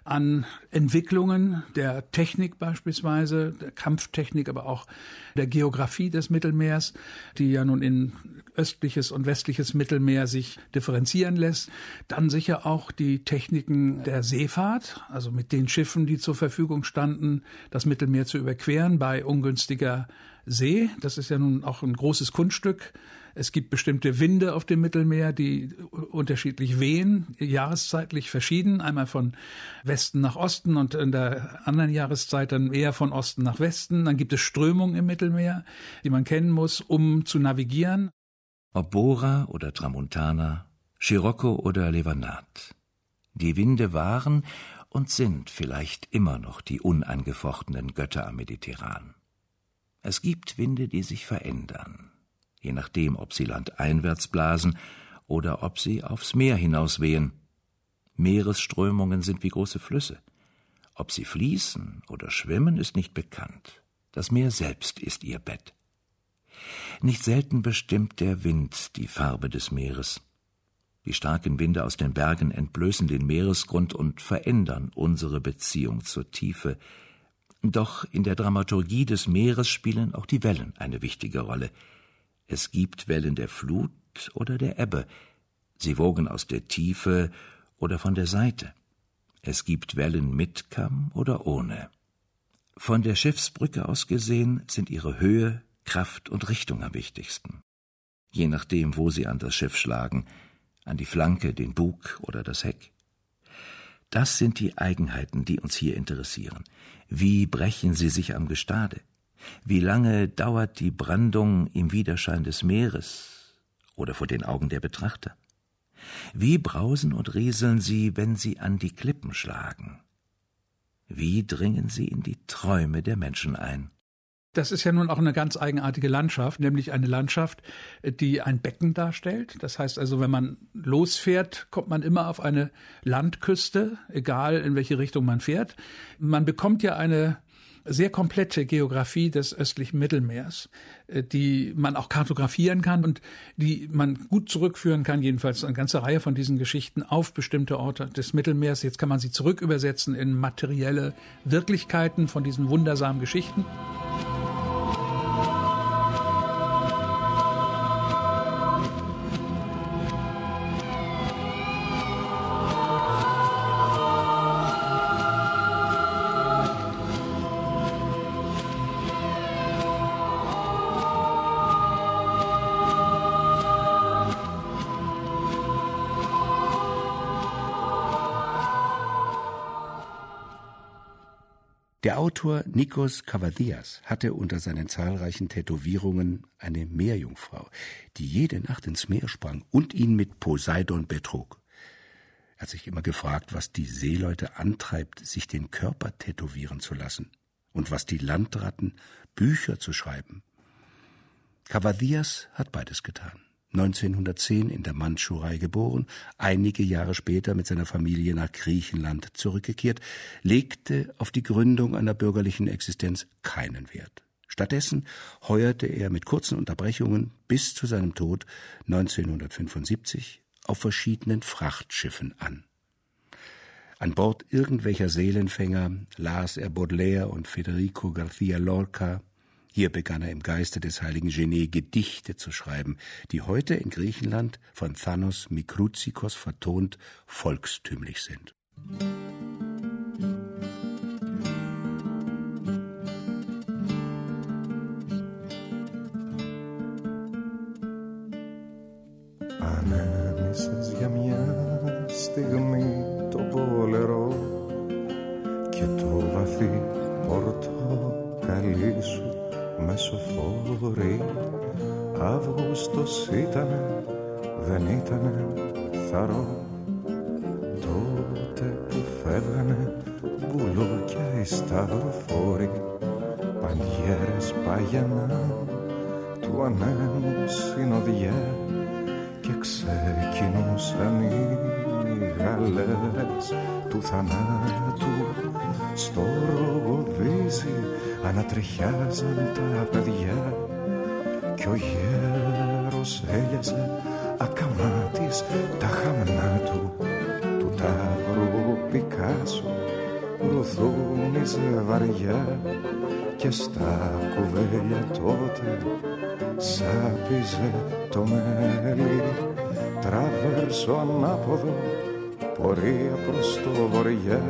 an Entwicklungen der Technik beispielsweise, der Kampftechnik, aber auch der Geografie des Mittelmeers, die ja nun in östliches und westliches Mittelmeer sich differenzieren lässt. Dann sicher auch die Techniken der Seefahrt, also mit den Schiffen, die zur Verfügung standen, das Mittelmeer zu überqueren bei ungünstiger See. Das ist ja nun auch ein großes Kunststück. Es gibt bestimmte Winde auf dem Mittelmeer, die unterschiedlich wehen, jahreszeitlich verschieden. Einmal von Westen nach Osten und in der anderen Jahreszeit dann eher von Osten nach Westen. Dann gibt es Strömungen im Mittelmeer, die man kennen muss, um zu navigieren. Ob Bora oder Tramontana, Scirocco oder Levant. Die Winde waren und sind vielleicht immer noch die unangefochtenen Götter am Mediterran. Es gibt Winde, die sich verändern, je nachdem, ob sie landeinwärts blasen oder ob sie aufs Meer hinauswehen. Meeresströmungen sind wie große Flüsse. Ob sie fließen oder schwimmen, ist nicht bekannt. Das Meer selbst ist ihr Bett. Nicht selten bestimmt der Wind die Farbe des Meeres. Die starken Winde aus den Bergen entblößen den Meeresgrund und verändern unsere Beziehung zur Tiefe. Doch in der Dramaturgie des Meeres spielen auch die Wellen eine wichtige Rolle. Es gibt Wellen der Flut oder der Ebbe. Sie wogen aus der Tiefe oder von der Seite. Es gibt Wellen mit Kamm oder ohne. Von der Schiffsbrücke aus gesehen sind ihre Höhe, Kraft und Richtung am wichtigsten. Je nachdem, wo sie an das Schiff schlagen, an die Flanke, den Bug oder das Heck. Das sind die Eigenheiten, die uns hier interessieren. Wie brechen sie sich am Gestade? Wie lange dauert die Brandung im Widerschein des Meeres oder vor den Augen der Betrachter? Wie brausen und rieseln sie, wenn sie an die Klippen schlagen? Wie dringen sie in die Träume der Menschen ein? Das ist ja nun auch eine ganz eigenartige Landschaft, nämlich eine Landschaft, die ein Becken darstellt. Das heißt also, wenn man losfährt, kommt man immer auf eine Landküste, egal in welche Richtung man fährt. Man bekommt ja eine sehr komplette Geografie des östlichen Mittelmeers, die man auch kartografieren kann und die man gut zurückführen kann, jedenfalls eine ganze Reihe von diesen Geschichten auf bestimmte Orte des Mittelmeers. Jetzt kann man sie zurückübersetzen in materielle Wirklichkeiten von diesen wundersamen Geschichten. Der Autor Nikos Kavadías hatte unter seinen zahlreichen Tätowierungen eine Meerjungfrau, die jede Nacht ins Meer sprang und ihn mit Poseidon betrug. Er hat sich immer gefragt, was die Seeleute antreibt, sich den Körper tätowieren zu lassen und was die Landratten, Bücher zu schreiben. Kavadías hat beides getan. 1910 in der Mandschurei geboren, einige Jahre später mit seiner Familie nach Griechenland zurückgekehrt, legte auf die Gründung einer bürgerlichen Existenz keinen Wert. Stattdessen heuerte er mit kurzen Unterbrechungen bis zu seinem Tod 1975 auf verschiedenen Frachtschiffen an. An Bord irgendwelcher Seelenfänger las er Baudelaire und Federico García Lorca. Hier begann er im Geiste des heiligen Genet Gedichte zu schreiben, die heute in Griechenland von Thanos Mikrouzikos vertont volkstümlich sind. Ανέμισες για μια στιγμή το πόλερο και το βαθύ πορτοκαλί σου μεσοφόρη. Αύγουστος ήτανε, δεν ήτανε θαρό. Τότε που φεύγανε μπουλούκια οι σταυροφόροι, παντιέρες παγιανά του ανέμου συνοδιά και ξεκινούσαν οι γαλέρες του θανάτου. Στο ρογοδίζι ανατριχιάζαν τα παιδιά κι ο γέρος έλιαζε ακαμάτης τα χαμνά του Ταύρου Πικάσου ανθούνιζε βαριά και στα κουβέλια τότε σάπιζε το μέλι. Τραβέρσο ανάποδο, πορεία προς το βορειά.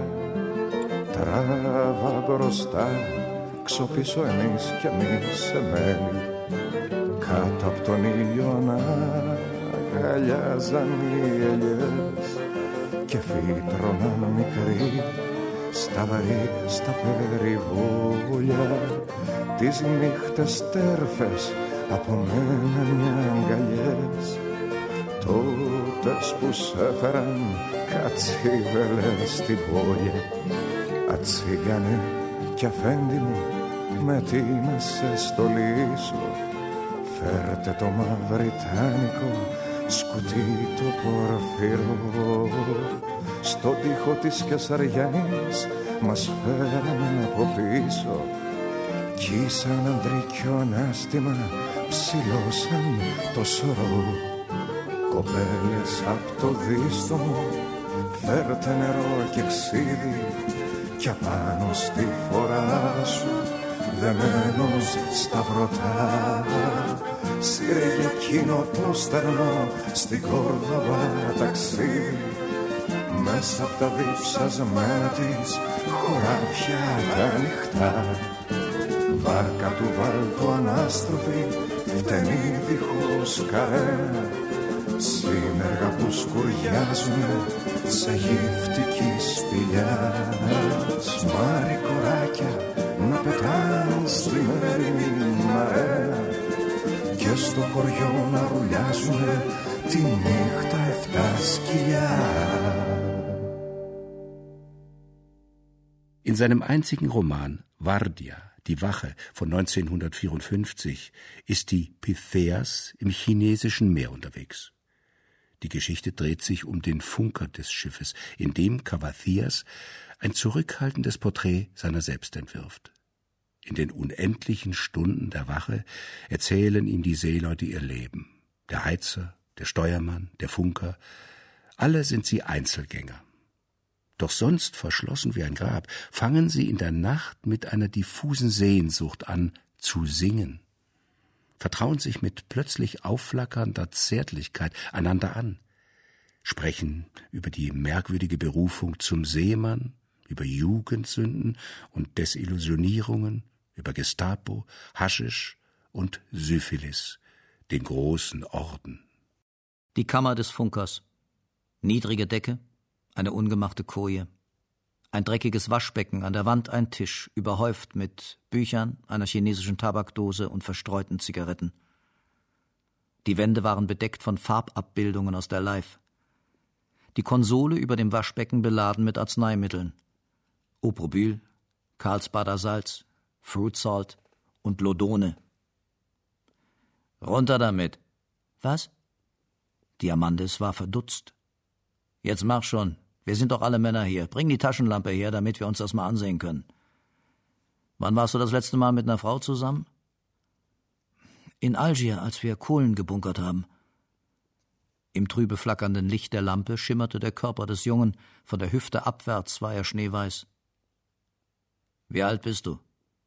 Τράβα μπροστά, ξοπίσω εμείς κι εμείς σε μέλι. Κάτω απ' τον ήλιο να αγκαλιάζαν οι ελιές και φύτρωναν μικροί στα βαρύ, στα περιβόλια. Τις νύχτες τέρφες απομέναν οι αγκαλιές. Τότες που σ' έφεραν κατσίβελες στην πόλη. Ατσίγανε κι αφέντη μου, με τι να σε στολίσω. Φέρτε το μαυριτάνικο σκουτί το πορφυρό. Στον τοίχο της Κεσαριανής μας φέρανε από πίσω. Κι σαν αντρίκιο ανάστημα ψηλώσαν το σωρό. Κοπέλες απ' το δίστομο, φέρτε νερό και ξύδι. Κι απάνω στη φορά σου δεμένος στα βρωτά. Σύρε για εκείνο το στερνό στην Κόρδοβα ταξίδι. Μέσα απ' τα διψασμένα της χωράφια τα ανοιχτά. Βάρκα του βάλτου ανάστροφη, φτενή δίχως καρένα. Σύνεργα που σκουριάζουνε σε γυφτική σπηλιά. Σμάρι κοράκια να πετάνε στη μέρινη μαρένα και στο χωριό να ρουλιάζουνε τη νύχτα 7 σκυλιά. In seinem einzigen Roman Vardia, die Wache von 1954, ist die Pythias im chinesischen Meer unterwegs. Die Geschichte dreht sich um den Funker des Schiffes, in dem Kavafyas ein zurückhaltendes Porträt seiner selbst entwirft. In den unendlichen Stunden der Wache erzählen ihm die Seeleute ihr Leben. Der Heizer, der Steuermann, der Funker, alle sind sie Einzelgänger. Doch sonst verschlossen wie ein Grab, fangen sie in der Nacht mit einer diffusen Sehnsucht an, zu singen. Vertrauen sich mit plötzlich aufflackernder Zärtlichkeit einander an, sprechen über die merkwürdige Berufung zum Seemann, über Jugendsünden und Desillusionierungen, über Gestapo, Haschisch und Syphilis, den großen Orden. Die Kammer des Funkers. Niedrige Decke, eine ungemachte Koje, ein dreckiges Waschbecken, an der Wand ein Tisch, überhäuft mit Büchern, einer chinesischen Tabakdose und verstreuten Zigaretten. Die Wände waren bedeckt von Farbabbildungen aus der Life. Die Konsole über dem Waschbecken beladen mit Arzneimitteln. Oprobyl, Karlsbader Salz, Fruit Salt und Lodone. Runter damit. Was? Diamandis war verdutzt. Jetzt mach schon. Wir sind doch alle Männer hier. Bring die Taschenlampe her, damit wir uns das mal ansehen können. Wann warst du das letzte Mal mit einer Frau zusammen? In Algier, als wir Kohlen gebunkert haben. Im trübe flackernden Licht der Lampe schimmerte der Körper des Jungen, von der Hüfte abwärts war er schneeweiß. Wie alt bist du?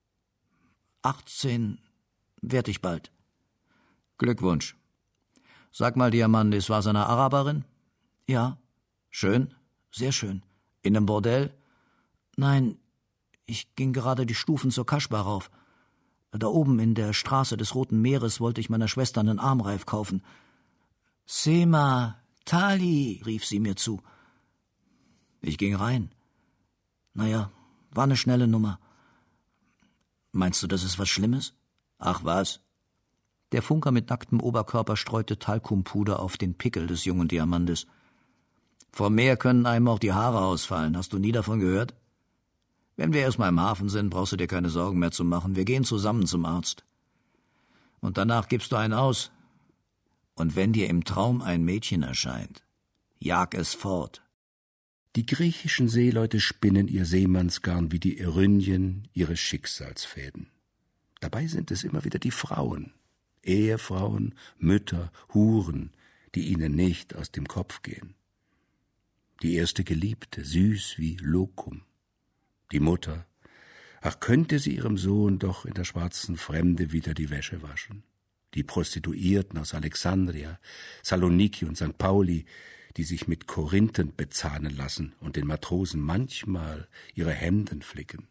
18 werd ich bald. Glückwunsch. Sag mal, Diamandis, war seine Araberin? Ja. Schön? Sehr schön. In einem Bordell? Nein, ich ging gerade die Stufen zur Kaschbar rauf. Da oben in der Straße des Roten Meeres wollte ich meiner Schwester einen Armreif kaufen. Sema, Tali, rief sie mir zu. Ich ging rein. Naja, war eine schnelle Nummer. Meinst du, das ist was Schlimmes? Ach was. Der Funker mit nacktem Oberkörper streute Talkumpuder auf den Pickel des jungen Diamandis. Vom Meer können einem auch die Haare ausfallen. Hast du nie davon gehört? Wenn wir erstmal im Hafen sind, brauchst du dir keine Sorgen mehr zu machen. Wir gehen zusammen zum Arzt. Und danach gibst du einen aus. Und wenn dir im Traum ein Mädchen erscheint, jag es fort. Die griechischen Seeleute spinnen ihr Seemannsgarn wie die Erynien ihre Schicksalsfäden. Dabei sind es immer wieder die Frauen, Ehefrauen, Mütter, Huren, die ihnen nicht aus dem Kopf gehen. Die erste Geliebte, süß wie Lokum. Die Mutter, ach, könnte sie ihrem Sohn doch in der schwarzen Fremde wieder die Wäsche waschen. Die Prostituierten aus Alexandria, Saloniki und St. Pauli, die sich mit Korinthen bezahnen lassen und den Matrosen manchmal ihre Hemden flicken.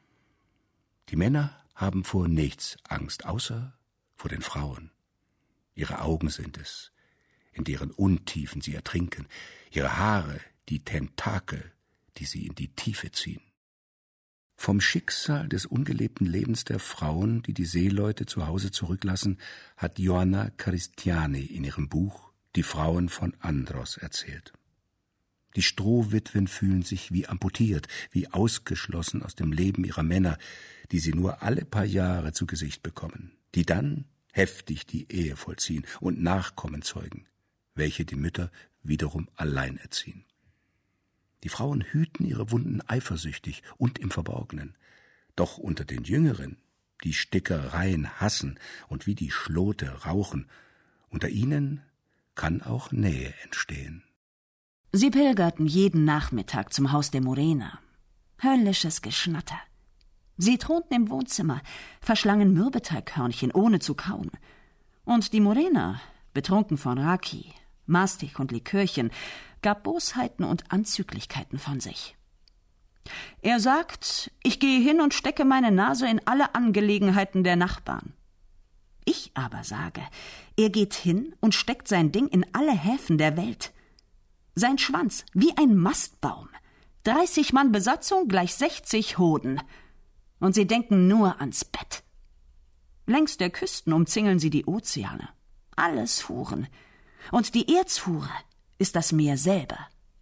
Die Männer haben vor nichts Angst, außer vor den Frauen. Ihre Augen sind es, in deren Untiefen sie ertrinken, ihre Haare, die Tentakel, die sie in die Tiefe ziehen. Vom Schicksal des ungelebten Lebens der Frauen, die die Seeleute zu Hause zurücklassen, hat Joanna Caristiani in ihrem Buch Die Frauen von Andros erzählt. Die Strohwitwen fühlen sich wie amputiert, wie ausgeschlossen aus dem Leben ihrer Männer, die sie nur alle paar Jahre zu Gesicht bekommen, die dann heftig die Ehe vollziehen und Nachkommen zeugen, welche die Mütter wiederum allein erziehen. Die Frauen hüten ihre Wunden eifersüchtig und im Verborgenen. Doch unter den Jüngeren, die Stickereien hassen und wie die Schlote rauchen, unter ihnen kann auch Nähe entstehen. Sie pilgerten jeden Nachmittag zum Haus der Morena. Höllisches Geschnatter. Sie thronten im Wohnzimmer, verschlangen Mürbeteigkörnchen, ohne zu kauen. Und die Morena, betrunken von Raki, Mastich und Likörchen, gab Bosheiten und Anzüglichkeiten von sich. Er sagt, ich gehe hin und stecke meine Nase in alle Angelegenheiten der Nachbarn. Ich aber sage, er geht hin und steckt sein Ding in alle Häfen der Welt. Sein Schwanz wie ein Mastbaum. 30 Mann Besatzung gleich 60 Hoden. Und sie denken nur ans Bett. Längs der Küsten umzingeln sie die Ozeane. Alles Huren. Und die Erzhure ist das Meer selber.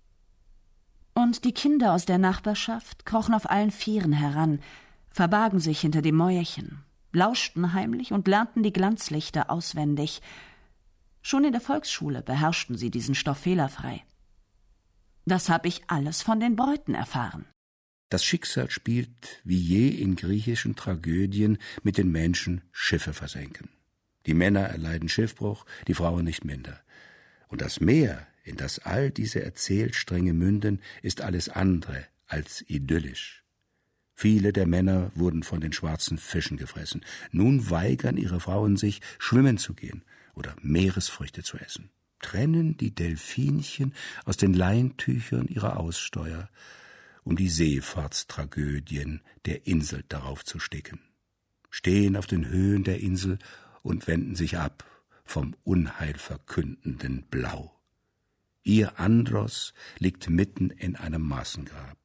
Und die Kinder aus der Nachbarschaft krochen auf allen Vieren heran, verbargen sich hinter dem Mäuerchen, lauschten heimlich und lernten die Glanzlichter auswendig. Schon in der Volksschule beherrschten sie diesen Stoff fehlerfrei. Das habe ich alles von den Bräuten erfahren. Das Schicksal spielt wie je in griechischen Tragödien mit den Menschen Schiffe versenken. Die Männer erleiden Schiffbruch, die Frauen nicht minder. Und das Meer, in das all diese Erzählstränge münden, ist alles andere als idyllisch. Viele der Männer wurden von den schwarzen Fischen gefressen. Nun weigern ihre Frauen sich, schwimmen zu gehen oder Meeresfrüchte zu essen. Trennen die Delfinchen aus den Leintüchern ihrer Aussteuer, um die Seefahrtstragödien der Insel darauf zu sticken. Stehen auf den Höhen der Insel und wenden sich ab vom unheilverkündenden Blau. Ihr Andros liegt mitten in einem Massengrab.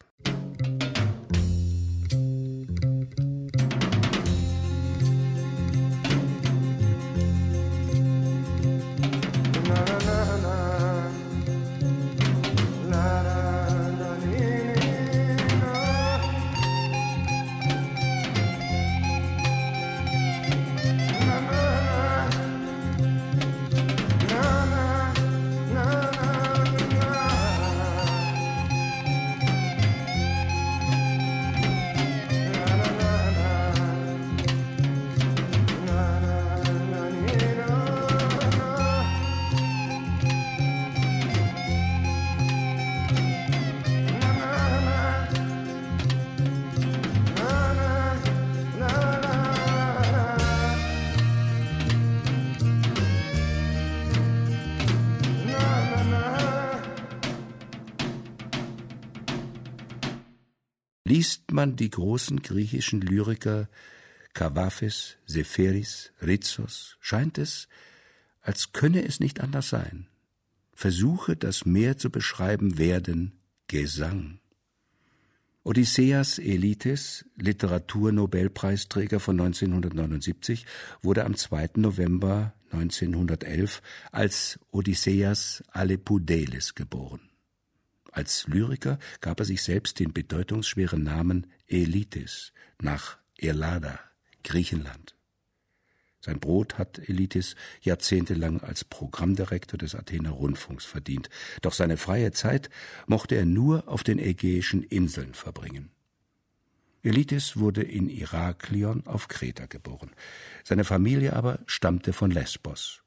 Liest man die großen griechischen Lyriker Kavafis, Seferis, Rizos, scheint es, als könne es nicht anders sein. Versuche, das Meer zu beschreiben, werden Gesang. Odysseas Elitis, Literaturnobelpreisträger von 1979, wurde am 2. November 1911 als Odysseas Alepoudelis geboren. Als Lyriker gab er sich selbst den bedeutungsschweren Namen Elitis nach Ellada, Griechenland. Sein Brot hat Elitis jahrzehntelang als Programmdirektor des Athener Rundfunks verdient, doch seine freie Zeit mochte er nur auf den Ägäischen Inseln verbringen. Elitis wurde in Iraklion auf Kreta geboren. Seine Familie aber stammte von Lesbos.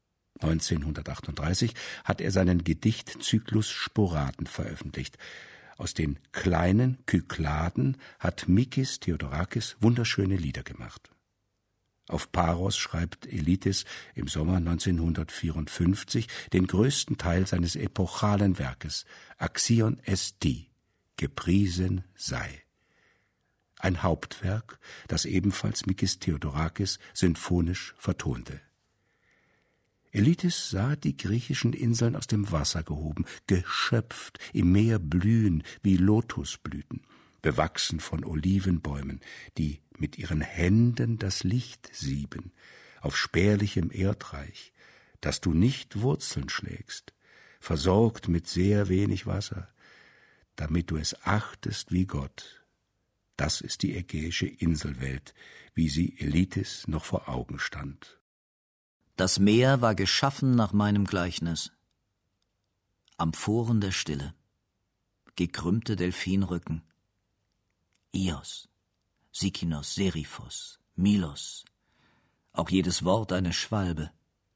1938 hat er seinen Gedichtzyklus Sporaden veröffentlicht. Aus den kleinen Kykladen hat Mikis Theodorakis wunderschöne Lieder gemacht. Auf Paros schreibt Elytis im Sommer 1954 den größten Teil seines epochalen Werkes Axion Esti, gepriesen sei. Ein Hauptwerk, das ebenfalls Mikis Theodorakis sinfonisch vertonte. Elytis sah die griechischen Inseln aus dem Wasser gehoben, geschöpft, im Meer blühen wie Lotusblüten, bewachsen von Olivenbäumen, die mit ihren Händen das Licht sieben, auf spärlichem Erdreich, dass du nicht Wurzeln schlägst, versorgt mit sehr wenig Wasser, damit du es achtest wie Gott. Das ist die ägäische Inselwelt, wie sie Elytis noch vor Augen stand. Das Meer war geschaffen nach meinem Gleichnis. Amphoren der Stille, gekrümmte Delfinrücken, Ios, Sikinos, Seriphos, Milos, auch jedes Wort eine Schwalbe.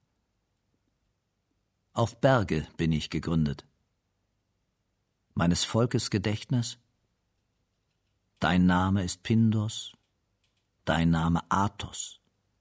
Auf Berge bin ich gegründet. Meines Volkes Gedächtnis? Dein Name ist Pindos, dein Name Athos.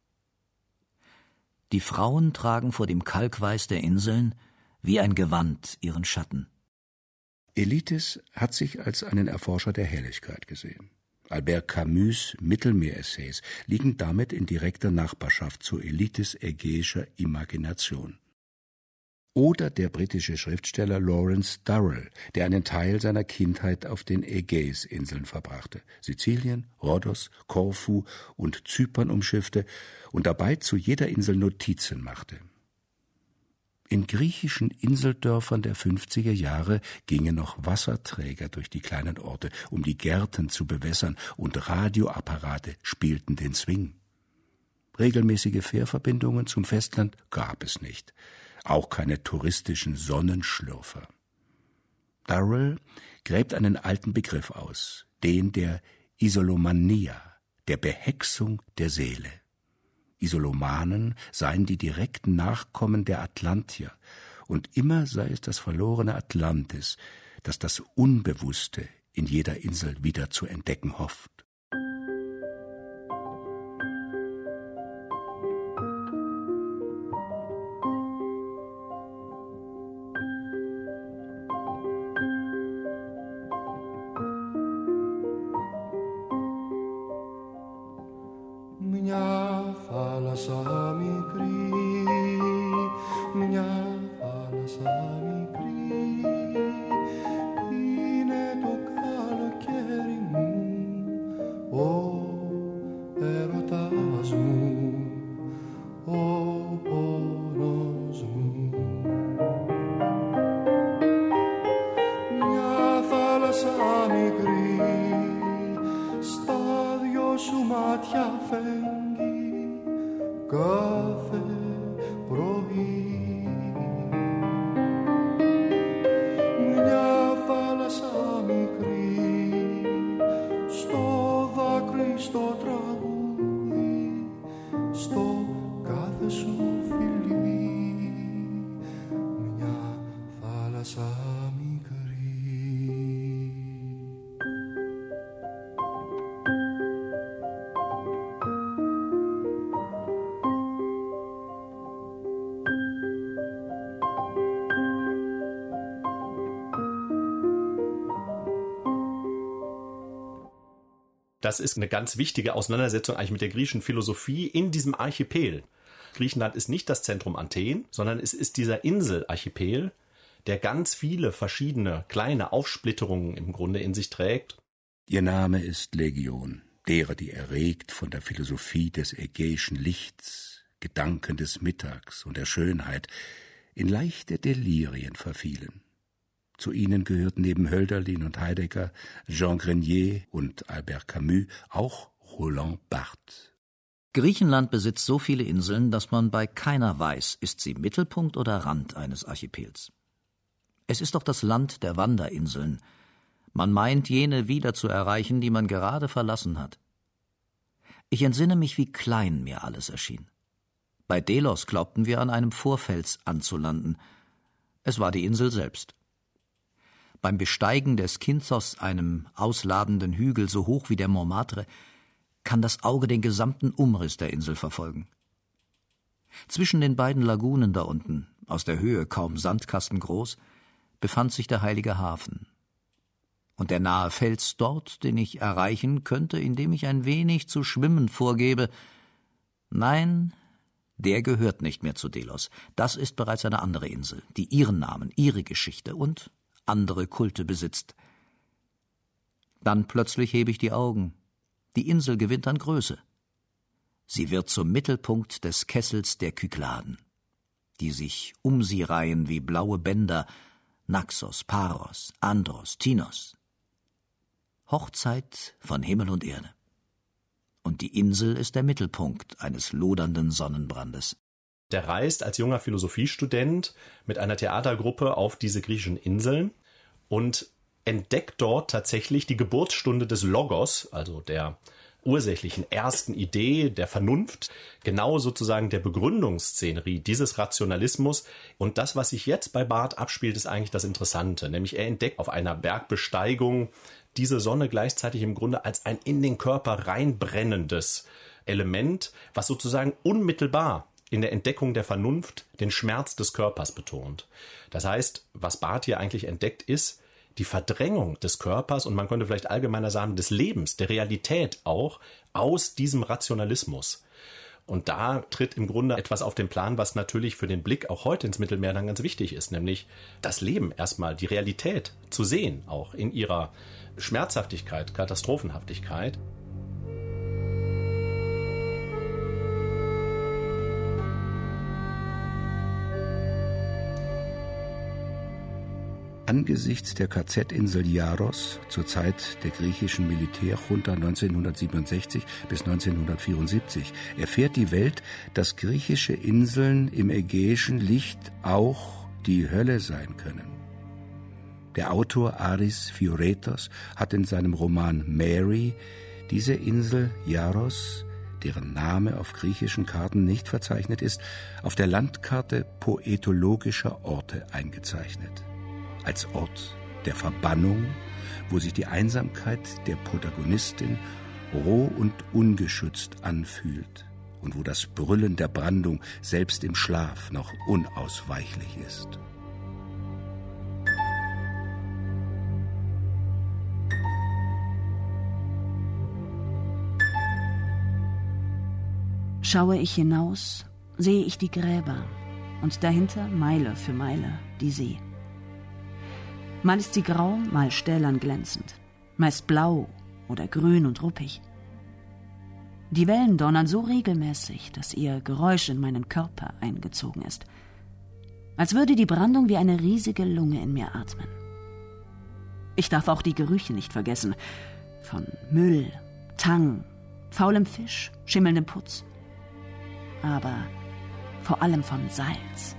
Die Frauen tragen vor dem Kalkweiß der Inseln wie ein Gewand ihren Schatten. Elytis hat sich als einen Erforscher der Helligkeit gesehen. Albert Camus' Mittelmeeressays liegen damit in direkter Nachbarschaft zu Elytis' ägäischer Imagination. Oder der britische Schriftsteller Lawrence Durrell, der einen Teil seiner Kindheit auf den Ägäisinseln verbrachte, Sizilien, Rhodos, Korfu und Zypern umschiffte und dabei zu jeder Insel Notizen machte. In griechischen Inseldörfern der 50er Jahre gingen noch Wasserträger durch die kleinen Orte, um die Gärten zu bewässern, und Radioapparate spielten den Swing. Regelmäßige Fährverbindungen zum Festland gab es nicht, auch keine touristischen Sonnenschlürfer. Durrell gräbt einen alten Begriff aus, den der Isolomania, der Behexung der Seele. Isolomanen seien die direkten Nachkommen der Atlantier, und immer sei es das verlorene Atlantis, das das Unbewusste in jeder Insel wieder zu entdecken hofft. Das ist eine ganz wichtige Auseinandersetzung eigentlich mit der griechischen Philosophie in diesem Archipel. Griechenland ist nicht das Zentrum Athen, sondern es ist dieser Inselarchipel, der ganz viele verschiedene kleine Aufsplitterungen im Grunde in sich trägt. Ihr Name ist Legion, derer, die erregt von der Philosophie des ägäischen Lichts, Gedanken des Mittags und der Schönheit, in leichte Delirien verfielen. Zu ihnen gehörten neben Hölderlin und Heidegger, Jean Grenier und Albert Camus auch Roland Barthes. Griechenland besitzt so viele Inseln, dass man bei keiner weiß, ist sie Mittelpunkt oder Rand eines Archipels. Es ist doch das Land der Wanderinseln. Man meint, jene wieder zu erreichen, die man gerade verlassen hat. Ich entsinne mich, wie klein mir alles erschien. Bei Delos glaubten wir an einem Vorfels anzulanden. Es war die Insel selbst. Beim Besteigen des Kinzos, einem ausladenden Hügel so hoch wie der Montmartre, kann das Auge den gesamten Umriss der Insel verfolgen. Zwischen den beiden Lagunen da unten, aus der Höhe kaum sandkastengroß, befand sich der heilige Hafen. Und der nahe Fels dort, den ich erreichen könnte, indem ich ein wenig zu schwimmen vorgebe, nein, der gehört nicht mehr zu Delos. Das ist bereits eine andere Insel, die ihren Namen, ihre Geschichte und andere Kulte besitzt. Dann plötzlich hebe ich die Augen. Die Insel gewinnt an Größe. Sie wird zum Mittelpunkt des Kessels der Kykladen, die sich um sie reihen wie blaue Bänder, Naxos, Paros, Andros, Tinos. Hochzeit von Himmel und Erde. Und die Insel ist der Mittelpunkt eines lodernden Sonnenbrandes. Der reist als junger Philosophiestudent mit einer Theatergruppe auf diese griechischen Inseln und entdeckt dort tatsächlich die Geburtsstunde des Logos, also der ursächlichen ersten Idee der Vernunft, genau sozusagen der Begründungsszenerie dieses Rationalismus. Und das, was sich jetzt bei Barth abspielt, ist eigentlich das Interessante, nämlich er entdeckt auf einer Bergbesteigung diese Sonne gleichzeitig im Grunde als ein in den Körper reinbrennendes Element, was sozusagen unmittelbar in der Entdeckung der Vernunft den Schmerz des Körpers betont. Das heißt, was Barth hier eigentlich entdeckt, ist die Verdrängung des Körpers und man könnte vielleicht allgemeiner sagen, des Lebens, der Realität auch, aus diesem Rationalismus. Und da tritt im Grunde etwas auf den Plan, was natürlich für den Blick auch heute ins Mittelmeer dann ganz wichtig ist, nämlich das Leben erstmal, die Realität zu sehen, auch in ihrer Schmerzhaftigkeit, Katastrophenhaftigkeit. Angesichts der KZ-Insel Yaros zur Zeit der griechischen Militärjunta 1967 bis 1974 erfährt die Welt, dass griechische Inseln im ägäischen Licht auch die Hölle sein können. Der Autor Aris Fioretos hat in seinem Roman Mary diese Insel Yaros, deren Name auf griechischen Karten nicht verzeichnet ist, auf der Landkarte poetologischer Orte eingezeichnet. Als Ort der Verbannung, wo sich die Einsamkeit der Protagonistin roh und ungeschützt anfühlt und wo das Brüllen der Brandung selbst im Schlaf noch unausweichlich ist. Schaue ich hinaus, sehe ich die Gräber und dahinter Meile für Meile die See. Mal ist sie grau, mal stählern glänzend, meist blau oder grün und ruppig. Die Wellen donnern so regelmäßig, dass ihr Geräusch in meinen Körper eingezogen ist, als würde die Brandung wie eine riesige Lunge in mir atmen. Ich darf auch die Gerüche nicht vergessen, von Müll, Tang, faulem Fisch, schimmelndem Putz, aber vor allem von Salz.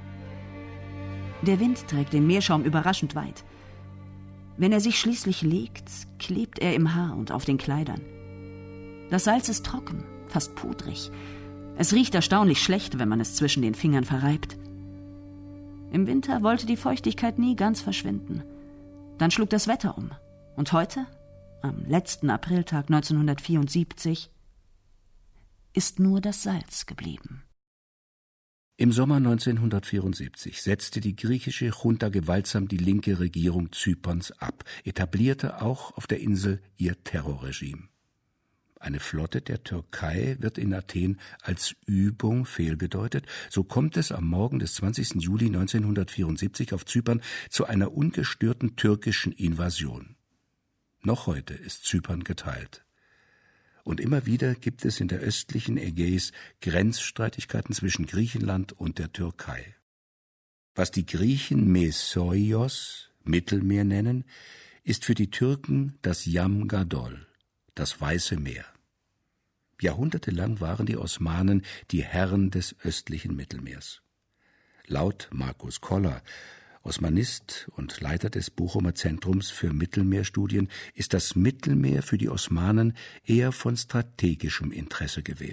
Der Wind trägt den Meerschaum überraschend weit. Wenn er sich schließlich legt, klebt er im Haar und auf den Kleidern. Das Salz ist trocken, fast pudrig. Es riecht erstaunlich schlecht, wenn man es zwischen den Fingern verreibt. Im Winter wollte die Feuchtigkeit nie ganz verschwinden. Dann schlug das Wetter um. Und heute, am letzten Apriltag 1974, ist nur das Salz geblieben. Im Sommer 1974 setzte die griechische Junta gewaltsam die linke Regierung Zyperns ab, etablierte auch auf der Insel ihr Terrorregime. Eine Flotte der Türkei wird in Athen als Übung fehlgedeutet. So kommt es am Morgen des 20. Juli 1974 auf Zypern zu einer ungestörten türkischen Invasion. Noch heute ist Zypern geteilt. Und immer wieder gibt es in der östlichen Ägäis Grenzstreitigkeiten zwischen Griechenland und der Türkei. Was die Griechen Messoios, Mittelmeer nennen, ist für die Türken das Yam Gadol, das Weiße Meer. Jahrhundertelang waren die Osmanen die Herren des östlichen Mittelmeers. Laut Markus Koller, Osmanist und Leiter des Bochumer Zentrums für Mittelmeerstudien, ist das Mittelmeer für die Osmanen eher von strategischem Interesse gewesen.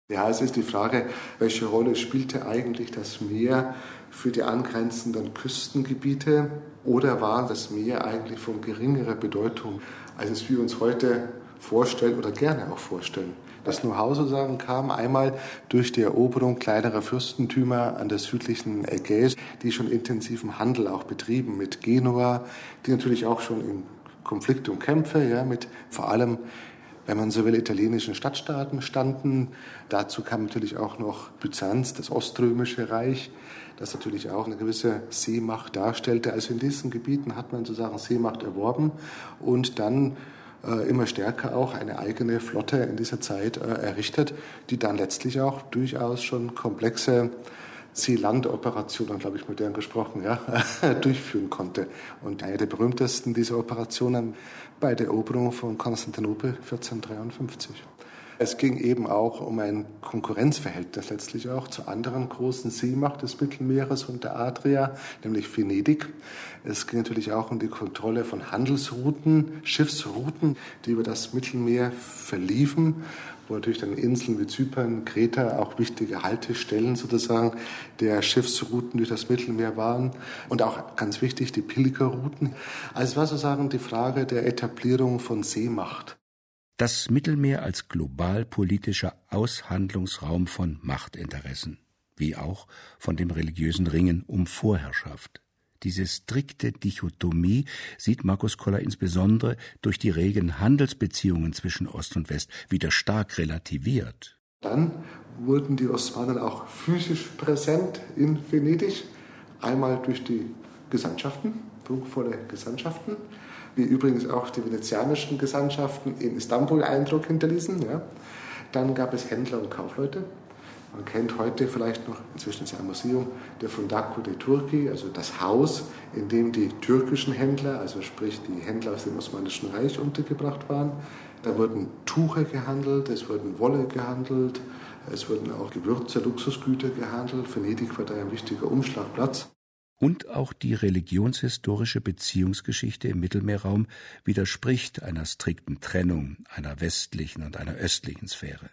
Ja, es ist die Frage, welche Rolle spielte eigentlich das Meer für die angrenzenden Küstengebiete oder war das Meer eigentlich von geringerer Bedeutung, als es wir uns heute vorstellen oder gerne auch vorstellen. Das Know-how sozusagen kam einmal durch die Eroberung kleinerer Fürstentümer an der südlichen Ägäis, die schon intensiven Handel auch betrieben mit Genua, die natürlich auch schon in Konflikte und Kämpfe, mit vor allem, wenn man so will, italienischen Stadtstaaten standen. Dazu kam natürlich auch noch Byzanz, das Oströmische Reich, das natürlich auch eine gewisse Seemacht darstellte. Also in diesen Gebieten hat man sozusagen Seemacht erworben und dann immer stärker auch eine eigene Flotte in dieser Zeit errichtet, die dann letztlich auch durchaus schon komplexe Seelandoperationen, glaube ich, modern gesprochen, durchführen konnte. Und eine der berühmtesten dieser Operationen bei der Eroberung von Konstantinopel 1453. Es ging eben auch um ein Konkurrenzverhältnis letztlich auch zur anderen großen Seemacht des Mittelmeeres und der Adria, nämlich Venedig. Es ging natürlich auch um die Kontrolle von Handelsrouten, Schiffsrouten, die über das Mittelmeer verliefen, wo natürlich dann Inseln wie Zypern, Kreta auch wichtige Haltestellen sozusagen der Schiffsrouten durch das Mittelmeer waren. Und auch ganz wichtig, die Pilgerrouten. Also es war sozusagen die Frage der Etablierung von Seemacht. Das Mittelmeer als globalpolitischer Aushandlungsraum von Machtinteressen, wie auch von dem religiösen Ringen um Vorherrschaft. Diese strikte Dichotomie sieht Markus Koller insbesondere durch die regen Handelsbeziehungen zwischen Ost und West wieder stark relativiert. Dann wurden die Osmanen auch physisch präsent in Venedig, einmal durch die Gesandtschaften, prunkvolle Gesandtschaften, wie übrigens auch die venezianischen Gesandtschaften in Istanbul Eindruck hinterließen. Dann gab es Händler und Kaufleute. Man kennt heute vielleicht noch, inzwischen ist ja ein Museum, der Fondaco dei Turchi, also das Haus, in dem die türkischen Händler, also sprich die Händler aus dem Osmanischen Reich untergebracht waren. Da wurden Tuche gehandelt, es wurden Wolle gehandelt, es wurden auch Gewürze, Luxusgüter gehandelt. Venedig war da ein wichtiger Umschlagplatz. Und auch die religionshistorische Beziehungsgeschichte im Mittelmeerraum widerspricht einer strikten Trennung einer westlichen und einer östlichen Sphäre.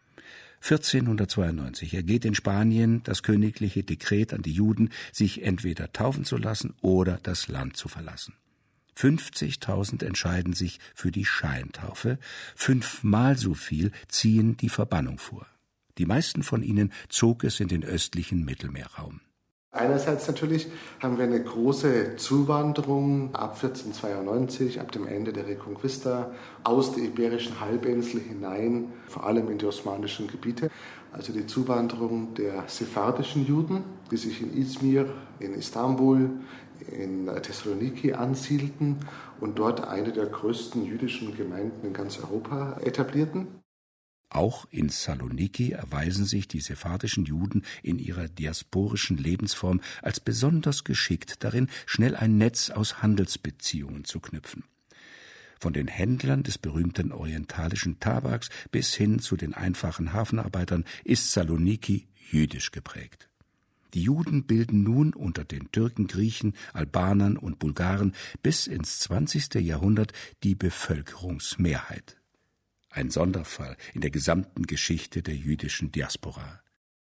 1492 ergeht in Spanien das königliche Dekret an die Juden, sich entweder taufen zu lassen oder das Land zu verlassen. 50.000 entscheiden sich für die Scheintaufe, 5-mal so viel ziehen die Verbannung vor. Die meisten von ihnen zog es in den östlichen Mittelmeerraum. Einerseits natürlich haben wir eine große Zuwanderung ab 1492, ab dem Ende der Reconquista, aus der Iberischen Halbinsel hinein, vor allem in die osmanischen Gebiete. Also die Zuwanderung der sephardischen Juden, die sich in Izmir, in Istanbul, in Thessaloniki ansiedelten und dort eine der größten jüdischen Gemeinden in ganz Europa etablierten. Auch in Saloniki erweisen sich die sephardischen Juden in ihrer diasporischen Lebensform als besonders geschickt darin, schnell ein Netz aus Handelsbeziehungen zu knüpfen. Von den Händlern des berühmten orientalischen Tabaks bis hin zu den einfachen Hafenarbeitern ist Saloniki jüdisch geprägt. Die Juden bilden nun unter den Türken, Griechen, Albanern und Bulgaren bis ins 20. Jahrhundert die Bevölkerungsmehrheit. Ein Sonderfall in der gesamten Geschichte der jüdischen Diaspora.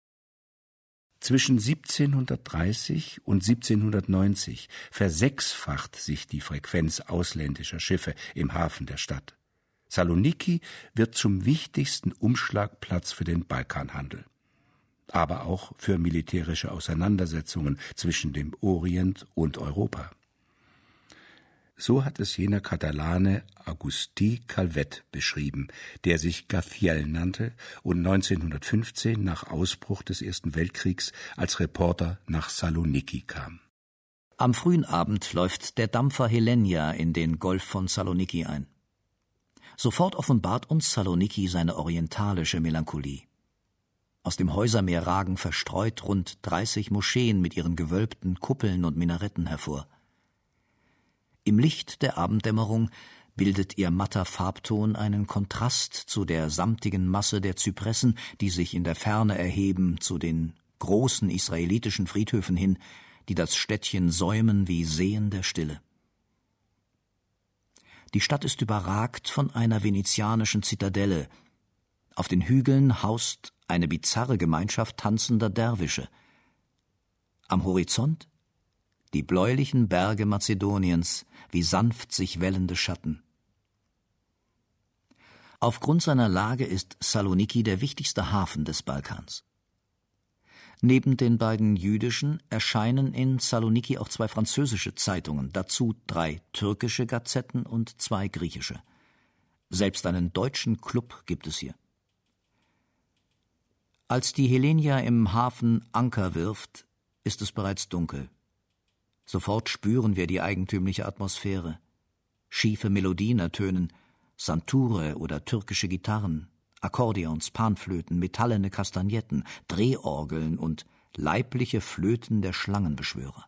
Zwischen 1730 und 1790 versechsfacht sich die Frequenz ausländischer Schiffe im Hafen der Stadt. Saloniki wird zum wichtigsten Umschlagplatz für den Balkanhandel, aber auch für militärische Auseinandersetzungen zwischen dem Orient und Europa. So hat es jener Katalane Agustí Calvet beschrieben, der sich Gaziel nannte und 1915 nach Ausbruch des Ersten Weltkriegs als Reporter nach Saloniki kam. Am frühen Abend läuft der Dampfer Helenia in den Golf von Saloniki ein. Sofort offenbart uns Saloniki seine orientalische Melancholie. Aus dem Häusermeer ragen verstreut rund 30 Moscheen mit ihren gewölbten Kuppeln und Minaretten hervor. Im Licht der Abenddämmerung bildet ihr matter Farbton einen Kontrast zu der samtigen Masse der Zypressen, die sich in der Ferne erheben, zu den großen israelitischen Friedhöfen hin, die das Städtchen säumen wie Seen der Stille. Die Stadt ist überragt von einer venezianischen Zitadelle. Auf den Hügeln haust eine bizarre Gemeinschaft tanzender Derwische. Am Horizont die bläulichen Berge Mazedoniens, wie sanft sich wellende Schatten. Aufgrund seiner Lage ist Saloniki der wichtigste Hafen des Balkans. Neben den beiden jüdischen erscheinen in Saloniki auch 2 französische Zeitungen, dazu 3 türkische Gazetten und 2 griechische. Selbst einen deutschen Club gibt es hier. Als die Hellenia im Hafen Anker wirft, ist es bereits dunkel. Sofort spüren wir die eigentümliche Atmosphäre. Schiefe Melodien ertönen, Santure oder türkische Gitarren, Akkordeons, Panflöten, metallene Kastagnetten, Drehorgeln und leibliche Flöten der Schlangenbeschwörer.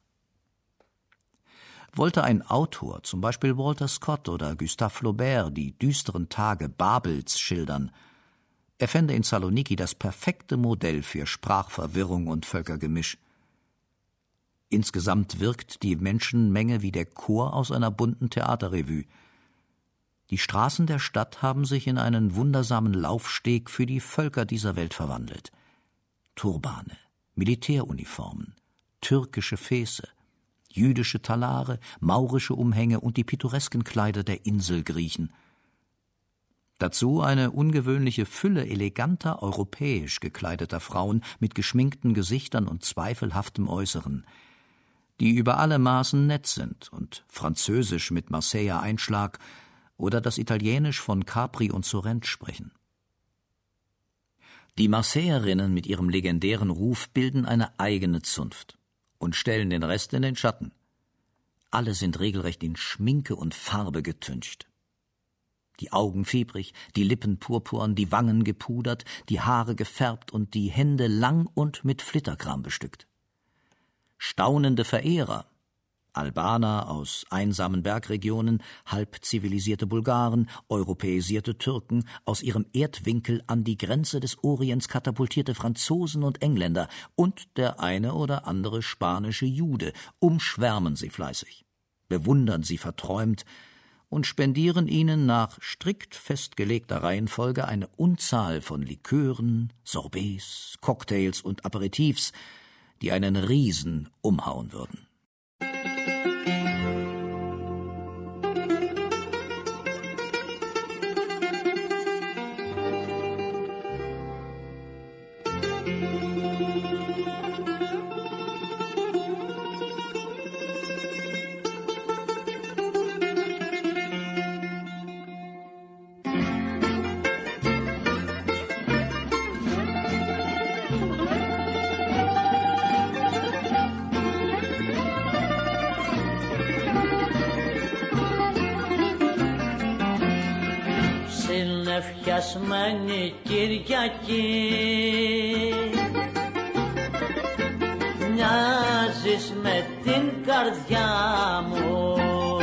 Wollte ein Autor, zum Beispiel Walter Scott oder Gustave Flaubert, die düsteren Tage Babels schildern, er fände in Saloniki das perfekte Modell für Sprachverwirrung und Völkergemisch. Insgesamt wirkt die Menschenmenge wie der Chor aus einer bunten Theaterrevue. Die Straßen der Stadt haben sich in einen wundersamen Laufsteg für die Völker dieser Welt verwandelt. Turbane, Militäruniformen, türkische Fäße, jüdische Talare, maurische Umhänge und die pittoresken Kleider der Inselgriechen. Dazu eine ungewöhnliche Fülle eleganter, europäisch gekleideter Frauen mit geschminkten Gesichtern und zweifelhaftem Äußeren, die über alle Maßen nett sind und Französisch mit Marseiller Einschlag oder das Italienisch von Capri und Sorrent sprechen. Die Marseillerinnen mit ihrem legendären Ruf bilden eine eigene Zunft und stellen den Rest in den Schatten. Alle sind regelrecht in Schminke und Farbe getüncht. Die Augen fiebrig, die Lippen purpurn, die Wangen gepudert, die Haare gefärbt und die Hände lang und mit Flitterkram bestückt. Staunende Verehrer, Albaner aus einsamen Bergregionen, halb zivilisierte Bulgaren, europäisierte Türken, aus ihrem Erdwinkel an die Grenze des Orients katapultierte Franzosen und Engländer und der eine oder andere spanische Jude umschwärmen sie fleißig, bewundern sie verträumt und spendieren ihnen nach strikt festgelegter Reihenfolge eine Unzahl von Likören, Sorbets, Cocktails und Aperitifs, die einen Riesen umhauen würden. Συνεφιασμένη Κυριακή μοιάζεις με την καρδιά μου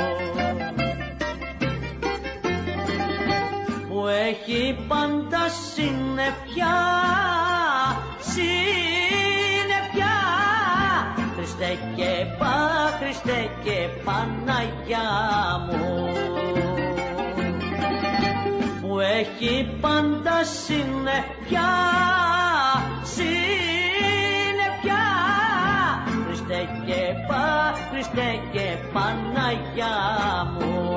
που έχει πάντα συννεφιά, συννεφιά Χριστέ και Παναγιά μου που έχει πάντα συννεφιά, συννεφιά Χριστέ και Παναγιά μου.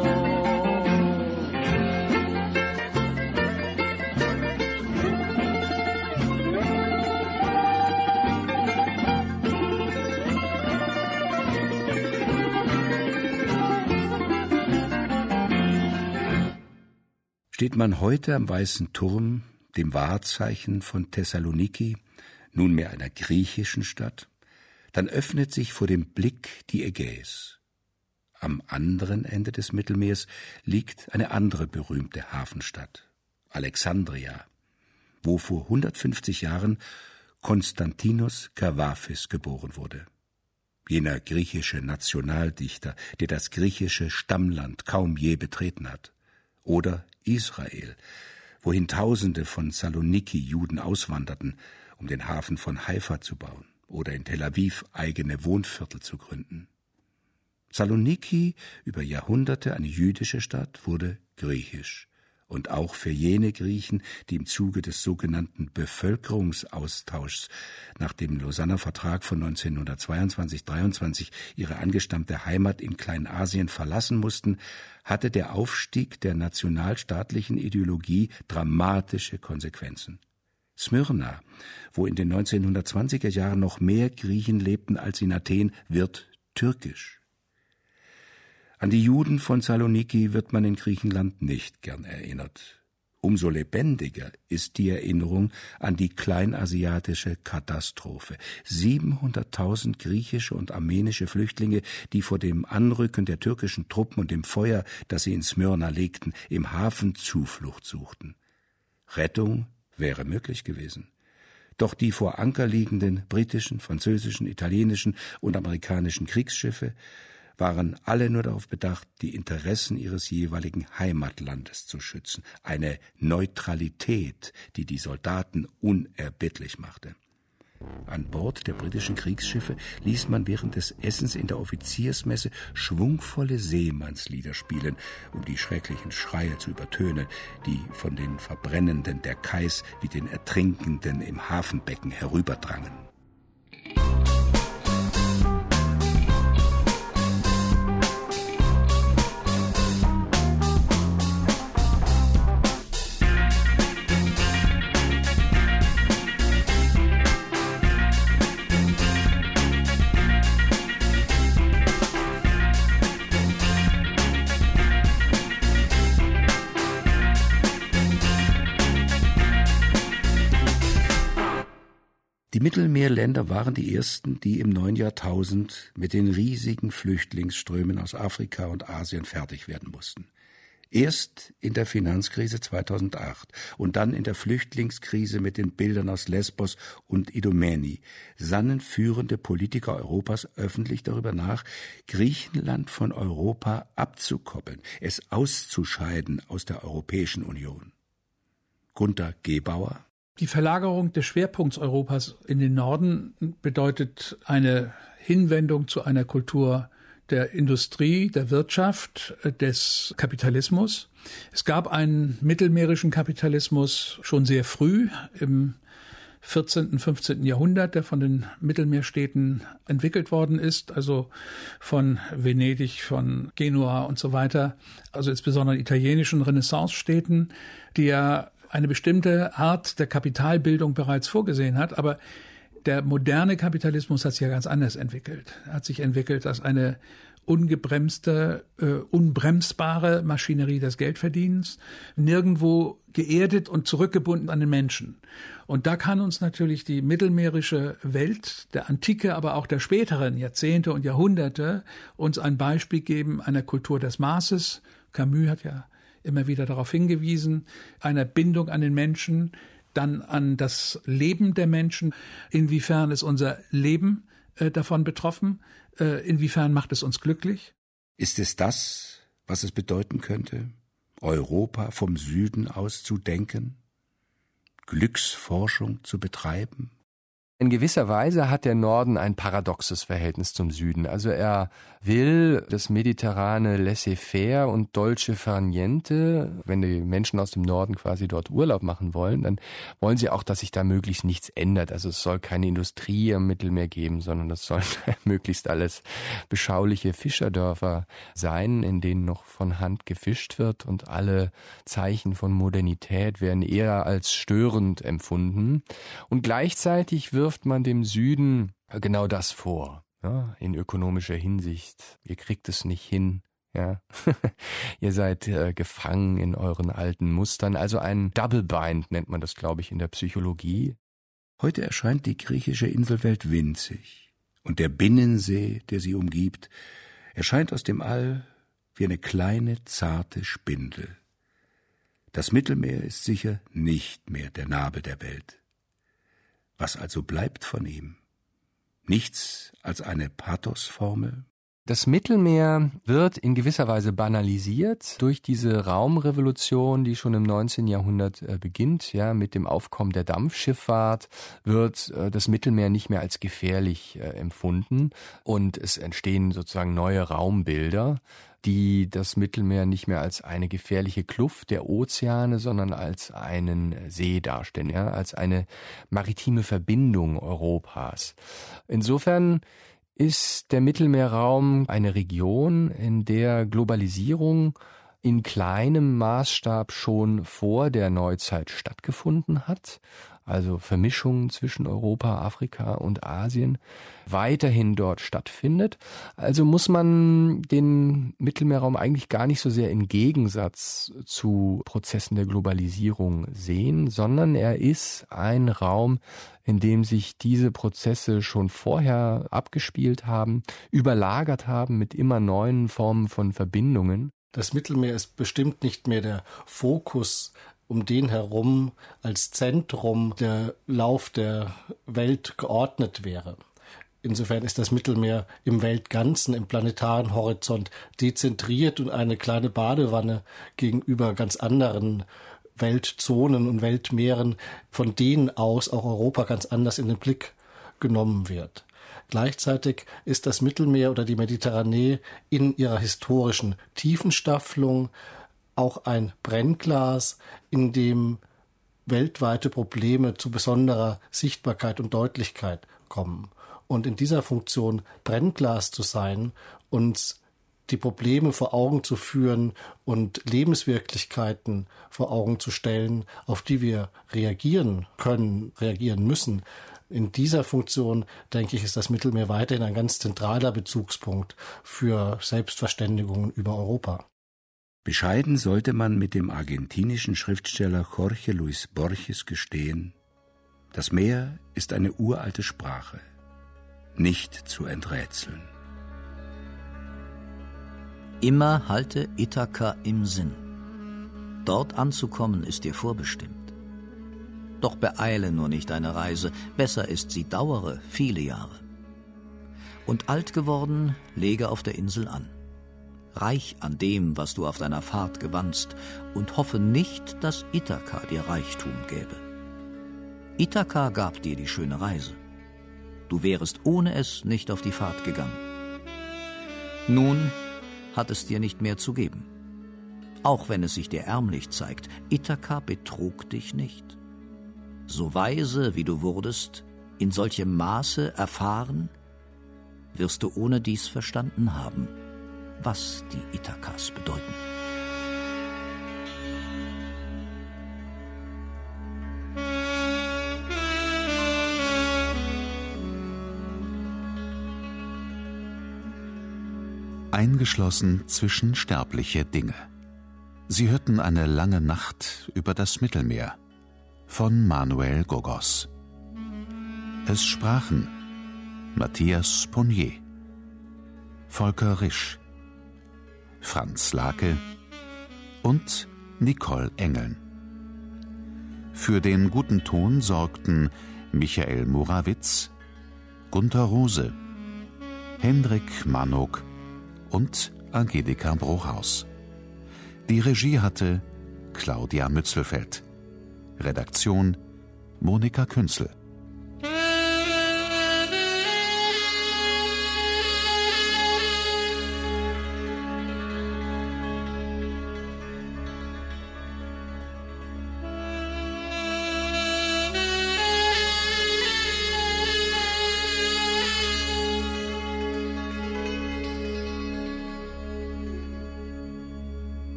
Steht man heute am Weißen Turm, dem Wahrzeichen von Thessaloniki, nunmehr einer griechischen Stadt, dann öffnet sich vor dem Blick die Ägäis. Am anderen Ende des Mittelmeers liegt eine andere berühmte Hafenstadt, Alexandria, wo vor 150 Jahren Konstantinos Kavafis geboren wurde. Jener griechische Nationaldichter, der das griechische Stammland kaum je betreten hat. Oder Israel, wohin Tausende von Saloniki-Juden auswanderten, um den Hafen von Haifa zu bauen oder in Tel Aviv eigene Wohnviertel zu gründen. Saloniki, über Jahrhunderte eine jüdische Stadt, wurde griechisch und auch für jene Griechen, die im Zuge des sogenannten Bevölkerungsaustauschs nach dem Lausanner Vertrag von 1922/23 ihre angestammte Heimat in Kleinasien verlassen mussten, hatte der Aufstieg der nationalstaatlichen Ideologie dramatische Konsequenzen. Smyrna, wo in den 1920er Jahren noch mehr Griechen lebten als in Athen, wird türkisch. An die Juden von Saloniki wird man in Griechenland nicht gern erinnert. Umso lebendiger ist die Erinnerung an die kleinasiatische Katastrophe. 700.000 griechische und armenische Flüchtlinge, die vor dem Anrücken der türkischen Truppen und dem Feuer, das sie in Smyrna legten, im Hafen Zuflucht suchten. Rettung wäre möglich gewesen. Doch die vor Anker liegenden britischen, französischen, italienischen und amerikanischen Kriegsschiffe waren alle nur darauf bedacht, die Interessen ihres jeweiligen Heimatlandes zu schützen. Eine Neutralität, die die Soldaten unerbittlich machte. An Bord der britischen Kriegsschiffe ließ man während des Essens in der Offiziersmesse schwungvolle Seemannslieder spielen, um die schrecklichen Schreie zu übertönen, die von den Verbrennenden der Kais wie den Ertrinkenden im Hafenbecken herüberdrangen. Die Mittelmeerländer waren die ersten, die im neuen Jahrtausend mit den riesigen Flüchtlingsströmen aus Afrika und Asien fertig werden mussten. Erst in der Finanzkrise 2008 und dann in der Flüchtlingskrise mit den Bildern aus Lesbos und Idomeni sannen führende Politiker Europas öffentlich darüber nach, Griechenland von Europa abzukoppeln, es auszuscheiden aus der Europäischen Union. Gunter Gebauer: Die Verlagerung des Schwerpunkts Europas in den Norden bedeutet eine Hinwendung zu einer Kultur der Industrie, der Wirtschaft, des Kapitalismus. Es gab einen mittelmeerischen Kapitalismus schon sehr früh im 14., 15. Jahrhundert, der von den Mittelmeerstädten entwickelt worden ist, also von Venedig, von Genua und so weiter, also insbesondere italienischen Renaissancestädten, die ja eine bestimmte Art der Kapitalbildung bereits vorgesehen hat, aber der moderne Kapitalismus hat sich ja ganz anders entwickelt. Er hat sich entwickelt als eine ungebremste, unbremsbare Maschinerie des Geldverdienens, nirgendwo geerdet und zurückgebunden an den Menschen. Und da kann uns natürlich die mittelmeerische Welt der Antike, aber auch der späteren Jahrzehnte und Jahrhunderte uns ein Beispiel geben einer Kultur des Maßes. Camus hat ja immer wieder darauf hingewiesen, einer Bindung an den Menschen, dann an das Leben der Menschen. Inwiefern ist unser Leben davon betroffen? Inwiefern macht es uns glücklich? Ist es das, was es bedeuten könnte, Europa vom Süden aus zu denken, Glücksforschung zu betreiben? In gewisser Weise hat der Norden ein paradoxes Verhältnis zum Süden. Also er will das mediterrane Laissez-faire und dolce far niente. Wenn die Menschen aus dem Norden quasi dort Urlaub machen wollen, dann wollen sie auch, dass sich da möglichst nichts ändert. Also es soll keine Industrie am Mittelmeer geben, sondern das sollen möglichst alles beschauliche Fischerdörfer sein, in denen noch von Hand gefischt wird, und alle Zeichen von Modernität werden eher als störend empfunden. Und gleichzeitig wirft man dem Süden genau das vor, ja, in ökonomischer Hinsicht. Ihr kriegt es nicht hin, ja. Ihr seid gefangen in euren alten Mustern. Also ein Double Bind nennt man das, glaube ich, in der Psychologie. Heute erscheint die griechische Inselwelt winzig, und der Binnensee, der sie umgibt, erscheint aus dem All wie eine kleine, zarte Spindel. Das Mittelmeer ist sicher nicht mehr der Nabel der Welt. Was also bleibt von ihm? Nichts als eine Pathosformel? Das Mittelmeer wird in gewisser Weise banalisiert durch diese Raumrevolution, die schon im 19. Jahrhundert beginnt. Ja, mit dem Aufkommen der Dampfschifffahrt wird das Mittelmeer nicht mehr als gefährlich empfunden und es entstehen sozusagen neue Raumbilder, die das Mittelmeer nicht mehr als eine gefährliche Kluft der Ozeane, sondern als einen See darstellen, ja, als eine maritime Verbindung Europas. Insofern ist der Mittelmeerraum eine Region, in der Globalisierung in kleinem Maßstab schon vor der Neuzeit stattgefunden hat, also Vermischung zwischen Europa, Afrika und Asien, weiterhin dort stattfindet. Also muss man den Mittelmeerraum eigentlich gar nicht so sehr im Gegensatz zu Prozessen der Globalisierung sehen, sondern er ist ein Raum, in dem sich diese Prozesse schon vorher abgespielt haben, überlagert haben mit immer neuen Formen von Verbindungen. Das Mittelmeer ist bestimmt nicht mehr der Fokus, um den herum als Zentrum der Lauf der Welt geordnet wäre. Insofern ist das Mittelmeer im Weltganzen, im planetaren Horizont dezentriert und eine kleine Badewanne gegenüber ganz anderen Weltzonen und Weltmeeren, von denen aus auch Europa ganz anders in den Blick genommen wird. Gleichzeitig ist das Mittelmeer oder die Mediterranee in ihrer historischen Tiefenstaffelung auch ein Brennglas, in dem weltweite Probleme zu besonderer Sichtbarkeit und Deutlichkeit kommen. Und in dieser Funktion Brennglas zu sein, uns die Probleme vor Augen zu führen und Lebenswirklichkeiten vor Augen zu stellen, auf die wir reagieren können, reagieren müssen. In dieser Funktion, denke ich, ist das Mittelmeer weiterhin ein ganz zentraler Bezugspunkt für Selbstverständigungen über Europa. Bescheiden sollte man mit dem argentinischen Schriftsteller Jorge Luis Borges gestehen, das Meer ist eine uralte Sprache, nicht zu enträtseln. Immer halte Ithaka im Sinn. Dort anzukommen ist dir vorbestimmt. Doch beeile nur nicht deine Reise, besser ist, sie dauere viele Jahre. Und alt geworden, lege auf der Insel an. Reich an dem, was du auf deiner Fahrt gewannst, und hoffe nicht, dass Ithaka dir Reichtum gäbe. Ithaka gab dir die schöne Reise. Du wärest ohne es nicht auf die Fahrt gegangen. Nun hat es dir nicht mehr zu geben. Auch wenn es sich dir ärmlich zeigt, Ithaka betrug dich nicht. So weise, wie du wurdest, in solchem Maße erfahren, wirst du ohne dies verstanden haben, was die Ithakas bedeuten. Eingeschlossen zwischen sterbliche Dinge. Sie hörten eine lange Nacht über das Mittelmeer von Manuel Gogos. Es sprachen Matthias Ponnier, Volker Risch, Franz Lake und Nicole Engeln. Für den guten Ton sorgten Michael Murawitz, Gunther Rose, Hendrik Mannok und Angelika Bruchhaus. Die Regie hatte Claudia Mützelfeld. Redaktion Monika Künzel.